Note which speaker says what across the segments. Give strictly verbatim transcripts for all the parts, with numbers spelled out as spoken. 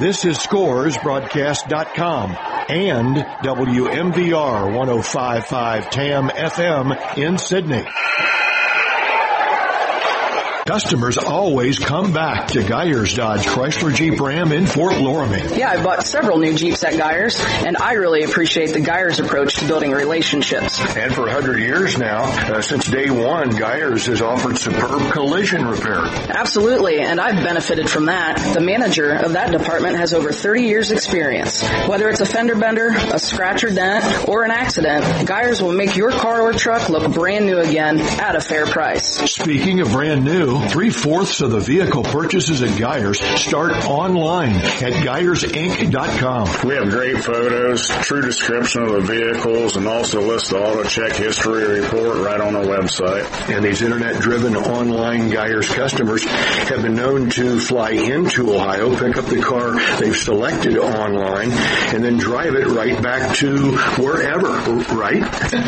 Speaker 1: This is Scores Broadcast dot com and W M V R one oh five point five T A M F M in Sydney. Customers always come back to Geyers Dodge Chrysler Jeep Ram in Fort Loramie.
Speaker 2: Yeah, I bought several new Jeeps at Geyers, and I really appreciate the Geyers approach to building relationships.
Speaker 1: And for one hundred years now, uh, since day one, Geyers has offered superb collision repair.
Speaker 2: Absolutely, and I've benefited from that. The manager of that department has over thirty years experience. Whether it's a fender bender, a scratch or dent, or an accident, Geyers will make your car or truck look brand new again at a fair price.
Speaker 1: Speaking of brand new, three-fourths of the vehicle purchases at Geyers start online at Geyers Inc dot com.
Speaker 3: We have great photos, true description of the vehicles, and also list the auto check history report right on our website.
Speaker 1: And these internet-driven online Geyers customers have been known to fly into Ohio, pick up the car they've selected online, and then drive it right back to wherever, right?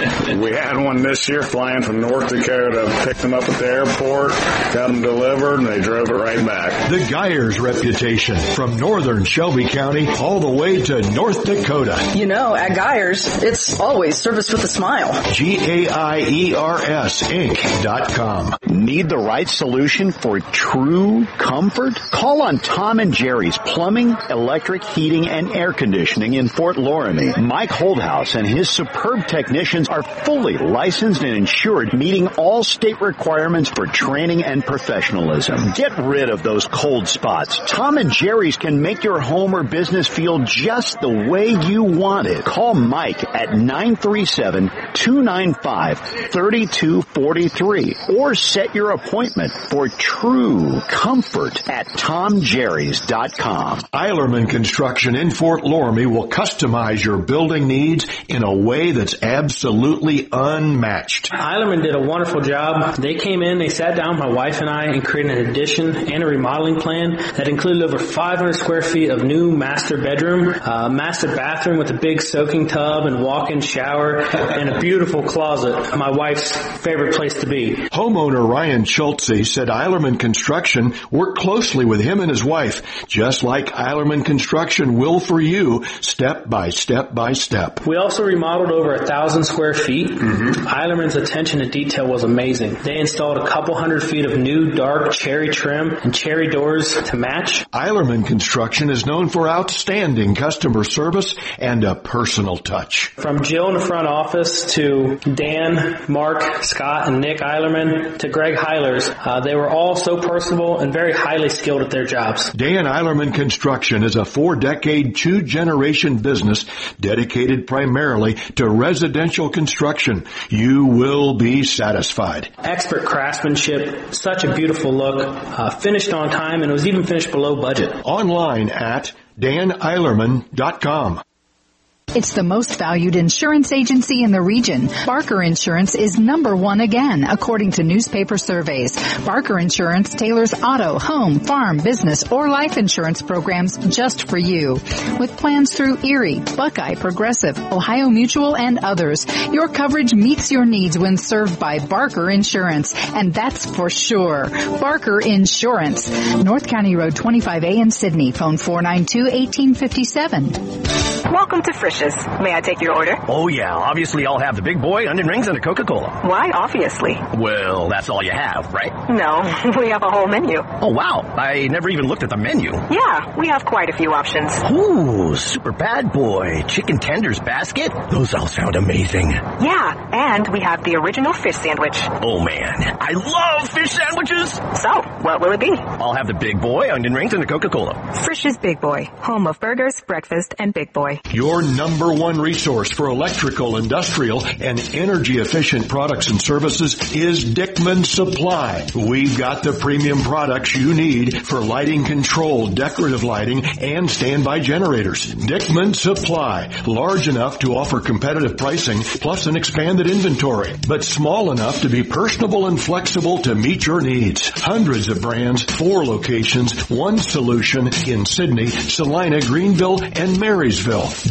Speaker 3: We had one this year flying from North Dakota, picked them up at the airport, got them delivered, and they drove it right back.
Speaker 1: The Geyers reputation, from northern Shelby County all the way to North Dakota.
Speaker 2: You know, at Geyers, it's always service with a smile.
Speaker 1: G A I E R S Inc dot com.
Speaker 4: Need the right solution for true comfort? Call on Tom and Jerry's Plumbing, Electric, Heating, and Air Conditioning in Fort Loramie. Mike Holdhouse and his superb technicians are fully licensed and insured, meeting all state requirements for training and professionalism. Get rid of those cold spots. Tom and Jerry's can make your home or business feel just the way you want it. Call Mike at nine three seven, two nine five, three two four three or set your appointment for true comfort at tom jerrys dot com.
Speaker 1: Eilerman Construction in Fort Loramie will customize your building needs in a way that's absolutely unmatched.
Speaker 5: Eilerman did a wonderful job. They came in, they sat down, my wife and I, and created an addition and a remodeling plan that included over five hundred square feet of new master bedroom, uh, master bathroom with a big soaking tub and walk-in shower, and a beautiful closet, my wife's favorite place to be.
Speaker 1: Homeowner Ryan Schultze said Eilerman Construction worked closely with him and his wife, just like Eilerman Construction will for you, step by step by step.
Speaker 5: We also remodeled over a thousand square feet.
Speaker 1: Mm-hmm.
Speaker 5: Eilerman's attention to detail was amazing. They installed a couple hundred feet of new dark cherry trim and cherry doors to match.
Speaker 1: Eilerman Construction is known for outstanding customer service and a personal touch.
Speaker 5: From Jill in the front office to Dan, Mark, Scott, and Nick Eilerman to Greg Heilers, uh, they were all so personable and very highly skilled at their jobs.
Speaker 1: Dan Eilerman Construction is a four-decade, two-generation business dedicated primarily to residential construction. You will be satisfied.
Speaker 5: Expert craftsmanship, such a beautiful look, uh, finished on time, and it was even finished below budget.
Speaker 1: Online at dan eilerman dot com.
Speaker 6: It's the most valued insurance agency in the region. Barker Insurance is number one again, according to newspaper surveys. Barker Insurance tailors auto, home, farm, business, or life insurance programs just for you. With plans through Erie, Buckeye, Progressive, Ohio Mutual, and others, your coverage meets your needs when served by Barker Insurance, and that's for sure. Barker Insurance. North County Road twenty-five A in Sydney. Phone four nine two, one eight five seven.
Speaker 7: Welcome to Frisch's. May I take your order?
Speaker 8: Oh, yeah. Obviously, I'll have the big boy, onion rings, and a Coca-Cola.
Speaker 7: Why, obviously?
Speaker 8: Well, that's all you have, right?
Speaker 7: No, we have a whole menu.
Speaker 8: Oh, wow. I never even looked at the menu.
Speaker 7: Yeah, we have quite a few options.
Speaker 8: Ooh, super bad boy. Chicken tenders basket? Those all sound amazing.
Speaker 7: Yeah, and we have the original fish sandwich.
Speaker 8: Oh, man. I love fish sandwiches.
Speaker 7: So, what will it be?
Speaker 8: I'll have the big boy, onion rings, and a Coca-Cola.
Speaker 7: Frisch's Big Boy, home of burgers, breakfast, and Big Boy.
Speaker 1: Your number one resource for electrical, industrial, and energy-efficient products and services is Dickman Supply. We've got the premium products you need for lighting control, decorative lighting, and standby generators. Dickman Supply, large enough to offer competitive pricing plus an expanded inventory, but small enough to be personable and flexible to meet your needs. Hundreds of brands, four locations, one solution in Sydney, Salina, Greenville, and Marysville. Dickman Supply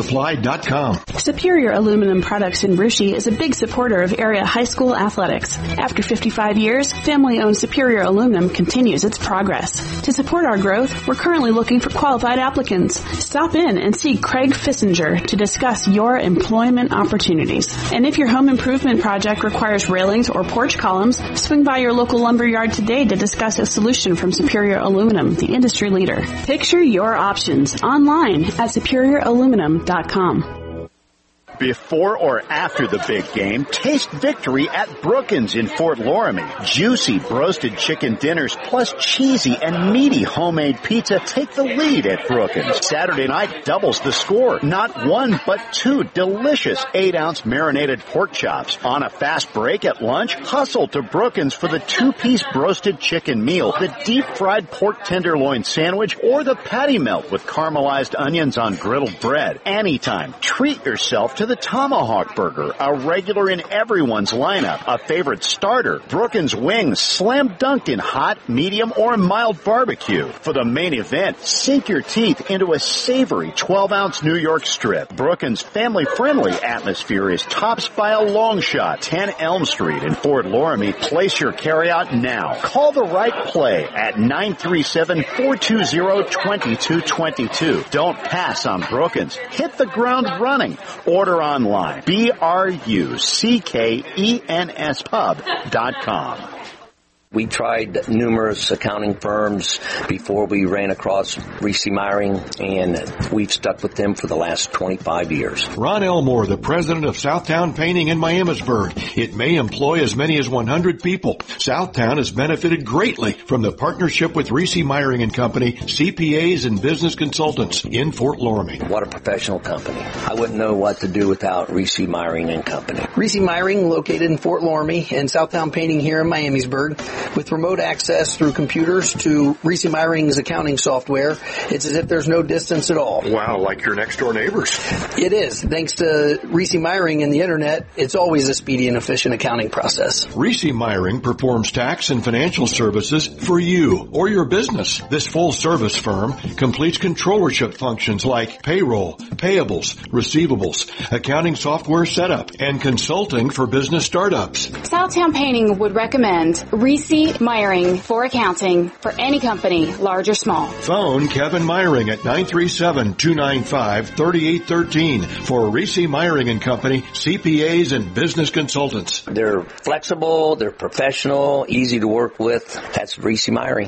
Speaker 1: supply dot com.
Speaker 9: Superior Aluminum Products in Brushy is a big supporter of area high school athletics. After fifty-five years, family-owned Superior Aluminum continues its progress. To support our growth, we're currently looking for qualified applicants. Stop in and see Craig Fissinger to discuss your employment opportunities. And if your home improvement project requires railings or porch columns, swing by your local lumber yard today to discuss a solution from Superior Aluminum, the industry leader. Picture your options online at superior aluminum dot com.
Speaker 4: Before or after the big game, taste victory at Brookins in Fort Loramie. Juicy roasted chicken dinners plus cheesy and meaty homemade pizza take the lead at Brookins. Saturday night doubles the score. Not one, but two delicious eight-ounce marinated pork chops. On a fast break at lunch, hustle to Brookins for the two-piece roasted chicken meal, the deep-fried pork tenderloin sandwich, or the patty melt with caramelized onions on griddled bread. Anytime, treat yourself to the Tomahawk Burger, a regular in everyone's lineup, a favorite starter. Brookins wings, slam dunked in hot, medium, or mild barbecue. For the main event, sink your teeth into a savory twelve-ounce New York strip. Brookins' family-friendly atmosphere is topped by a long shot. ten Elm Street in Fort Loramie. Place your carryout now. Call the right play at nine three seven, four two zero, two two two two. Don't pass on Brookins. Hit the ground running. Order online. B R U C K E N S pub dot com.
Speaker 8: We tried numerous accounting firms before we ran across Reese Meyering, and we've stuck with them for the last twenty-five years.
Speaker 1: Ron Elmore, the president of Southtown Painting in Miamisburg. It may employ as many as one hundred people. Southtown has benefited greatly from the partnership with Reese Meyering and Company, C P As and business consultants in Fort Loramie.
Speaker 8: What a professional company. I wouldn't know what to do without Reese Meyering and Company.
Speaker 10: Reese Meyering, located in Fort Loramie, and Southtown Painting here in Miamisburg. With remote access through computers to Reese Meyering's accounting software, it's as if there's no distance at all.
Speaker 1: Wow, like your next door neighbors.
Speaker 10: It is. Thanks to Reese Meyering and the internet, it's always a speedy and efficient accounting process.
Speaker 1: Reese Meyering performs tax and financial services for you or your business. This full-service firm completes controllership functions like payroll, payables, receivables, accounting software setup, and consulting for business startups.
Speaker 11: Southtown Painting would recommend Reese Meyering for accounting for any company, large or small.
Speaker 1: Phone Kevin Meyering at nine three seven, two nine five, three eight one three for Reese Meyering and Company, C P As and business consultants.
Speaker 8: They're flexible, they're professional, easy to work with. That's Reese Meyering.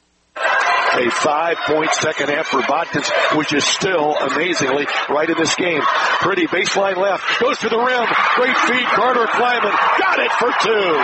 Speaker 1: A five-point second half for Botkins, which is still amazingly right in this game. Pretty baseline left, goes to the rim, great feed, Carter Kleiman, got it for two.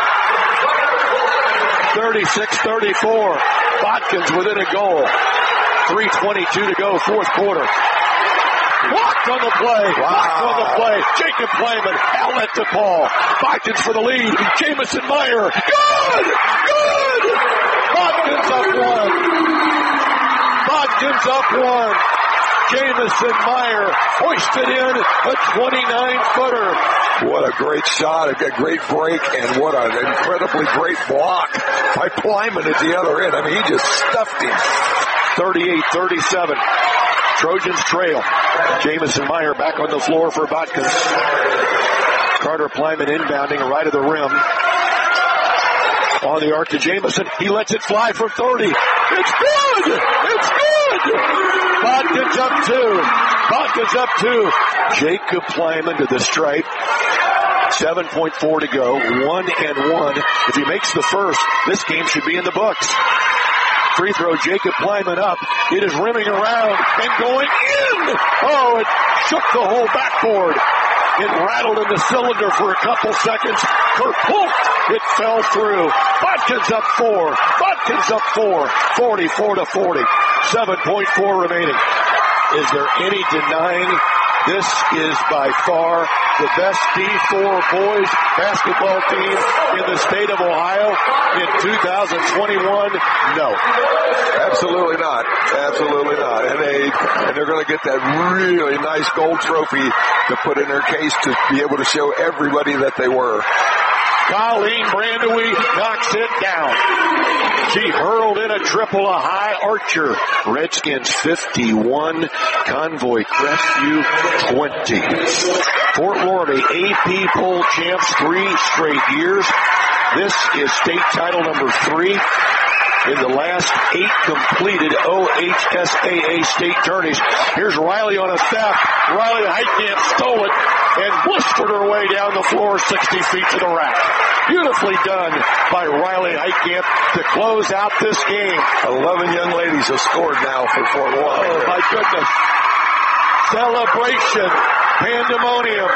Speaker 1: thirty-six thirty-four, Botkins within a goal. three twenty-two to go, fourth quarter. Blocked on the play, wow. Blocked on the play. Jacob Kleiman, outlet to Paul. Botkins for the lead, Jamison Meyer, good! Good! Botkins up one. Botkins up one. Jamison Meyer hoisted in a twenty-nine footer.
Speaker 12: What a great shot, a great break, and what an incredibly great block by Kleiman at the other end. I mean, he just stuffed him.
Speaker 1: thirty-eight thirty-seven. Trojans trail. Jamison Meyer back on the floor for Botkins. Carter Kleiman inbounding right of the rim. On the arc to Jamison. He lets it fly from thirty. It's good! It's good! Botkins up two. Botkins up two. Jacob Kleiman to the stripe. seven point four to go. One and one. If he makes the first, this game should be in the books. Free throw, Jacob Kleiman up. It is rimming around and going in. Oh, it shook the whole backboard. It rattled in the cylinder for a couple seconds. Kerplunk, it fell through. Botkins up four. Botkins up four. forty-four to forty. seven point four remaining. Is there any denying this is by far the best D four boys basketball team in the state of Ohio in two thousand twenty-one? No.
Speaker 12: Absolutely not. Absolutely not. And they, and they're going to get that really nice gold trophy to put in their case to be able to show everybody that they were.
Speaker 1: Colleen Brandewie knocks it down. She hurled in a triple, a high archer. Redskins fifty-one, Convoy Crestview twenty. Fort Loramie A P poll champs three straight years. This is state title number three in the last eight completed O H S A A state tourneys. Here's Riley on a theft. Riley Heitkamp stole it and blistered her way down the floor sixty feet to the rack. Beautifully done by Riley Heitkamp to close out this game.
Speaker 12: Eleven young ladies have scored now for Fort Loramie.
Speaker 1: Oh, my goodness. Celebration. Pandemonium.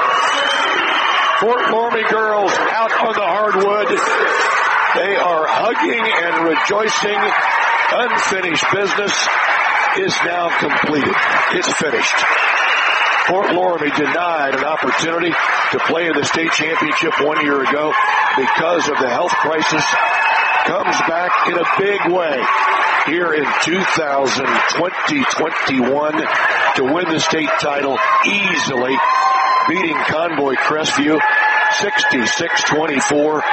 Speaker 1: Fort Loramie girls out on the hardwood. They are hugging and rejoicing. Unfinished business is now completed. It's finished. Fort Loramie denied an opportunity to play in the state championship one year ago because of the health crisis. Comes back in a big way here in two thousand twenty twenty-one to win the state title easily, beating Convoy Crestview sixty-six twenty-four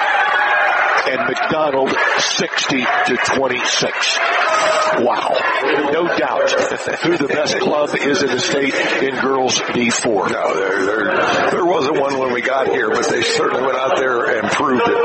Speaker 1: and McDonald sixty to twenty-six. Wow. No doubt who the best club is in the state in girls D four.
Speaker 12: No, there, there, there wasn't one when we got here, but they certainly went out there and proved it.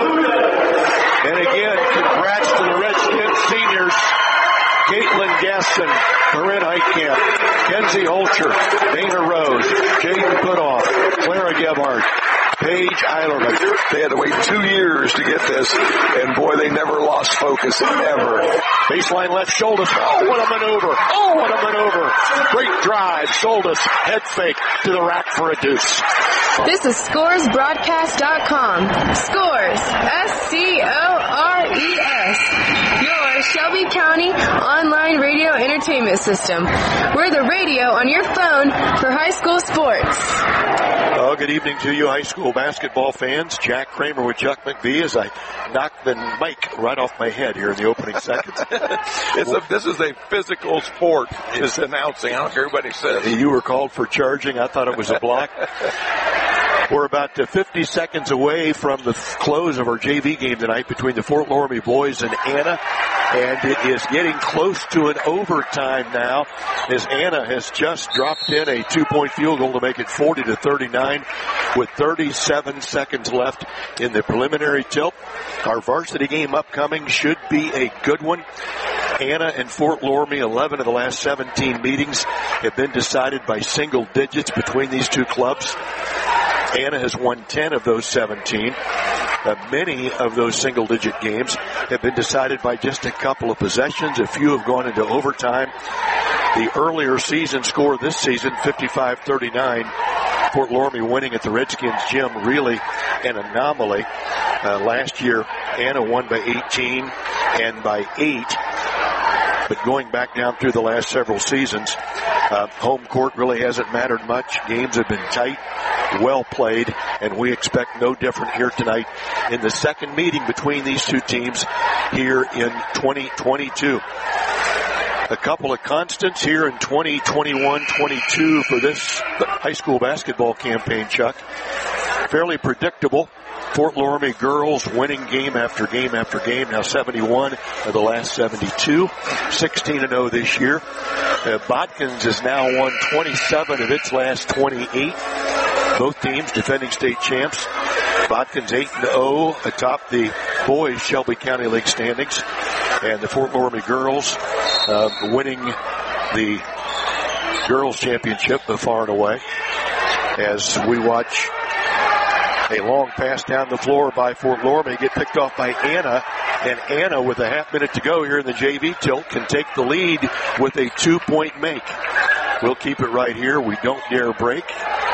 Speaker 1: And again, congrats to the Redskins seniors. Caitlin Gaston, Corinne Heitkamp, Kenzie Holcher, Dana Rose, Jaden Putoff, Clara Gebhardt, Paige Eilerman.
Speaker 12: They had to wait two years to get this, and boy, they never lost focus, ever.
Speaker 1: Baseline left shoulder. Oh, what a maneuver. Oh, what a maneuver. Great drive. Shoulders, head fake to the rack for a deuce.
Speaker 13: This is Scores Broadcast dot com. Scores. S C O R E S. Your Shelby County online radio entertainment system. We're the radio on your phone for high school sports.
Speaker 1: Oh, good evening to you, high school basketball fans. Jack Kramer with Chuck McVie as I knock the mic right off my head here in the opening seconds.
Speaker 12: it's a, this is a physical sport, is announcing. I don't care what anybody says.
Speaker 1: You were called for charging. I thought it was a block. We're about uh, fifty seconds away from the close of our J V game tonight between the Fort Loramie boys and Anna. And it is getting close to an overtime now as Anna has just dropped in a two-point field goal to make it forty to thirty-nine with thirty-seven seconds left in the preliminary tilt. Our varsity game upcoming should be a good one. Anna and Fort Loramie, eleven of the last seventeen meetings have been decided by single digits between these two clubs. Anna has won ten of those seventeen. Uh, many of those single-digit games have been decided by just a couple of possessions. A few have gone into overtime. The earlier season score this season, fifty-five thirty-nine. Fort Loramie winning at the Redskins gym, really an anomaly. Uh, last year, Anna won by eighteen and by eight. But going back down through the last several seasons, uh, home court really hasn't mattered much. Games have been tight, well played, and we expect no different here tonight in the second meeting between these two teams here in twenty twenty-two. A couple of constants here in twenty twenty-one twenty-two for this high school basketball campaign, Chuck. Fairly predictable. Fort Loramie girls winning game after game after game. Now seventy-one of the last seventy-two. sixteen and oh this year. Uh, Botkins has now won twenty-seven of its last twenty-eight. Both teams defending state champs. Botkins eight and oh atop the boys Shelby County League standings. And the Fort Loramie girls uh, winning the girls championship far and away. As we watch a long pass down the floor by Fort Loramie get picked off by Anna. And Anna, with a half minute to go here in the J V tilt, can take the lead with a two-point make. We'll keep it right here. We don't dare break.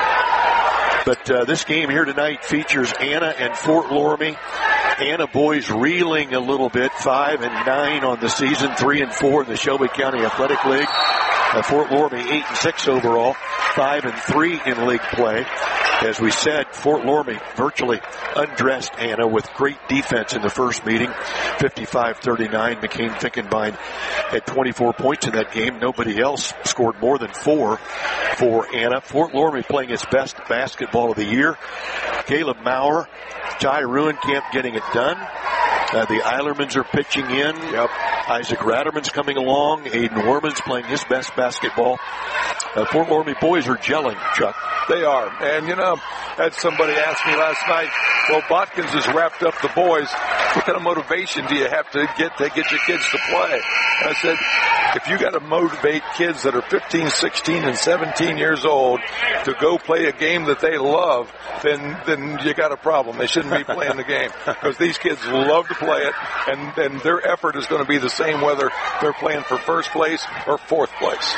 Speaker 1: But uh, this game here tonight features Anna and Fort Loramie. Anna boys reeling a little bit, five and nine on the season, three and four in the Shelby County Athletic League. Uh, Fort Loramie eight and six overall, five and three in league play. As we said, Fort Loramie virtually undressed Anna with great defense in the first meeting, fifty-five thirty-nine. McCain Finkenbein had twenty-four points in that game. Nobody else scored more than four for Anna. Fort Loramie playing its best basketball of the year. Caleb Maurer, Ty Ruenkamp getting it done. Uh, the Eilermans are pitching in. Yep. Isaac Ratterman's coming along. Aiden Worman's playing his best basketball. Uh, Fort Loramie boys are gelling, Chuck.
Speaker 12: They are. And, you know, had somebody ask me last night, well, Botkins has wrapped up the boys. What kind of motivation do you have to get to get your kids to play? And I said, if you got to motivate kids that are fifteen, sixteen, and seventeen years old to go play a game that they love, then then you got a problem. They shouldn't be playing the game because these kids love to play it, and, and their effort is going to be the same whether they're playing for first place or fourth place.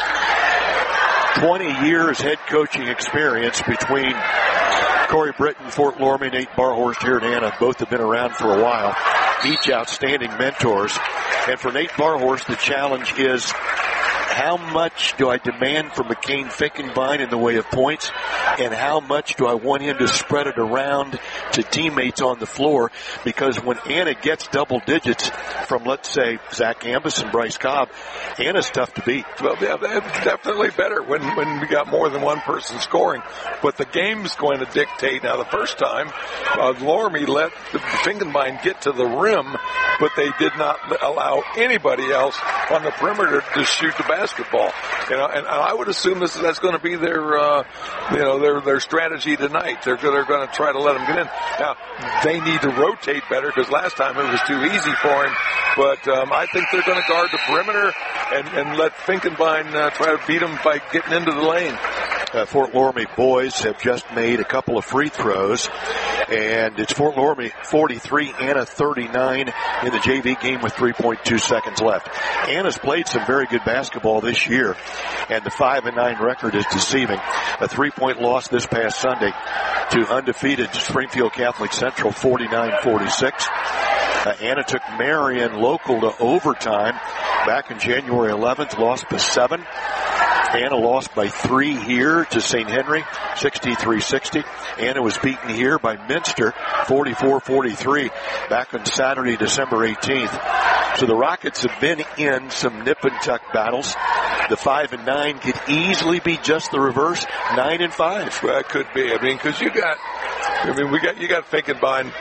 Speaker 1: twenty years head coaching experience between Corey Britton, Fort Loramie, Nate Barhorst here at Anna. Both have been around for a while. Each outstanding mentors. And for Nate Barhorst, the challenge is, how much do I demand from McCain Finkenbein in the way of points, and how much do I want him to spread it around to teammates on the floor? Because when Anna gets double digits from, let's say, Zach Ambus and Bryce Cobb, Anna's tough to beat.
Speaker 12: Well, yeah, that's definitely better when, when we got more than one person scoring. But the game's going to dictate. Now, the first time, uh, Loramie let Finkenbein get to the rim, but they did not allow anybody else on the perimeter to shoot the basketball. You know, and I would assume this that's going to be their, uh, you know, their their strategy tonight. They're they're going to try to let them get in. Now, they need to rotate better because last time it was too easy for him. But um, I think they're going to guard the perimeter and, and let Finkenbein uh, try to beat them by getting into the lane.
Speaker 1: Uh, Fort Loramie boys have just made a couple of free throws, and it's Fort Loramie forty-three, Anna thirty-nine in the J V game with three point two seconds left. Anna's played some very good basketball this year, and the five and nine record is deceiving. A three-point loss this past Sunday to undefeated Springfield Catholic Central, forty-nine forty-six. Uh, Anna took Marion local to overtime back on January eleventh, lost by seven. Anna lost by three here to Saint Henry, sixty-three sixty. Anna was beaten here by Minster, forty-four forty-three, back on Saturday, December eighteenth. So the Rockets have been in some nip and tuck battles. The five and nine could easily be just the reverse, nine and five.
Speaker 12: Well, it could be. I mean, because you got, I mean, we got you got Finkenbein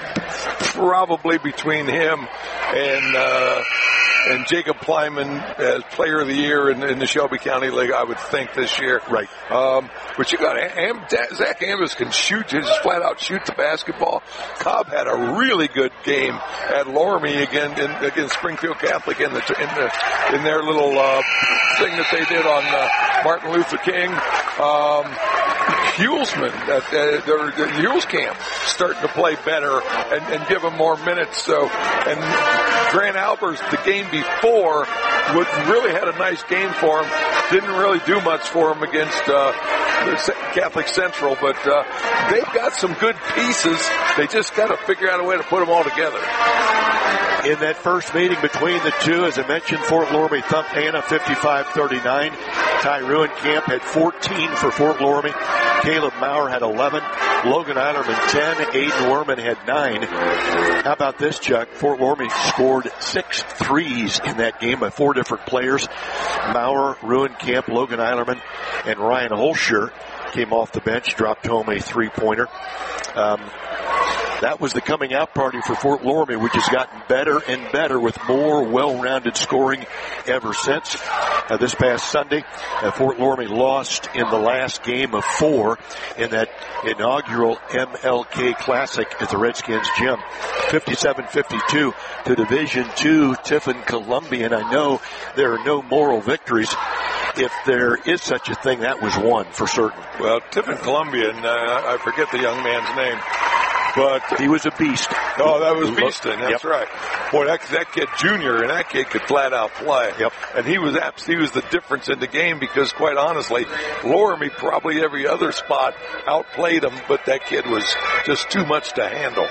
Speaker 12: probably between him and. uh And Jacob Plyman as player of the year in, in the Shelby County League, I would think, this year.
Speaker 1: Right.
Speaker 12: Um, but you got Am, Zach Ambus can shoot, just flat out shoot the basketball. Cobb had a really good game at Loramie again in, against Springfield Catholic in the in the in their little uh, thing that they did on uh, Martin Luther King. Um, Hulsman, uh, the, the Hules camp, starting to play better and, and give him more minutes. So, and Grant Albers, the game before, would really had a nice game for him. Didn't really do much for him against uh, Catholic Central, but uh, they've got some good pieces. They just got to figure out a way to put them all together.
Speaker 1: In that first meeting between the two, as I mentioned, Fort Loramie thumped Anna fifty-five thirty-nine. Ty Ruenkamp had fourteen for Fort Loramie. Caleb Maurer had eleven. Logan Eilerman ten. Aiden Worman had nine. How about this, Chuck? Fort Loramie scored six threes in that game by four different players. Maurer, Ruenkamp, Logan Eilerman, and Ryan Holscher came off the bench, dropped home a three-pointer. Um, That was the coming out party for Fort Loramie, which has gotten better and better with more well-rounded scoring ever since. Uh, this past Sunday, uh, Fort Loramie lost in the last game of four in that inaugural M L K Classic at the Redskins gym. fifty-seven fifty-two to Division two Tiffin Columbian. I know there are no moral victories. If there is such a thing, that was one for certain.
Speaker 12: Well, Tiffin Columbian, uh, I forget the young man's name. But
Speaker 1: he was a beast.
Speaker 12: Oh, that was Beaston. That's
Speaker 1: yep.
Speaker 12: right. Boy, that, that kid Junior and that kid could flat out play.
Speaker 1: Yep.
Speaker 12: And he was abs- he was the difference in the game because, quite honestly, Loramie probably every other spot outplayed him, but that kid was just too much to handle.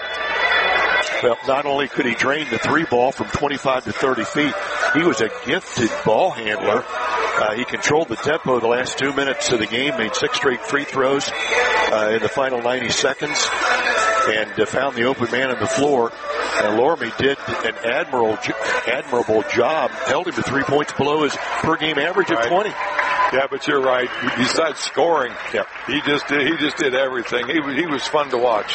Speaker 1: Well, not only could he drain the three ball from twenty-five to thirty feet, he was a gifted ball handler. Uh, he controlled the tempo the last two minutes of the game, made six straight free throws uh, in the final ninety seconds, and uh, found the open man on the floor. And Loramie did an admirable, admirable job, held him to three points below his per-game average of twenty.
Speaker 12: Yeah, but you're right. Besides scoring,
Speaker 1: yep.
Speaker 12: he just did, he just did everything. He was, he was fun to watch.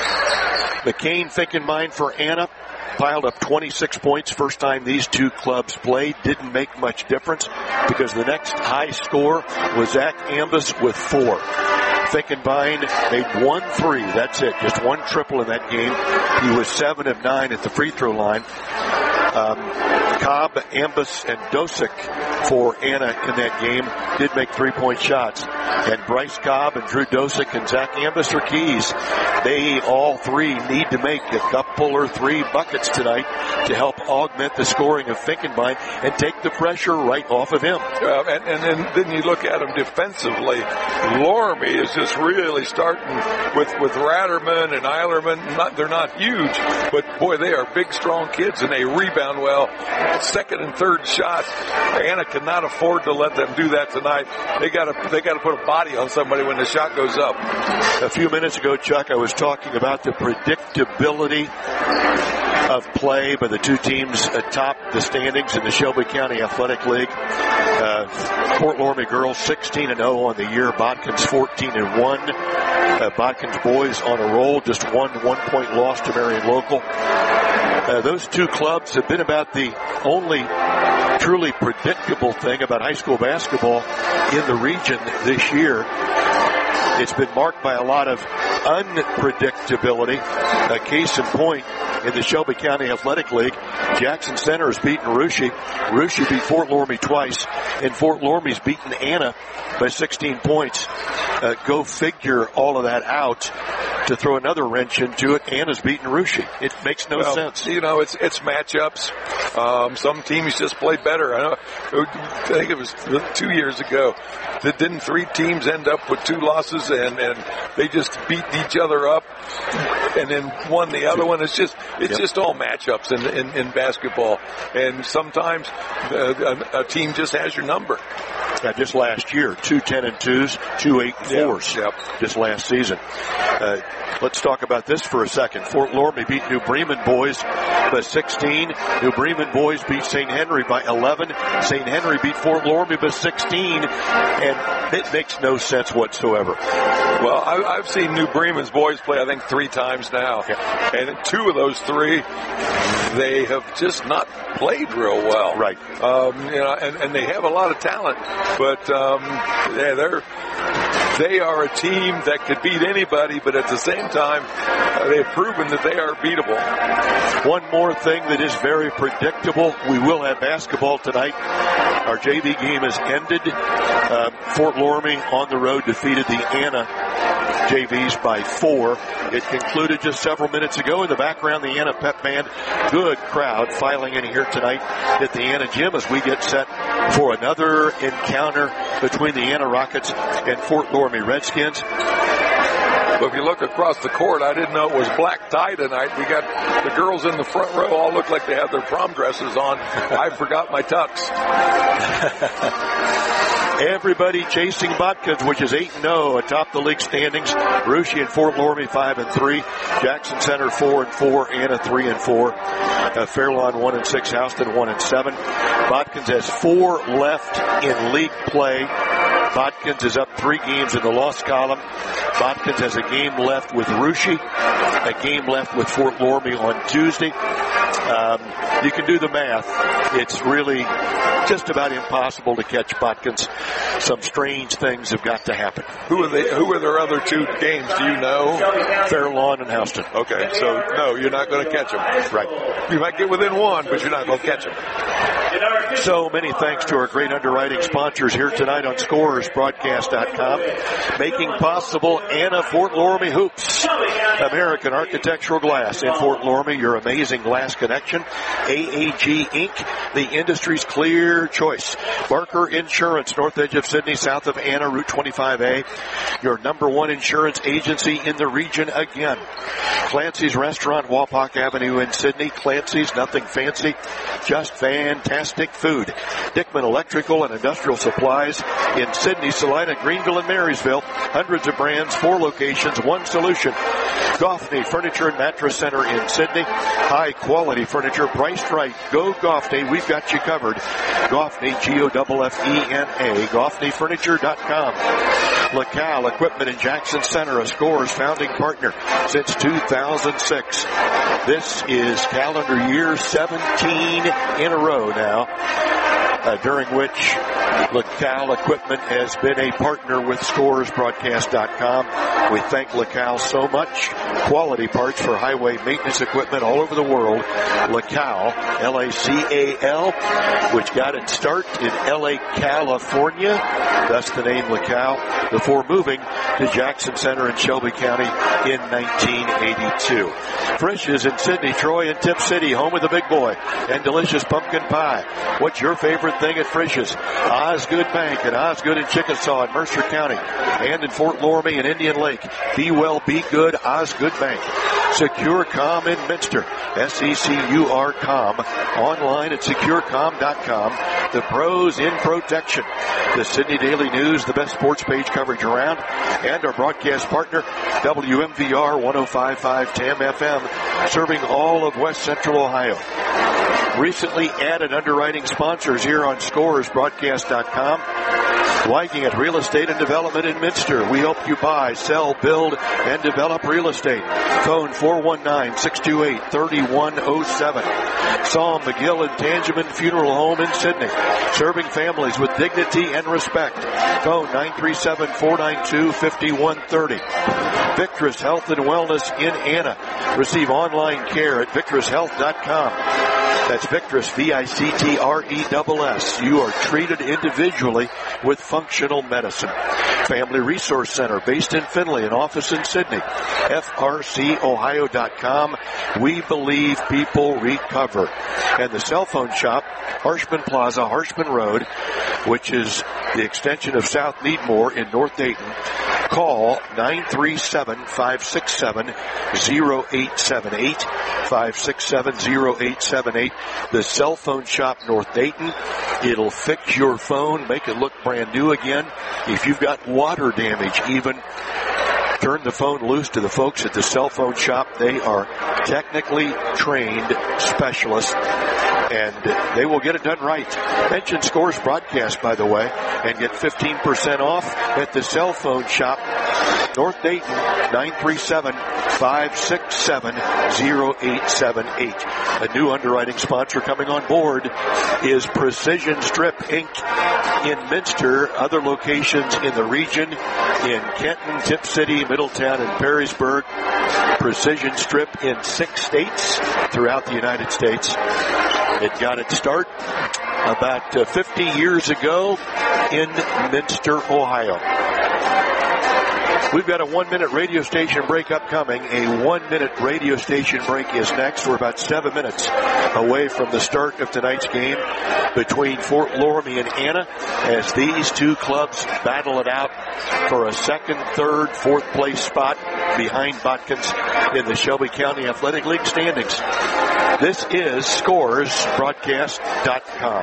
Speaker 1: McCain Finkenbein for Anna piled up twenty-six points. First time these two clubs played. Didn't make much difference because the next high score was Zach Ambus with four. Finkenbein made one three. That's it. Just one triple in that game. He was seven of nine at the free throw line. Um, Cobb, Ambus, and Dosick for Anna in that game did make three-point shots. And Bryce Cobb and Drew Dosick and Zach Ambus are keys. They all three need to make a couple or three buckets tonight to help augment the scoring of Finkenbein and take the pressure right off of him.
Speaker 12: Uh, and, and then, then you look at them defensively. Loramie is just really starting with, with Ratterman and Eilerman. Not, they're not huge, but boy, they are big, strong kids, and they rebound well. Second and third shots. Anna cannot afford to let them do that tonight. They got to they got to put a body on somebody when the shot goes up.
Speaker 1: A few minutes ago, Chuck, I was talking about the predictability of play by the two teams atop the standings in the Shelby County Athletic League. Uh, Fort Loramie girls sixteen and oh on the year. Botkins fourteen and one. Uh, Botkins boys on a roll. Just one one-point loss to Marion Local. Uh, those two clubs have been about the only truly predictable thing about high school basketball in the region this year. It's been marked by a lot of unpredictability. A case in point, in the Shelby County Athletic League, Jackson Center has beaten Russia. Russia beat Fort Loramie twice, and Fort Loramie's beaten Anna by sixteen points. Uh, go figure all of that out. To throw another wrench into it, Anna's beaten Russia. It makes no
Speaker 12: well,
Speaker 1: sense.
Speaker 12: You know, it's it's matchups. Um, some teams just play better. I, know, I think it was two years ago. That didn't three teams end up with two losses and, and they just beat each other up and then won the other one. It's just it's yep. just all matchups in, in, in basketball. And sometimes a, a, a team just has your number.
Speaker 1: Yeah, just last year, two ten and twos, two eight and fours.
Speaker 12: Yep.
Speaker 1: Just last season. Uh, let's talk about this for a second. Fort Loramie beat New Bremen boys by sixteen. New Bremen boys beat Saint Henry by eleven. Saint Henry beat Fort Loramie by sixteen, and it makes no sense whatsoever.
Speaker 12: Well, I, I've seen New Bremen's boys play, I think, three times now, yeah. and in two of those three, they have just not played real well.
Speaker 1: Right.
Speaker 12: Um, you know, and, and they have a lot of talent, but um, yeah, they're they are a team that could beat anybody, but at the same time, uh, they've proven that they are beatable.
Speaker 1: One more thing that is very predictable: we will have basketball tonight. Our J V game has ended. Uh, Fort Loramie on the road defeated the Anna J Vs by four. It concluded just several minutes ago. In the background, the Anna Pep Band. Good crowd filing in here tonight at the Anna Gym as we get set for another encounter between the Anna Rockets and Fort Loramie Redskins.
Speaker 12: But if you look across the court, I didn't know it was black tie tonight. We got the girls in the front row all look like they have their prom dresses on. I forgot my tux.
Speaker 1: Everybody chasing Botkins, which is eight and oh atop the league standings. Russia and Fort Loramie five and three. Jackson Center four and four. Anna three and four. Uh, Fairlawn one and six. Houston one and seven. Botkins has four left in league play. Botkins is up three games in the loss column. Botkins has a game left with Russia, a game left with Fort Loramie on Tuesday. Um, you can do the math. It's really just about impossible to catch Botkins. Some strange things have got to happen.
Speaker 12: Who are they? Who are their other two games? Do you know?
Speaker 1: Fairlawn and Houston.
Speaker 12: Okay, so no, you're not going to catch them.
Speaker 1: Right.
Speaker 12: You might get within one, but you're not going to catch them.
Speaker 1: So many thanks to our great underwriting sponsors here tonight on Scorers Broadcast dot com, making possible Anna Fort Loramie Hoops, American Architectural Glass in Fort Loramie, your amazing glass connection, A A G Incorporated, the industry's clear choice, Barker Insurance, north edge of Sydney, south of Anna, Route twenty-five A, your number one insurance agency in the region again, Clancy's Restaurant, Wapak Avenue in Sydney. Clancy's, nothing fancy, just fantastic food. Dickman Electrical and Industrial Supplies in Sydney, Salina, Greenville, and Marysville. Hundreds of brands, four locations, one solution. Goffney Furniture and Mattress Center in Sydney. High quality furniture, priced right. Go Goffney, we've got you covered. Goffney, G O F F E N A, Goffney Furniture dot com. LaCal Equipment in Jackson Center, a Scores founding partner since two thousand six. This is calendar year seventeen in a row now, uh, during which LaCal Equipment has been a partner with Scores Broadcast dot com. We thank LaCal so much. Quality parts for highway maintenance equipment all over the world. LaCal, L A C A L, which got its start in L A, California. Thus the name LaCal, before moving to Jackson Center in Shelby County in nineteen eighty-two. Frisch's in Sydney, Troy, and Tip City, home of the big boy and delicious pumpkin pie. What's your favorite thing at Frisch's? Osgood Bank and Osgood in Chickasaw in Mercer County, and in Fort Loramie and Indian Lake. Be well, be good, Osgood Bank. SecureCom in Minster, S E C U R com, online at secure com dot com. The pros in protection. The Sydney Daily News, the best sports page coverage around, and our broadcast partner, W M V R one oh five point five T A M F M, serving all of West Central Ohio. Recently added underwriting sponsors here on Scores Broadcast dot com. Wygant Real Estate and Development in Minster. We help you buy, sell, build, and develop real estate. Phone four one nine, six two eight, three one oh seven. Psalm McGill and Tangeman Funeral Home in Sydney, serving families with dignity and respect. Phone nine three seven, four nine two, five one three oh. Victress Health and Wellness in Anna. Receive online care at victress health dot com. That's Victress, V I C T R E S S. You are treated individually with functional medicine. Family Resource Center, based in Findlay, an office in Sydney. F R C Ohio dot com. We believe people recover. And the cell phone shop, Harshman Plaza, Harshman Road, which is the extension of South Needmore in North Dayton. Call nine three seven, five six seven, zero eight seven eight, five six seven, zero eight seven eight. The cell phone shop, North Dayton. It'll fix your phone, make it look brand new again. If you've got water damage even, turn the phone loose to the folks at the cell phone shop. They are technically trained specialists, and they will get it done right. Mention Scores Broadcast, by the way, and get fifteen percent off at the cell phone shop, North Dayton, nine three seven, five six seven, zero eight seven eight. A new underwriting sponsor coming on board is Precision Strip Incorporated in Minster. Other locations in the region, in Kenton, Tip City, Middletown, and Perrysburg. Precision Strip in six states throughout the United States. It got its start about uh, fifty years ago in Minster, Ohio. We've got a one-minute radio station break upcoming. A one-minute radio station break is next. We're about seven minutes away from the start of tonight's game between Fort Loramie and Anna, as these two clubs battle it out for a second, third, fourth place spot behind Botkins in the Shelby County Athletic League standings. This is Scores Broadcast dot com.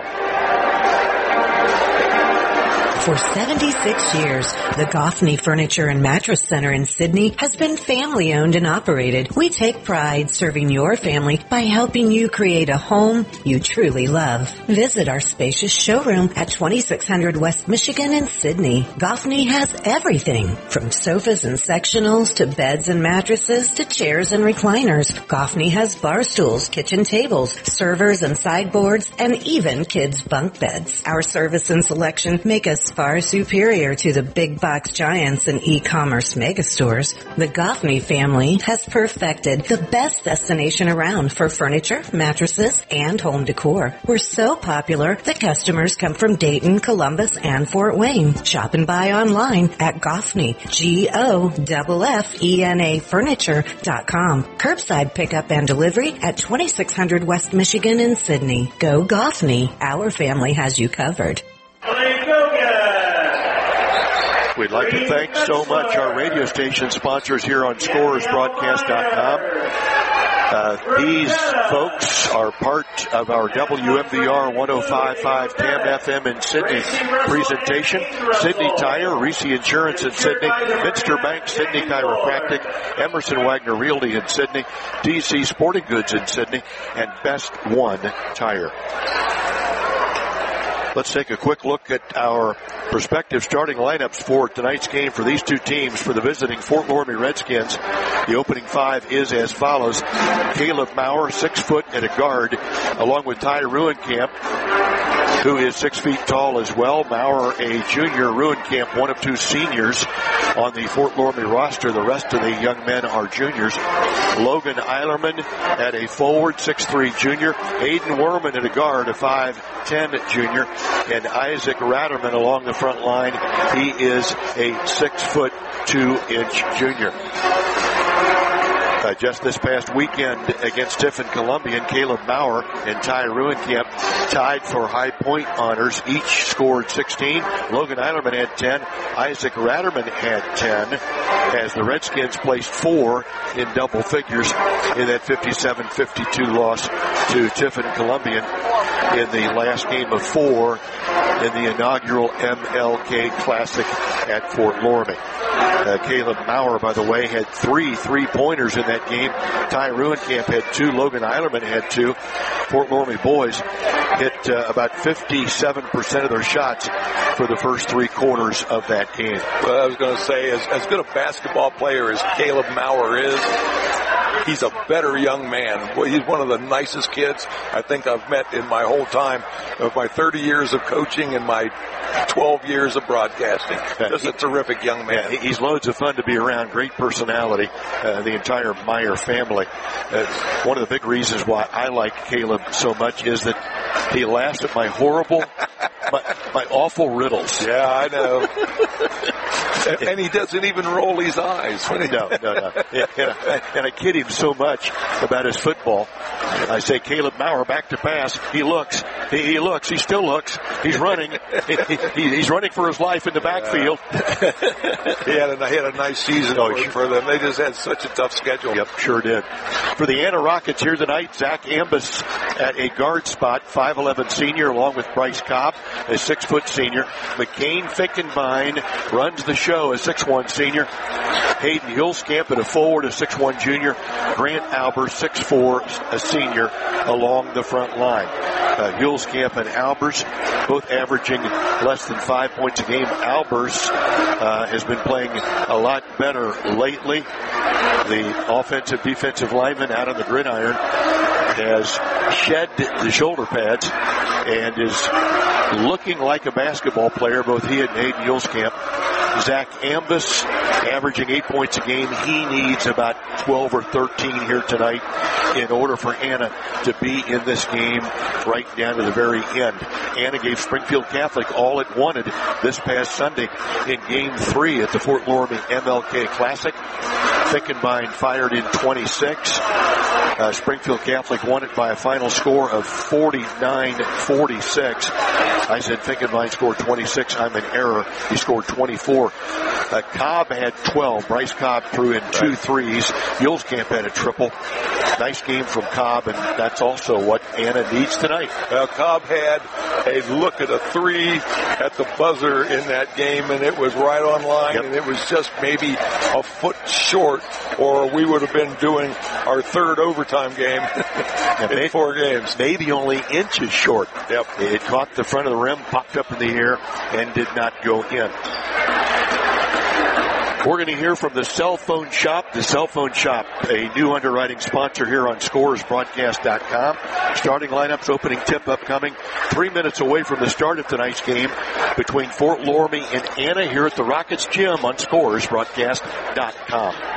Speaker 14: For seventy-six years, the Goffney Furniture and Mattress Center in Sydney has been family owned and operated. We take pride serving your family by helping you create a home you truly love. Visit our spacious showroom at twenty-six hundred West Michigan in Sydney. Goffney has everything from sofas and sectionals to beds and mattresses to chairs and recliners. Goffney has bar stools, kitchen tables, servers and sideboards, and even kids' bunk beds. Our service and selection make us far superior to the big box giants and e-commerce megastores. The Goffney family has perfected the best destination around for furniture, mattresses, and home decor. We're so popular that customers come from Dayton, Columbus, and Fort Wayne. Shop and buy online at Goffney, G O F F E N A Furniture dot com. Curbside pickup and delivery at twenty-six hundred West Michigan in Sydney. Go Goffney. Our family has you covered.
Speaker 1: We'd like to thank so much our radio station sponsors here on Scores Broadcast dot com. Uh, these folks are part of our W M V R one oh five point five T A M F M in Sydney presentation. Sydney Tire, Reese Insurance in Sydney, Minster Bank, Sydney Chiropractic, Emerson Wagner Realty in Sydney, D C Sporting Goods in Sydney, and Best One Tire. Let's take a quick look at our prospective starting lineups for tonight's game for these two teams. For the visiting Fort Loramie Redskins, the opening five is as follows. Caleb Maurer, six foot and a guard, along with Ty Ruenkamp, who is six feet tall as well. Maurer, a junior, Ruenkamp, one of two seniors on the Fort Loramie roster. The rest of the young men are juniors. Logan Eilerman at a forward, six three junior. Aiden Werman at a guard, a five ten junior. And Isaac Ratterman along the front line. He is a six foot two inch junior. Uh, just this past weekend against Tiffin Columbian, Caleb Maurer and Ty Ruenkamp tied for high point honors. Each scored sixteen. Logan Eilerman had ten. Isaac Ratterman had ten, as the Redskins placed four in double figures in that fifty-seven fifty-two loss to Tiffin Columbian in the last game of four in the inaugural M L K Classic at Fort Loramie. Uh, Caleb Maurer, by the way, had three three-pointers in that game. Ty Ruenkamp had two. Logan Eilerman had two. Fort Loramie boys hit uh, about fifty-seven percent of their shots for the first three quarters of that game.
Speaker 12: Well, I was going to say, as, as good a basketball player as Caleb Maurer is, he's a better young man. Well, he's one of the nicest kids I think I've met in my whole time of my thirty years of coaching and my twelve years of broadcasting. Just a terrific young man.
Speaker 1: Yeah, he's loads of fun to be around. Great personality. Uh, the entire Meyer family. Uh, one of the big reasons why I like Caleb so much is that he laughs at my horrible, my, my awful riddles.
Speaker 12: Yeah, I know. and, and he doesn't even roll his eyes. When he
Speaker 1: no, no, no. And, and, I, and I kid him so much about his football. I say, Caleb Maurer, back to pass. He looks. He, he looks. He still looks. He's running. he, he, he's running for his life in the backfield.
Speaker 12: he, had a, he had a nice season oh, for them. They just had such a tough schedule.
Speaker 1: Yep, sure did. For the Anna Rockets here tonight, Zach Ambus at a guard spot, five eleven senior, along with Bryce Cobb, a six foot senior. McCain Finkenbein runs the show, a six one senior. Hayden Hillscamp at a forward, a six one junior. Grant Albers, six four, a senior, along the front line. Uh, Hillscamp and Albers both averaging less than five points a game. Albers uh, has been playing a lot better lately. The offensive defensive lineman out on the gridiron has shed the shoulder pads and is looking like a basketball player, both he and Hayden Hillscamp. Zach Ambus averaging eight points a game. He needs about twelve or thirteen here tonight in order for Anna to be in this game right down to the very end. Anna gave Springfield Catholic all it wanted this past Sunday in game three at the Fort Loramie M L K Classic. Finkenbein fired in twenty-six. Uh, Springfield Catholic won it by a final score of forty-nine forty-six. I said Finkenbein scored twenty-six. I'm in error. He scored twenty-four. Uh, Cobb had twelve. Bryce Cobb threw in two threes. Hillscamp had a triple. Nice game from Cobb, and that's also what Anna needs tonight.
Speaker 12: Well, Cobb had a look at a three at the buzzer in that game, and it was right on line, yep. And it was just maybe a foot short, or we would have been doing our third overtime game in maybe, four games.
Speaker 1: Maybe only inches short.
Speaker 12: Yep.
Speaker 1: It caught the front of the rim, popped up in the air, and did not go in. We're going to hear from the Cell Phone Shop. The Cell Phone Shop, a new underwriting sponsor here on Scores Broadcast dot com. Starting lineups, opening tip upcoming. Three minutes away from the start of tonight's game between Fort Loramie and Anna here at the Rockets Gym on Scores Broadcast dot com.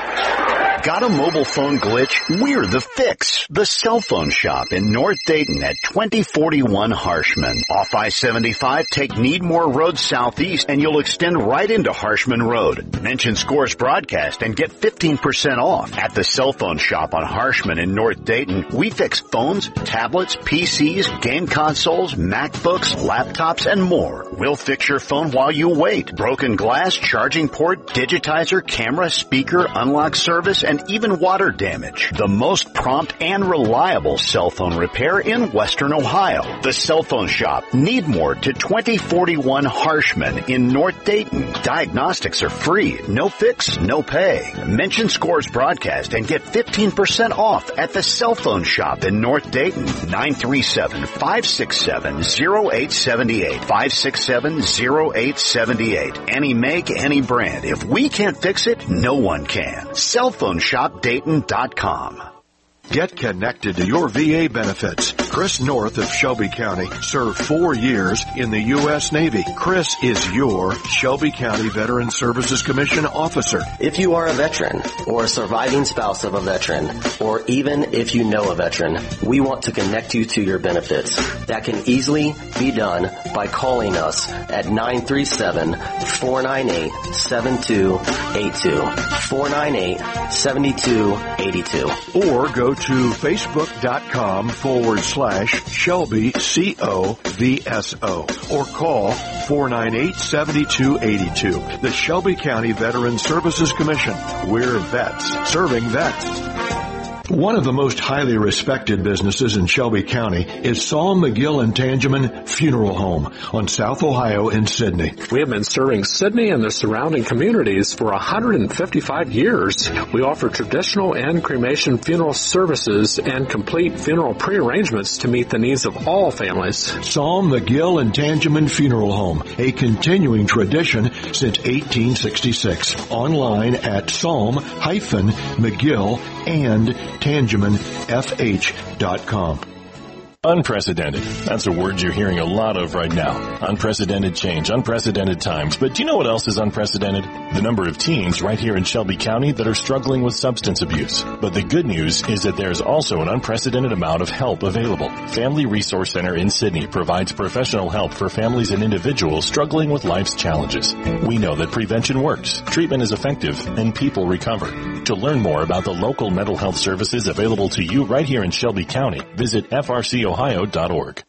Speaker 4: Got a mobile phone glitch? We're the fix. The Cell Phone Shop in North Dayton at twenty forty-one Harshman. Off I seventy-five, take Needmore Road southeast and you'll extend right into Harshman Road. Mention Scores Broadcast and get fifteen percent off. At the Cell Phone Shop on Harshman in North Dayton, we fix phones, tablets, P Cs, game consoles, MacBooks, laptops, and more. We'll fix your phone while you wait. Broken glass, charging port, digitizer, camera, speaker, unlock service, and even water damage. The most prompt and reliable cell phone repair in Western Ohio. The Cell Phone Shop. Need more to twenty forty-one Harshman in North Dayton. Diagnostics are free. No fix, no pay. Mention Scores Broadcast and get fifteen percent off at the Cell Phone Shop in North Dayton. nine three seven, five six seven, zero eight seven eight. five six seven, zero eight seven eight. Any make, any brand. If we can't fix it, no one can. Cell Phone Shop Dayton dot com.
Speaker 1: Get connected to your V A benefits. Chris North of Shelby County served four years in the U S Navy. Chris is your Shelby County Veteran Services Commission officer.
Speaker 15: If you are a veteran or a surviving spouse of a veteran, or even if you know a veteran, we want to connect you to your benefits. That can easily be done by calling us at nine three seven, four nine eight, seven two eight two. four nine eight, seven two eight two.
Speaker 1: Or go to facebook.com forward slash Shelby C O V S O or call four nine eight, seven two eight two. The Shelby County Veteran Services Commission. We're vets serving vets. One of the most highly respected businesses in Shelby County is Saul McGill and Tangeman Funeral Home on South Ohio in Sidney.
Speaker 16: We have been serving Sidney and the surrounding communities for one hundred fifty-five years. We offer traditional and cremation funeral services and complete funeral prearrangements to meet the needs of all families.
Speaker 1: Saul McGill and Tangeman Funeral Home, a continuing tradition since eighteen sixty-six. Online at psalm dash mcgill and tangeman f h dot com.
Speaker 17: Unprecedented. That's a word you're hearing a lot of right now. Unprecedented change, unprecedented times. But do you know what else is unprecedented? The number of teens right here in Shelby County that are struggling with substance abuse. But the good news is that there's also an unprecedented amount of help available. Family Resource Center in Sidney provides professional help for families and individuals struggling with life's challenges. We know that prevention works, treatment is effective, and people recover. To learn more about the local mental health services available to you right here in Shelby County, visit f r c ohio dot org.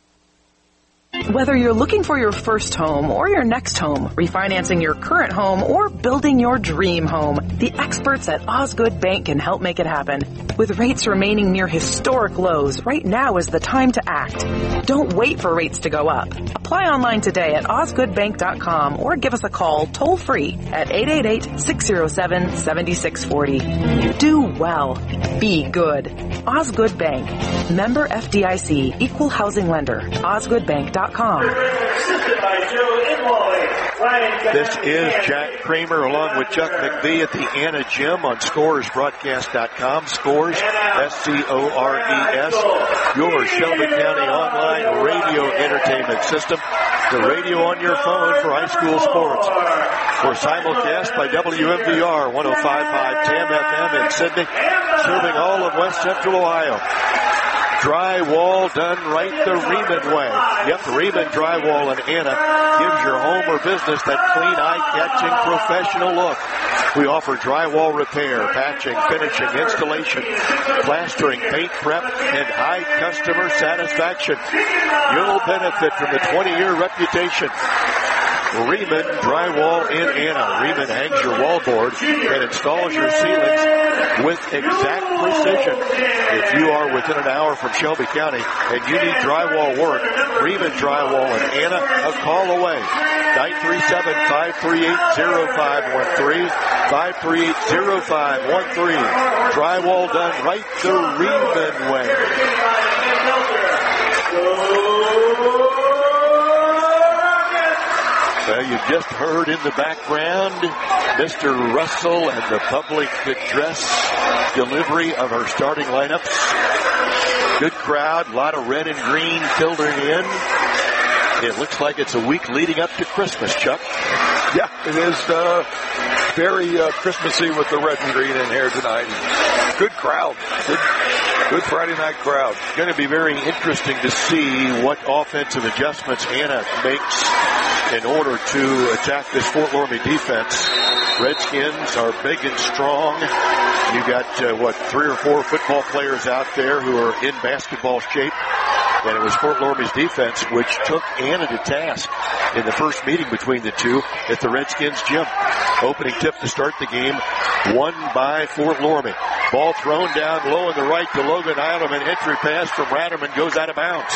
Speaker 18: Whether you're looking for your first home or your next home, refinancing your current home or building your dream home, the experts at Osgood Bank can help make it happen. With rates remaining near historic lows, right now is the time to act. Don't wait for rates to go up. Apply online today at osgood bank dot com or give us a call toll free at eight eight eight, six oh seven, seven six four oh. Do well. Be good. Osgood Bank. Member F D I C. Equal housing lender. osgood bank dot com.
Speaker 1: This is Jack Kramer along with Chuck McBee at the Anna Gym on scores broadcast dot com. Scores, S C O R E S, your Shelby County online radio entertainment system. The radio on your phone for high school sports. We're simulcast by W M V R one oh five point five T A M F M in Sidney, serving all of West Central Ohio. Drywall done right the Riemann way. Yep, Riemann Drywall in Anna gives your home or business that clean, eye-catching, professional look. We offer drywall repair, patching, finishing, installation, plastering, paint prep, and high customer satisfaction. You'll benefit from the twenty-year reputation. Riemann Drywall in Anna. Riemann hangs your wallboard and installs your ceilings with exact precision. If you are within an hour from Shelby County and you need drywall work, Riemann Drywall in Anna, a call away. nine three seven, five three eight, zero five one three, five three eight, zero five one three. Drywall done right the Riemann way. Well, you just heard in the background Mister Russell and the public address delivery of our starting lineups. Good crowd, a lot of red and green filtering in. It looks like it's a week leading up to Christmas, Chuck.
Speaker 12: Yeah, it is. Uh, very uh, Christmassy with the red and green in here tonight. Good crowd. Good, good Friday night crowd.
Speaker 19: Going to be very interesting to see what offensive adjustments Anna makes in order to attack this Fort Loramie defense. Redskins are big and strong. You got, uh, what, three or four football players out there who are in basketball shape. And it was Fort Loramie's defense which took Anna to task in the first meeting between the two at the Redskins gym. Opening tip to start the game, won by Fort Loramie. Ball thrown down low in the right to Logan Eilerman. Entry pass from Ratterman goes out of bounds.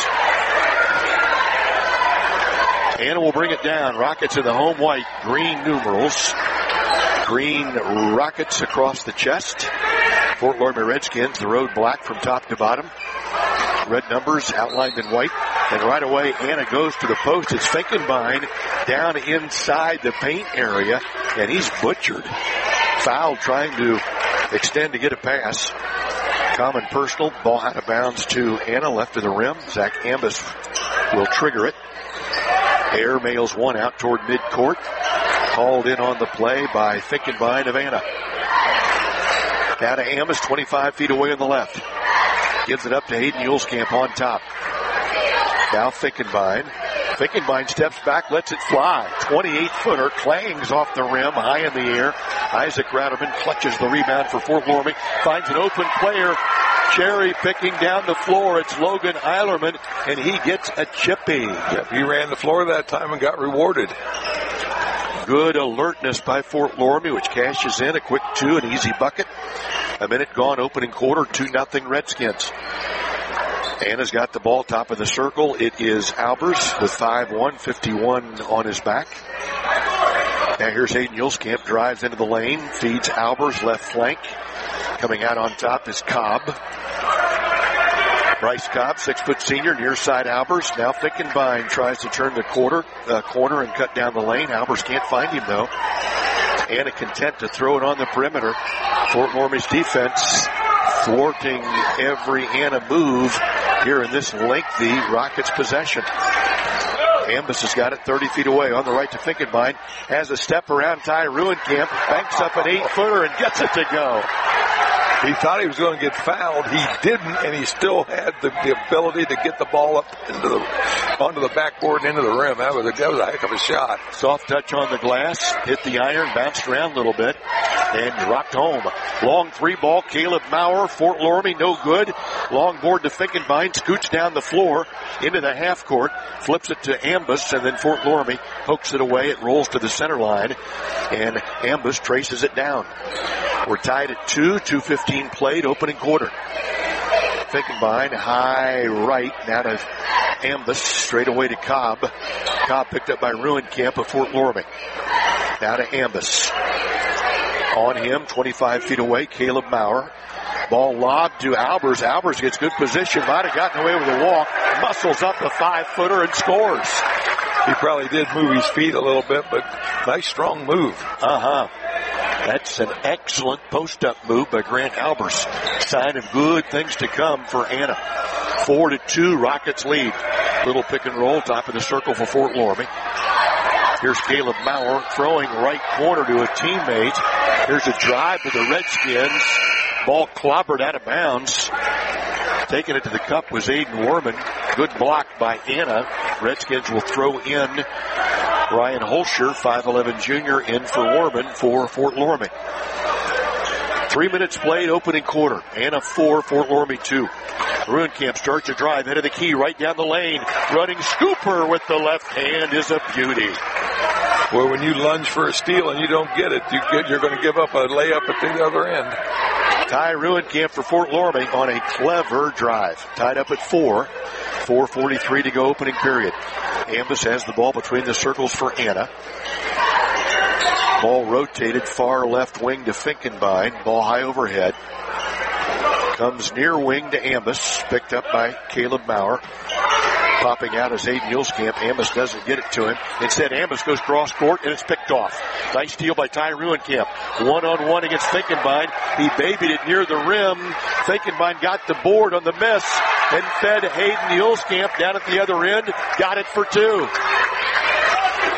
Speaker 19: Anna will bring it down. Rockets in the home white, green numerals. Green Rockets across the chest. Fort Loramie Redskins, the road black from top to bottom. Red numbers outlined in white. And right away, Anna goes to the post. It's Finkenbein down inside the paint area, and he's butchered. Fouled trying to extend to get a pass. Common personal. Ball out of bounds to Anna, left of the rim. Zach Ambus will trigger it. Air mails one out toward midcourt. Called in on the play by Finkenbein of Anna. Now to Ambus, twenty-five feet away on the left. Gives it up to Hayden Yuleskamp on top. Now Finkenbein. Finkenbein steps back, lets it fly. twenty-eight footer, clangs off the rim, high in the air. Isaac Ratterman clutches the rebound for Fort Loramie. Finds an open player. Cherry picking down the floor. It's Logan Eilerman, and he gets a chippy.
Speaker 12: Yep, he ran the floor that time and got rewarded.
Speaker 19: Good alertness by Fort Loramie, which cashes in a quick two, an easy bucket. A minute gone, opening quarter, two nothing Redskins. Anna's got the ball, top of the circle. It is Albers with five one, fifty-one on his back. Now here's Hayden Yuleskamp, drives into the lane, feeds Albers left flank. Coming out on top is Cobb. Bryce Cobb, six-foot senior, near side Albers. Now Finkenbein tries to turn the quarter, uh, corner and cut down the lane. Albers can't find him, though. Anna content to throw it on the perimeter. Fort Loramie's defense thwarting every Anna move here in this lengthy Rockets possession. Ambus has got it thirty feet away on the right to Finkenbein. Has a step around Ty Ruenkamp. Banks up an eight-footer and gets it to go.
Speaker 12: He thought he was going to get fouled. He didn't, and he still had the, the ability to get the ball up into the onto the backboard and into the rim. That was a, that was a heck of a shot.
Speaker 19: Soft touch on the glass, hit the iron, bounced around a little bit, and dropped home. Long three ball, Caleb Maurer, Fort Loramie, no good. Long board to Finkenbein, scoots down the floor into the half court, flips it to Ambus, and then Fort Loramie pokes it away. It rolls to the center line, and Ambus traces it down. We're tied at two, two fifteen played, opening quarter. Finkenbein, high right, now to Ambus, straight away to Cobb. Cobb picked up by Ruenkamp of Fort Loramie. Now to Ambus. On him, twenty-five feet away, Caleb Maurer. Ball lobbed to Albers. Albers gets good position, might have gotten away with a walk, muscles up a five-footer and scores.
Speaker 12: He probably did move his feet a little bit, but nice strong move.
Speaker 19: Uh-huh. That's an excellent post-up move by Grant Albers. Sign of good things to come for Anna. Four to two, Rockets lead. Little pick and roll, top of the circle for Fort Loramie. Here's Caleb Maurer throwing right corner to a teammate. Here's a drive to the Redskins. Ball clobbered out of bounds. Taking it to the cup was Aiden Werman. Good block by Anna. Redskins will throw in Ryan Holscher, five eleven junior, in for Werman for Fort Loramie. Three minutes played, opening quarter. Anna four, Fort Loramie two. Ruenkamp starts a drive, head of the key, right down the lane. Running scooper with the left hand is a beauty.
Speaker 12: Well, when you lunge for a steal and you don't get it, you get, you're going to give up a layup at the other end.
Speaker 19: Ty Ruenkamp for Fort Loramie on a clever drive. Tied up at four. four forty-three to go, opening period. Ambus has the ball between the circles for Anna. Ball rotated far left wing to Finkenbein. Ball high overhead. Comes near wing to Ambus. Picked up by Caleb Maurer. Popping out is Aiden Yuleskamp. Ambus doesn't get it to him. Instead, Ambus goes cross court and it's picked off. Nice steal by Ty Ruenkamp. One on one against Finkenbein. He babied it near the rim. Finkenbein got the board on the miss and fed Hayden Yuleskamp down at the other end. Got it for two.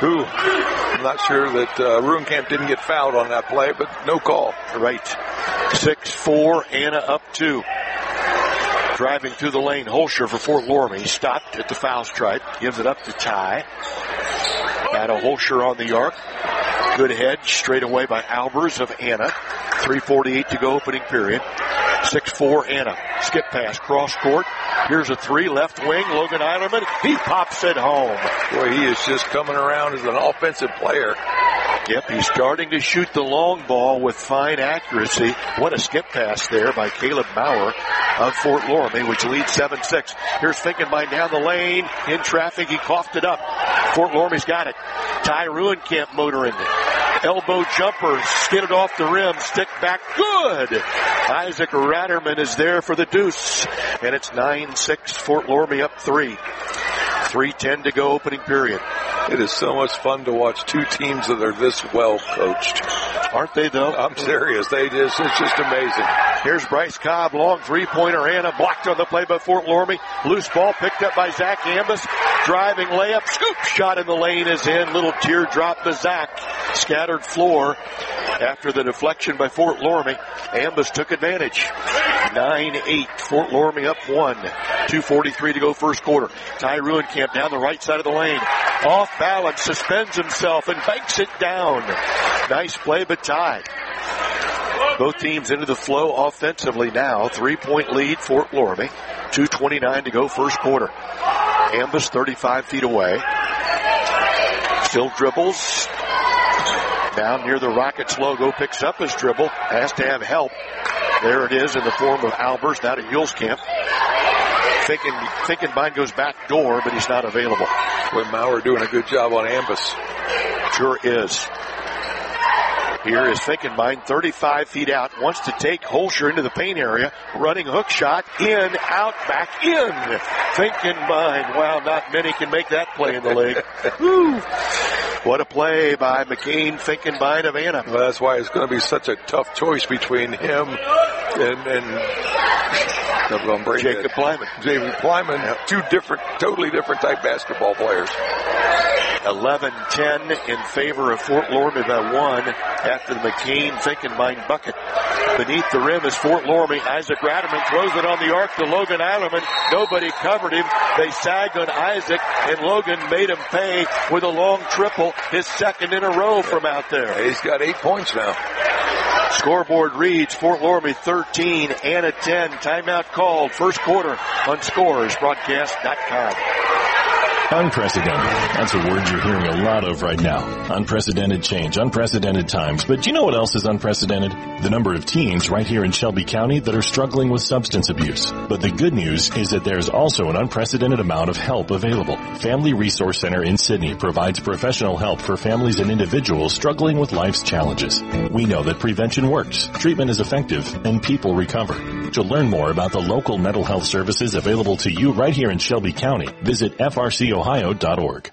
Speaker 12: Who? I'm not sure that uh, Ruenkamp didn't get fouled on that play, but no call.
Speaker 19: Right. six four, Anna up two. Driving through the lane, Holscher for Fort Loramie. He stopped at the foul stripe, gives it up to Ty. Got a Holscher on the arc. Good head straight away by Albers of Anna. three forty-eight to go, opening period. six four, Anna. Skip pass, cross court. Here's a three, left wing, Logan Eilerman. He pops it home.
Speaker 12: Boy, he is just coming around as an offensive player.
Speaker 19: Yep, he's starting to shoot the long ball with fine accuracy. What a skip pass there by Caleb Bauer of Fort Loramie, which leads seven six. Here's Finkenbein down the lane. In traffic, he coughed it up. Fort Loramie's got it. Ty Ruenkamp motoring. Elbow jumper, skidded off the rim, stick back, good! Isaac Ratterman is there for the deuce. And it's nine six, Fort Loramie up three. three ten to go, opening period.
Speaker 12: It is so much fun to watch two teams that are this well coached.
Speaker 19: Aren't they, though?
Speaker 12: I'm serious. They just, it's just amazing.
Speaker 19: Here's Bryce Cobb, long three-pointer. Anna blocked on the play by Fort Loramie. Loose ball picked up by Zach Ambus. Driving layup, scoop shot in the lane is in. Little teardrop to Zach. Scattered floor after the deflection by Fort Loramie. Ambus took advantage. nine eight, Fort Loramie up one. two forty-three to go first quarter. Ty Ruenkamp down the right side of the lane. Off balance, suspends himself and banks it down. Nice play, but Ty. Both teams into the flow offensively now. Three-point lead, Fort Loramie. two twenty-nine to go first quarter. Ambus thirty-five feet away. Still dribbles. Down near the Rockets logo, picks up his dribble. Has to have help. There it is in the form of Albers, now to Yuleskamp. Finken, Finkenbein goes back door, but he's not available.
Speaker 12: Boy, Maurer doing a good job on Ambus.
Speaker 19: Sure is. Here is Finkenbein, thirty-five feet out, wants to take Holscher into the paint area, running hook shot, in, out, back, in. Finkenbein, wow, not many can make that play in the league. Woo. What a play by McCain Finkenbein of Anna.
Speaker 12: Well, that's why it's going to be such a tough choice between him and, and
Speaker 19: Jacob Plyman.
Speaker 12: Jacob Plyman, yep. Two different, totally different type basketball players.
Speaker 19: eleven ten in favor of Fort Loramie by one after the McCain Finkenbein bucket. Beneath the rim is Fort Loramie. Isaac Ratterman throws it on the arc to Logan Eilerman. Nobody covered him. They sagged on Isaac, and Logan made him pay with a long triple, his second in a row from out there.
Speaker 12: He's got eight points now.
Speaker 19: Scoreboard reads Fort Loramie thirteen, Anna ten. Timeout called. First quarter on scores broadcast dot com.
Speaker 17: Unprecedented. That's a word you're hearing a lot of right now. Unprecedented change, unprecedented times. But do you know what else is unprecedented? The number of teens right here in Shelby County that are struggling with substance abuse. But the good news is that there's also an unprecedented amount of help available. Family Resource Center in Sidney provides professional help for families and individuals struggling with life's challenges. We know that prevention works, treatment is effective, and people recover. To learn more about the local mental health services available to you right here in Shelby County, visit F R C Ohio dot org.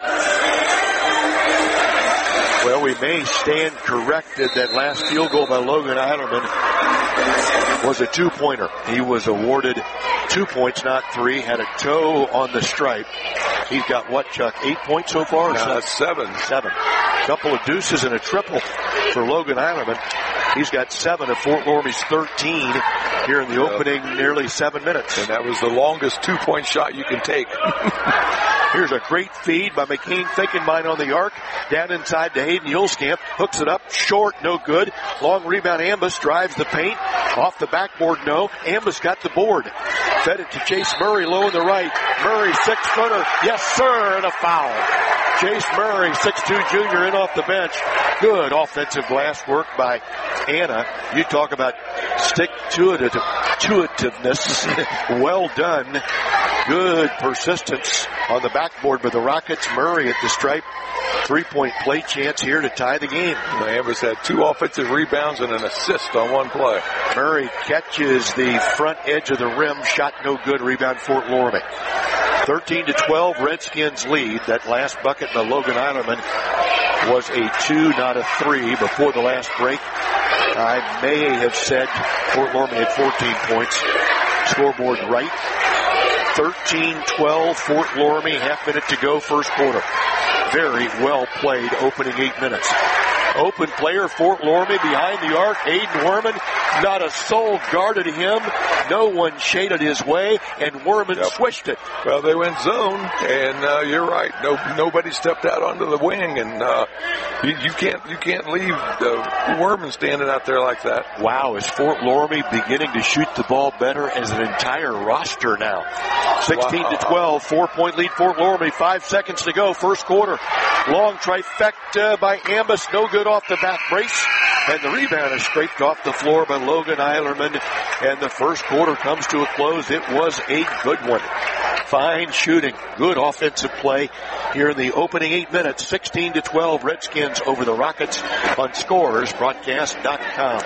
Speaker 19: Well, we may stand corrected. That last field goal by Logan Eilerman was a two-pointer. He was awarded two points, not three. Had a toe on the stripe. He's got what, Chuck? Eight points so far?
Speaker 12: Uh, seven.
Speaker 19: Seven. A couple of deuces and a triple for Logan Eilerman. He's got seven of Fort Loramie's thirteen here in the opening nearly seven minutes.
Speaker 12: And that was the longest two-point shot you can take.
Speaker 19: Here's a great feed by McCain Finkenbein on the arc. Down inside to Hayden Yuleskamp. Hooks it up. Short, no good. Long rebound. Ambus drives the paint. Off the backboard, no. Ambus got the board. Fed it to Chase Murray low in the right. Murray, six-footer. Yes, sir, and a foul. Chase Murray, six two junior, in off the bench. Good offensive glass work by Anna. You talk about stick-to-itiveness. Well done. Good persistence on the backboard by the Rockets. Murray at the stripe. Three-point play chance here to tie the game.
Speaker 12: Ambus had two offensive rebounds and an assist on one play.
Speaker 19: Murray catches the front edge of the rim. Shot no good. Rebound Fort Loramie. thirteen to twelve, Redskins lead. That last bucket by Logan Eilerman was a two, not a three. Before the last break, I may have said Fort Loramie had fourteen points. Scoreboard right. thirteen twelve, Fort Loramie, half minute to go, first quarter. very well played opening eight minutes. Open player, Fort Loramie behind the arc. Aiden Werman, not a soul guarded him. No one shaded his way, and Werman yep. swished it.
Speaker 12: Well, they went zone, and uh, you're right. No, nobody stepped out onto the wing, and uh, you, you can't you can't leave uh, Werman standing out there like that.
Speaker 19: Wow, is Fort Loramie beginning to shoot the ball better as an entire roster now? sixteen wow. to twelve, four-point lead Fort Loramie. Five seconds to go, first quarter. Long trifecta by Ambus, no good off the back brace, and the rebound is scraped off the floor by Logan Eilerman, and the first quarter comes to a close. It was a good one. Fine shooting, good offensive play here in the opening eight minutes. sixteen to twelve, Redskins over the Rockets on Scores Broadcast dot com.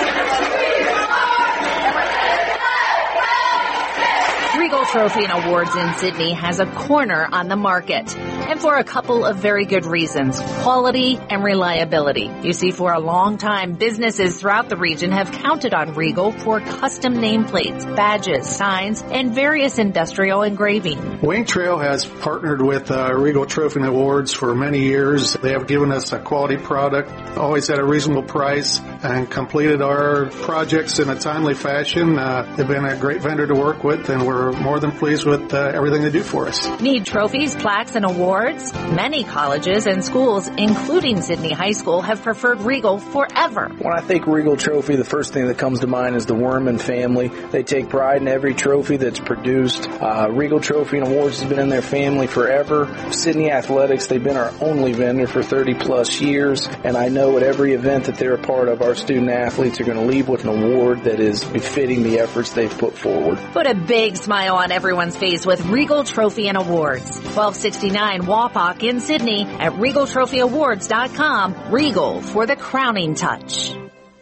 Speaker 20: Regal Trophy and Awards in Sydney has a corner on the market, and for a couple of very good reasons: quality and reliability. You see, for a long time, businesses throughout the region have counted on Regal for custom nameplates, badges, signs, and various industrial engraving.
Speaker 21: Wing Trail has partnered with uh, Regal Trophy and Awards for many years. They have given us a quality product, always at a reasonable price, and completed our projects in a timely fashion. Uh, they've been a great vendor to work with, and we're more than pleased with uh, everything they do for us.
Speaker 20: Need trophies, plaques, and awards? Many colleges and schools, including Sydney High School, have preferred Regal forever.
Speaker 10: When I think Regal Trophy, the first thing that comes to mind is the Werman family. They take pride in every trophy that's produced. Uh, Regal Trophy and Awards has been in their family forever. Sydney Athletics, they've been our only vendor for thirty plus years, and I know at every event that they're a part of, our student athletes are going to leave with an award that is befitting the efforts they've put forward.
Speaker 20: Put a big smile on everyone's face with Regal Trophy and Awards. twelve sixty-nine Wapak in Sydney at regal trophy awards dot com. Regal for the crowning touch.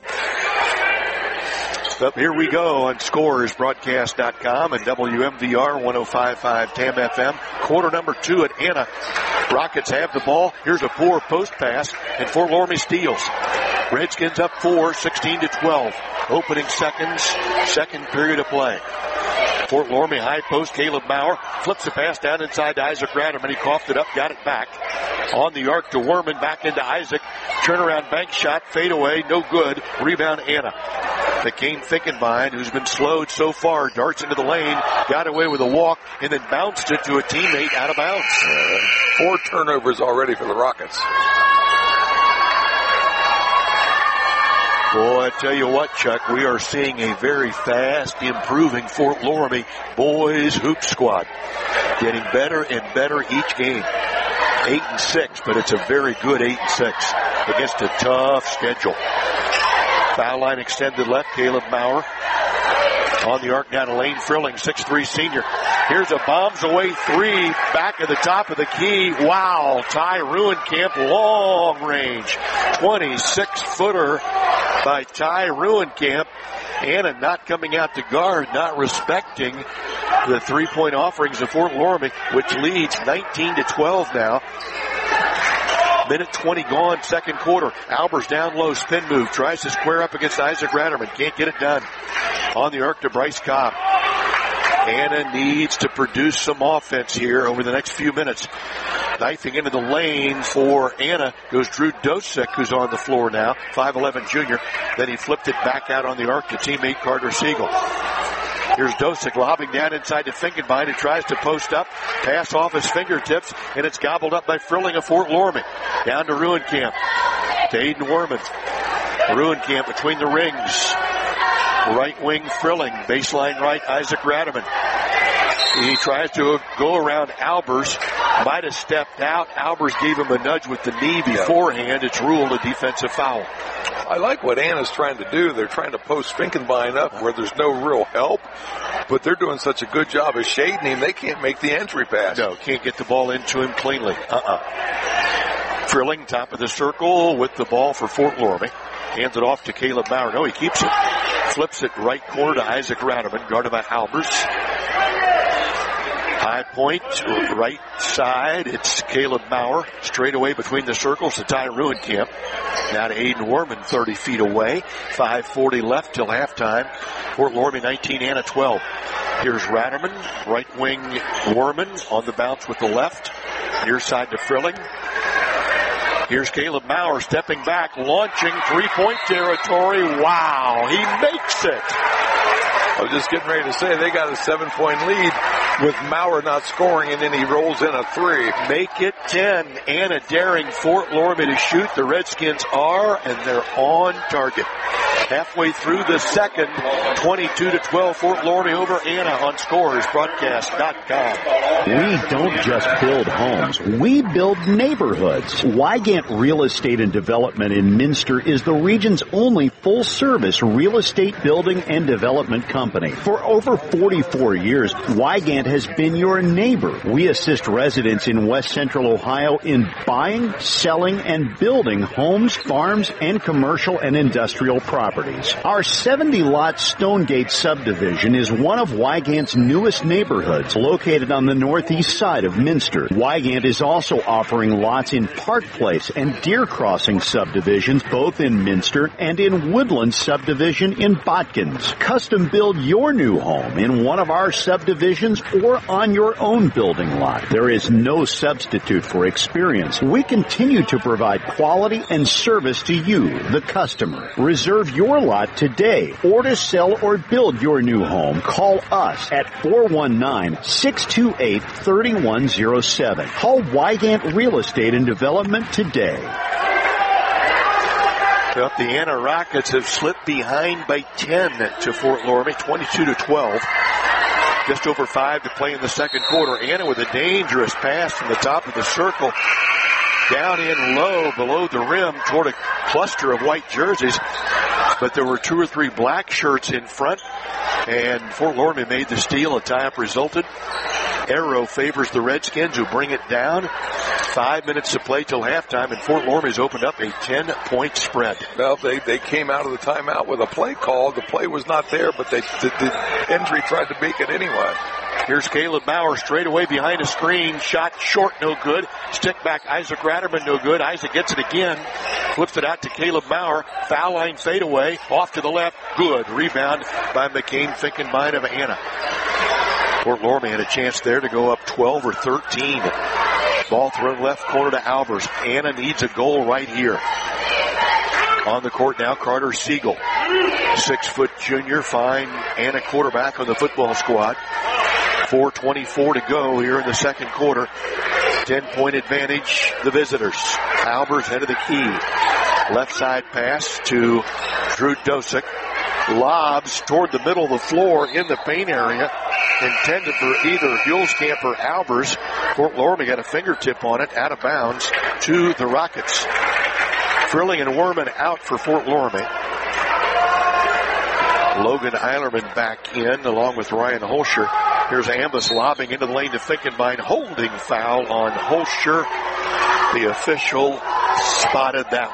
Speaker 19: Up here we go on Scores Broadcast dot com and W M V R one oh five point five T A M F M. Quarter number two at Anna. Rockets have the ball. Here's a poor post pass, and Fort Loramie steals. Redskins up four, sixteen to twelve. Opening seconds, second period of play. Fort Loramie high post, Caleb Maurer flips the pass down inside to Isaac Ratterman. He coughed it up, got it back. On the arc to Werman, back into Isaac. Turnaround bank shot, fade away, no good. Rebound Anna. McCain Finkenbein, who's been slowed so far, darts into the lane, got away with a walk, and then bounced it to a teammate out of bounds.
Speaker 12: Uh, four turnovers already for the Rockets.
Speaker 19: Boy, I tell you what, Chuck, we are seeing a very fast, improving Fort Loramie boys hoop squad. Getting better and better each game. Eight and six, but it's a very good eight and six against a tough schedule. Foul line extended left, Caleb Maurer. On the arc down to Lane Frilling, six three senior. Here's a bombs away three, back at the top of the key. Wow, Ty Ruenkamp, long range. twenty-six footer by Ty Ruenkamp. Anna not coming out to guard, not respecting the three-point offerings of Fort Loramie, which leads nineteen to twelve now. Minute twenty gone, second quarter. Albers down low, spin move, tries to square up against Isaac Ratterman. Can't get it done. On the arc to Bryce Cobb. Anna needs to produce some offense here over the next few minutes. Knifing into the lane for Anna goes Drew Dosick, who's on the floor now, five eleven junior. Then he flipped it back out on the arc to teammate Carter Siegel. Here's Dosick lobbing down inside to Finkenbein, who tries to post up, pass off his fingertips, and it's gobbled up by Frilling of Fort Loramie. Down to Ruenkamp, to Aiden Werman. Ruenkamp between the rings. Right wing Frilling, baseline right, Isaac Ratterman. He tries to go around Albers, might have stepped out. Albers gave him a nudge with the knee beforehand. It's ruled a defensive foul.
Speaker 12: I like what Anna's trying to do. They're trying to post Finkenbein up where there's no real help, but they're doing such a good job of shading him, they can't make the entry pass.
Speaker 19: No, can't get the ball into him cleanly. Uh-uh. Frilling, top of the circle with the ball for Fort Loramie. Hands it off to Caleb Maurer. No, he keeps it. Flips it right corner to Isaac Ratterman, guarded by Albers. High point, right side. It's Caleb Maurer. Straight away between the circles to Ty Ruenkamp. Now to Aiden Werman, thirty feet away. five forty left till halftime. Fort Loramie nineteen, Anna twelve. Here's Ratterman, right wing Werman on the bounce with the left. Near side to Frilling. Here's Caleb Maurer stepping back, launching three-point territory. Wow, he makes it.
Speaker 12: I was just getting ready to say they got a seven-point lead with Maurer not scoring, and then he rolls in a three.
Speaker 19: Make it ten. Anna daring Fort Loramie to shoot. The Redskins are, and they're on target. Halfway through the second, twenty-two to twelve, Fort Loramie over Anna on Scores Broadcast dot com.
Speaker 4: We don't just build homes, we build neighborhoods. Wygant Real Estate and Development in Minster is the region's only full-service real estate building and development company. For over forty-four years, Wygant has been your neighbor. We assist residents in West Central Ohio in buying, selling, and building homes, farms, and commercial and industrial properties. Our seventy-lot Stonegate subdivision is one of Wygant's newest neighborhoods, located on the northeast side of Minster. Wygant is also offering lots in Park Place and Deer Crossing subdivisions, both in Minster, and in Woodland subdivision in Botkins. Custom build your new home in one of our subdivisions or on your own building lot. There is no substitute for experience. We continue to provide quality and service to you, the customer. Reserve your lot today, or to sell or build your new home, call us at four one nine, six two eight, three one zero seven. Call Wygant Real Estate and Development today.
Speaker 19: Well, the Anna Rockets have slipped behind by ten to Fort Loramie, twenty-two to twelve. Just over five to play in the second quarter. Anna with a dangerous pass from the top of the circle. Down in low, below the rim, toward a cluster of white jerseys. But there were two or three black shirts in front, and Fort Loramie made the steal. A tie-up resulted. Arrow favors the Redskins, who bring it down. Five minutes to play till halftime, and Fort Loramie's opened up a ten-point spread.
Speaker 12: Well, they, they came out of the timeout with a play call. The play was not there, but they, the, the injury tried to make it anyway.
Speaker 19: Here's Caleb Maurer straight away behind a screen. Shot short, no good. Stick back, Isaac Ratterman, no good. Isaac gets it again. Flips it out to Caleb Maurer. Foul line fadeaway. Off to the left. Good. Rebound by McCain Finkenbein of Anna. Fort Loramie had a chance there to go up twelve or thirteen. Ball thrown left corner to Albers. Anna needs a goal right here. On the court now, Carter Siegel. Six-foot junior, fine Anna quarterback on the football squad. four twenty-four to go here in the second quarter. ten-point advantage, the visitors. Albers head of the key. Left side pass to Drew Dosick. Lobs toward the middle of the floor in the paint area. Intended for either Hulskamp or Albers. Fort Loramie got a fingertip on it, out of bounds to the Rockets. Frilling and Werman out for Fort Loramie. Logan Eilerman back in along with Ryan Holscher. Here's Ambus lobbing into the lane to Finkenbein. Holding foul on Holscher. The official spotted that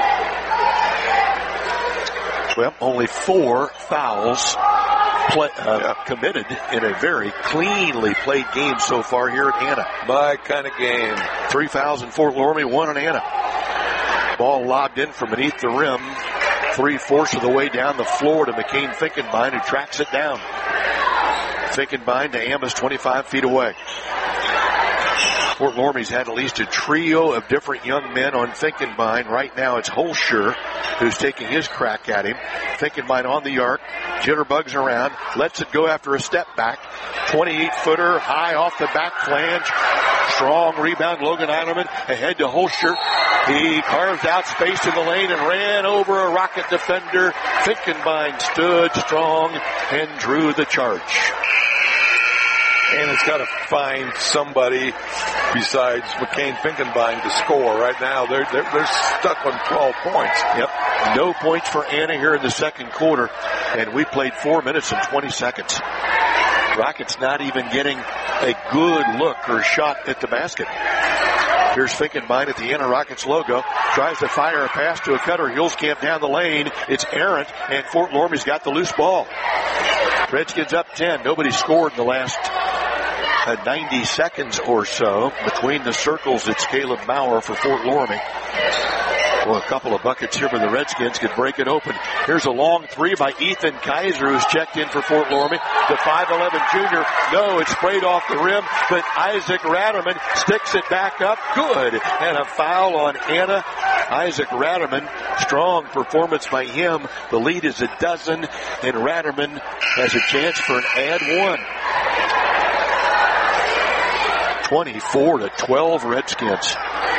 Speaker 19: one. Well, only four fouls play, uh, committed in a very cleanly played game so far here at Anna.
Speaker 12: My kind of game.
Speaker 19: Three fouls in Fort Loramie, one in Anna. Ball lobbed in from beneath the rim. Three-fourths of the way down the floor to McCain Finkenbein, who tracks it down. Finkenbein to Ambus, twenty-five feet away. Fort Loramie's had at least a trio of different young men on Finkenbein. Right now it's Holscher who's taking his crack at him. Finkenbein on the arc. Jitterbugs around. Lets it go after a step back. twenty-eight footer high off the back flange. Strong rebound. Logan Eilerman ahead to Holscher. He carved out space in the lane and ran over a Rocket defender. Finkenbein stood strong and drew the charge.
Speaker 12: And it's got to find somebody besides McCain Finkenbein to score. Right now, they're, they're, they're stuck on twelve points.
Speaker 19: Yep. No points for Anna here in the second quarter. And we played four minutes and twenty seconds. Rockets not even getting a good look or shot at the basket. Here's Finkenbein at the Anna Rockets logo. Tries to fire a pass to a cutter. Hulskamp down the lane. It's errant, and Fort Loramie's got the loose ball. Redskins up ten. Nobody scored in the last uh, ninety seconds or so. Between the circles, it's Caleb Maurer for Fort Loramie. Well, a couple of buckets here for the Redskins could break it open. Here's a long three by Ethan Kaiser, who's checked in for Fort Loramie. The five eleven junior. No, it's sprayed off the rim, but Isaac Ratterman sticks it back up. Good. And a foul on Anna. Isaac Ratterman, strong performance by him. The lead is a dozen, and Ratterman has a chance for an add one. twenty-four to twelve Redskins.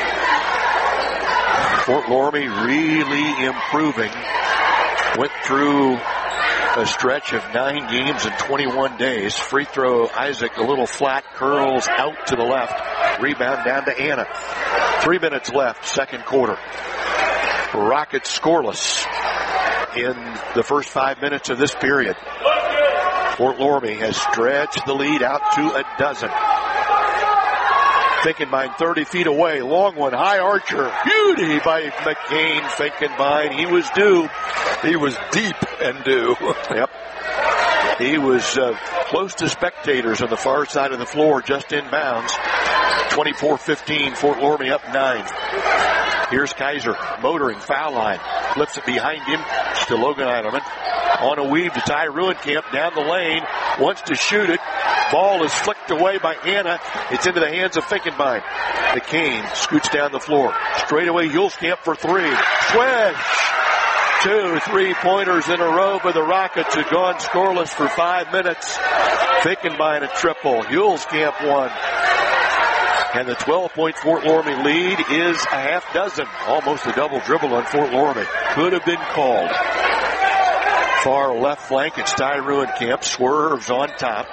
Speaker 19: Fort Loramie really improving. Went through a stretch of nine games in twenty-one days. Free throw, Isaac a little flat, curls out to the left. Rebound down to Anna. Three minutes left, second quarter. Rockets scoreless in the first five minutes of this period. Fort Loramie has stretched the lead out to a dozen. Finkenbein thirty feet away. Long one. High archer. Beauty by McCain Finkenbein. He was due.
Speaker 12: He was deep and due.
Speaker 19: Yep. He was uh, close to spectators on the far side of the floor, just inbounds. twenty-four fifteen. Fort Loramie up nine. Here's Kaiser motoring, foul line. Flips it behind him to Logan Eilerman. On a weave to Ty Ruenkamp down the lane. Wants to shoot it. Ball is flicked away by Anna. It's into the hands of Finkenbein. McCain scoots down the floor. Straight away, Hulskamp for three. Swish! Two three-pointers in a row by the Rockets, who'd gone scoreless for five minutes. Finkenbein a triple. Hulskamp one. And the twelve-point Fort Loramie lead is a half dozen. Almost a double dribble on Fort Loramie. Could have been called. Far left flank, it's Ty Ruenkamp. Swerves on top.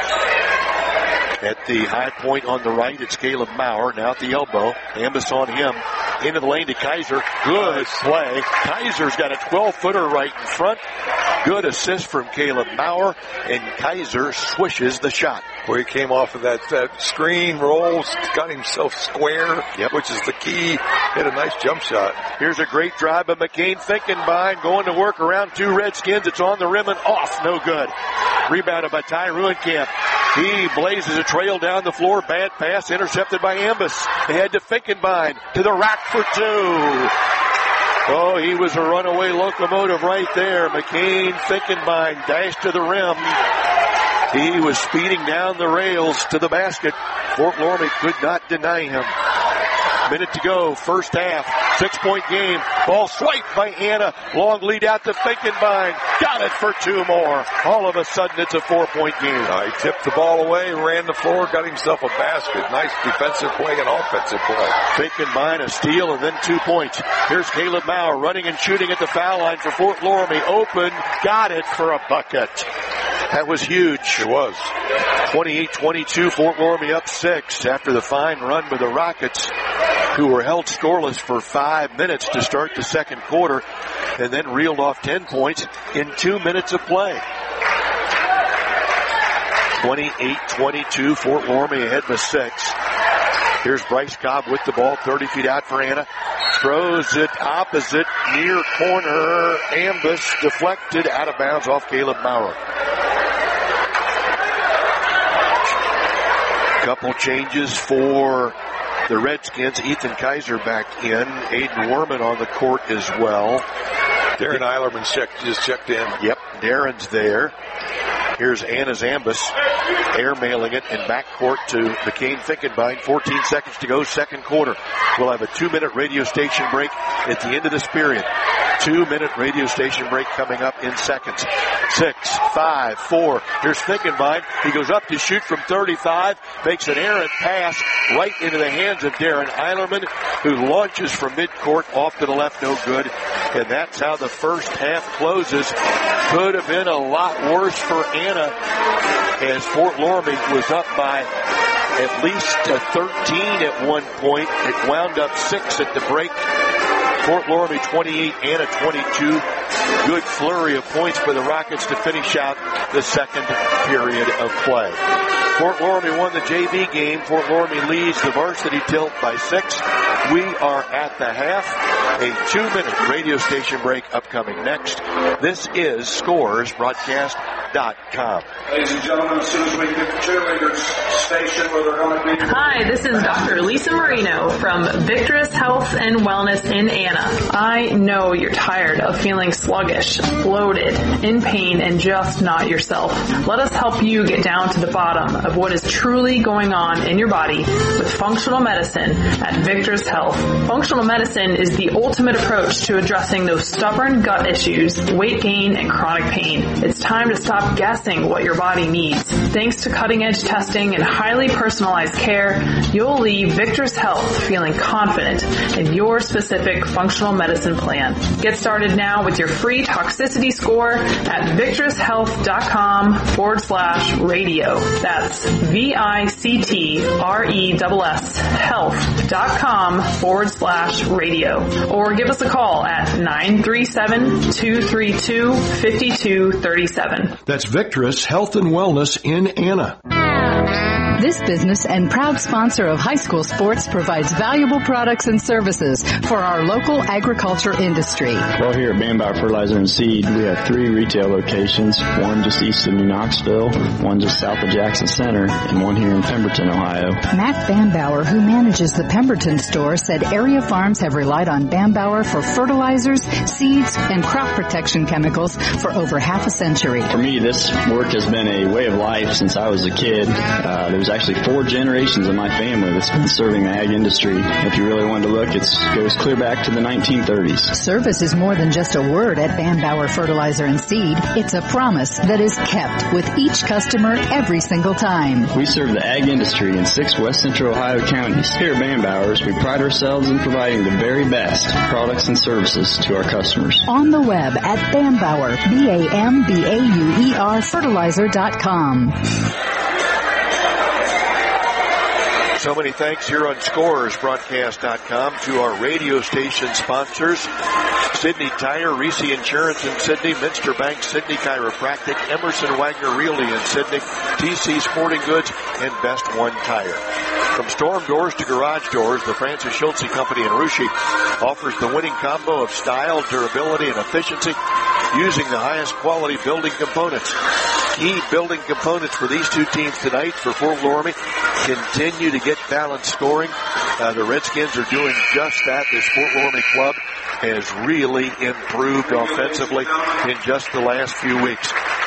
Speaker 19: At the high point on the right, it's Caleb Maurer. Now at the elbow. Ambus on him. Into the lane to Kaiser. Good play. Kaiser's got a twelve-footer right in front. Good assist from Caleb Maurer. And Kaiser swishes the shot.
Speaker 12: Where he came off of that, that screen, rolls, got himself square,
Speaker 19: yep.
Speaker 12: Which is the key. Hit a nice jump shot.
Speaker 19: Here's a great drive by McCain Finkenbein, going to work around two Redskins. It's on the rim and off. No good. Rebounded by Ty Ruenkamp. He blazes a trail down the floor. Bad pass intercepted by Ambus. Ahead to Finkenbein. To the rack for two. Oh, he was a runaway locomotive right there. McCain Finkenbein dashed to the rim. He was speeding down the rails to the basket. Fort Loramie could not deny him. Minute to go, first half, six-point game. Ball swiped by Anna. Long lead out to Finkenbein. Got it for two more. All of a sudden, it's a four-point game.
Speaker 12: Uh, he tipped the ball away, ran the floor, got himself a basket. Nice defensive play and offensive play.
Speaker 19: Finkenbein a steal and then two points. Here's Caleb Maurer running and shooting at the foul line for Fort Loramie. Open, got it for a bucket. That was huge.
Speaker 12: It was.
Speaker 19: twenty-eight twenty-two, Fort Loramie up six after the fine run by the Rockets, who were held scoreless for five minutes to start the second quarter and then reeled off ten points in two minutes of play. twenty-eight twenty-two, Fort Loramie ahead by six. Here's Bryce Cobb with the ball, thirty feet out for Anna. Throws it opposite, near corner. Ambus deflected, out of bounds off Caleb Maurer. Couple changes for the Redskins. Ethan Kaiser back in. Aiden Werman on the court as well.
Speaker 12: Darren Eilerman checked, just checked in.
Speaker 19: Yep, Darren's there. Here's Anna's Ambus, airmailing it in backcourt to McCain Finkenbein. fourteen seconds to go, second quarter. We'll have a two-minute radio station break at the end of this period. Two-minute radio station break coming up in seconds. Six, five, four. Here's Finkenbein. He goes up to shoot from thirty-five, makes an errant pass right into the hands of Darren Eilerman, who launches from midcourt off to the left, no good. And that's how the first half closes. Could have been a lot worse for Anna, as Fort Loramie was up by at least a thirteen at one point. It wound up six at the break. Fort Loramie twenty-eight, Anna twenty-two. Good flurry of points for the Rockets to finish out the second period of play. Fort Loramie won the J V game. Fort Loramie leads the varsity tilt by six. We are at the half. A two-minute radio station break upcoming next. This is Scores Broadcast dot com.
Speaker 3: Ladies and gentlemen, as soon as we get the cheerleaders station where they're going to be.
Speaker 22: Hi, this is Doctor Lisa Marino from Victorous Health and Wellness in Anna. I know you're tired of feeling sluggish, bloated, in pain, and just not yourself. Let us help you get down to the bottom of what is truly going on in your body with functional medicine at Victorous Health. Functional medicine is the ultimate approach to addressing those stubborn gut issues, weight gain, and chronic pain. It's time to stop guessing what your body needs. Thanks to cutting-edge testing and highly personalized care, you'll leave Victor's Health feeling confident in your specific functional medicine plan. Get started now with your free toxicity score at victorous.health.com forward slash radio. That's V-I-C-T-R-E-S-S health.com forward slash radio. Or give us a call at nine three seven, two three two, five two three seven.
Speaker 1: That's Victorous Health and Wellness in Anna.
Speaker 6: This business and proud sponsor of high school sports provides valuable products and services for our local agriculture industry.
Speaker 23: Well, here at Bambauer Fertilizer and Seed, we have three retail locations, one just east of New Knoxville, one just south of Jackson Center, and one here in Pemberton, Ohio.
Speaker 6: Matt Bambauer, who manages the Pemberton store, said area farms have relied on Bambauer for fertilizers, seeds, and crop protection chemicals for over half a century.
Speaker 23: For me, this work has been a way of life since I was a kid. Uh, there's actually four generations of my family that's been serving the ag industry. If you really wanted to look, it goes clear back to the nineteen thirties.
Speaker 6: Service is more than just a word at Bambauer Fertilizer and Seed. It's a promise that is kept with each customer every single time.
Speaker 23: We serve the ag industry in six west central Ohio counties. Here at Bambauer's, we pride ourselves in providing the very best products and services to our customers.
Speaker 6: On the web at Bambauer, B A M B A U E R fertilizer dot com.
Speaker 19: So many thanks here on Scores Broadcast dot com to our radio station sponsors. Sydney Tire, Reese Insurance in Sydney, Minster Bank, Sydney Chiropractic, Emerson Wagner Realty in Sydney, T C Sporting Goods, and Best One Tire. From storm doors to garage doors, the Francis Schultze Company in Russia offers the winning combo of style, durability, and efficiency using the highest quality building components. Key building components for these two teams tonight for Fort Loramie continue to get balanced scoring. Uh, the Redskins are doing just that. This Fort Loramie club has really improved offensively in just the last few weeks.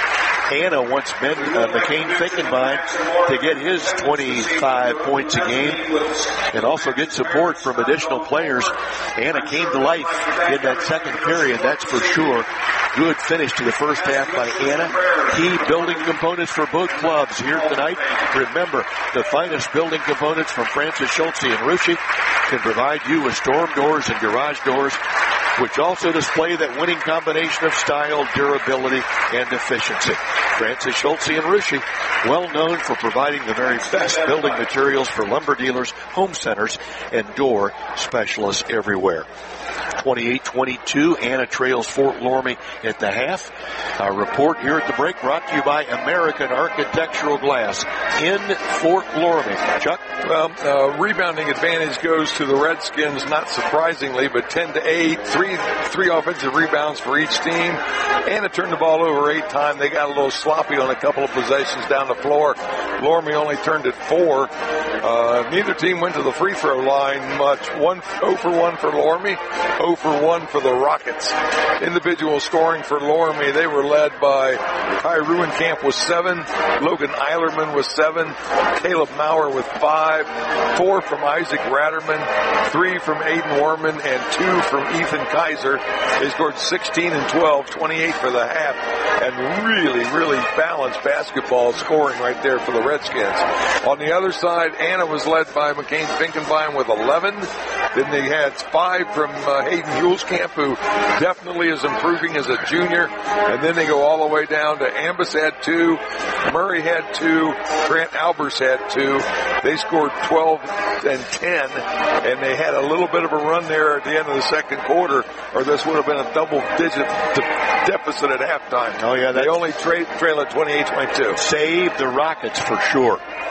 Speaker 19: Anna wants Ben uh, McCain Finkenbein to get his twenty-five points a game and also get support from additional players. Anna came to life in that second period, that's for sure. Good finish to the first half by Anna. Key building components for both clubs here tonight. Remember, the finest building components from Francis Schultze and Russia can provide you with storm doors and garage doors, which also display that winning combination of style, durability, and efficiency. Francis Schultze and Russia, well known for providing the very best building materials for lumber dealers, home centers, and door specialists everywhere. twenty-eight twenty-two, Anna trails Fort Loramie at the half. Our report here at the break brought to you by American Architectural Glass in Fort Loramie. Chuck?
Speaker 12: Well, uh, rebounding advantage goes to the Redskins, not surprisingly, but ten to eight, three, three offensive rebounds for each team. Anna turned the ball over eight times. They got a little sloppy on a couple of possessions down the floor. Loramie only turned it four. Uh, neither team went to the free throw line much. One, oh for one for Loramie, oh for one for the Rockets. Individual scoring for Loramie, they were led by Kai Ruenkamp with seven, Logan Eilerman with seven, Caleb Maurer with five, four from Isaac Ratterman, three from Aiden Warman, and two from Ethan Kaiser. They scored sixteen and twelve, twenty-eight for the half, and really, really balanced basketball scoring right there for the Redskins. On the other side, Anna was led by McCain Finkenbein with eleven. Then they had five from uh, Hayden Hulskamp, who definitely is improving as a junior. And then they go all the way down to Ambus had two, Murray had two, Grant Albers had two. They scored twelve and ten, and they had a little bit of a run there at the end of the second quarter, or this would have been a double-digit de- deficit at halftime.
Speaker 19: Oh, yeah.
Speaker 12: They only tra- trail at twenty-eight twenty-two.
Speaker 19: Save the Rockets for sure.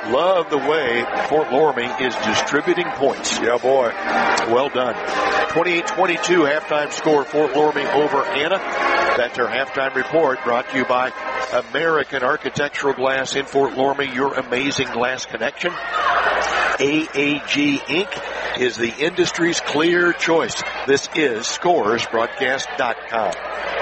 Speaker 19: love the way Fort Loramie is distributing points.
Speaker 12: Yeah, boy.
Speaker 19: Well done. twenty-eight twenty-two halftime score, Fort Loramie over Anna. That's our halftime report brought to you by American Architectural Glass in Fort Loramie, your amazing glass connection. A A G Incorporated is the industry's clear choice. This is Scores Broadcast dot com.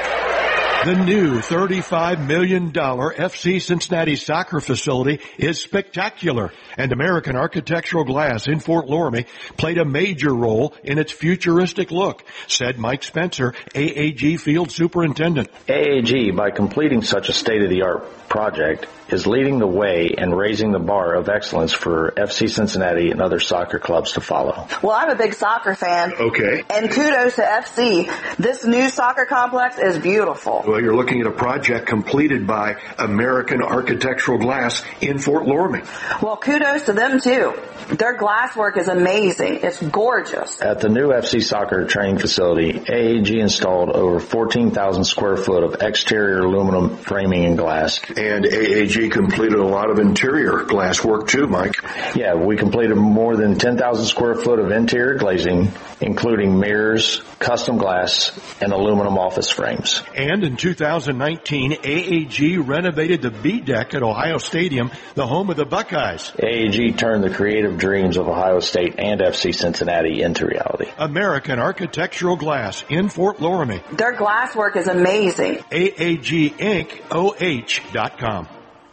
Speaker 1: The new thirty-five million dollars F C Cincinnati soccer facility is spectacular, and American Architectural Glass in Fort Loramie played a major role in its futuristic look, said Mike Spencer, A A G Field Superintendent.
Speaker 2: A A G, by completing such a state-of-the-art project, is leading the way and raising the bar of excellence for F C Cincinnati and other soccer clubs to follow.
Speaker 5: Well, I'm a big soccer fan.
Speaker 1: Okay.
Speaker 5: And kudos to F C. This new soccer complex is beautiful.
Speaker 1: Well, you're looking at a project completed by American Architectural Glass in Fort Loramie.
Speaker 5: Well, kudos to them, too. Their glass work is amazing. It's gorgeous.
Speaker 2: At the new F C soccer training facility, A A G installed over fourteen thousand square foot of exterior aluminum framing and glass.
Speaker 1: And A A G completed a lot of interior glass work too, Mike.
Speaker 2: Yeah, we completed more than ten thousand square foot of interior glazing, including mirrors, custom glass, and aluminum office frames.
Speaker 1: And in two thousand nineteen, A A G renovated the B deck at Ohio Stadium, the home of the Buckeyes.
Speaker 2: A A G turned the creative dreams of Ohio State and F C Cincinnati into reality.
Speaker 1: American Architectural Glass in Fort Loramie.
Speaker 5: Their glass work is amazing.
Speaker 1: A A G Inc O H dot com.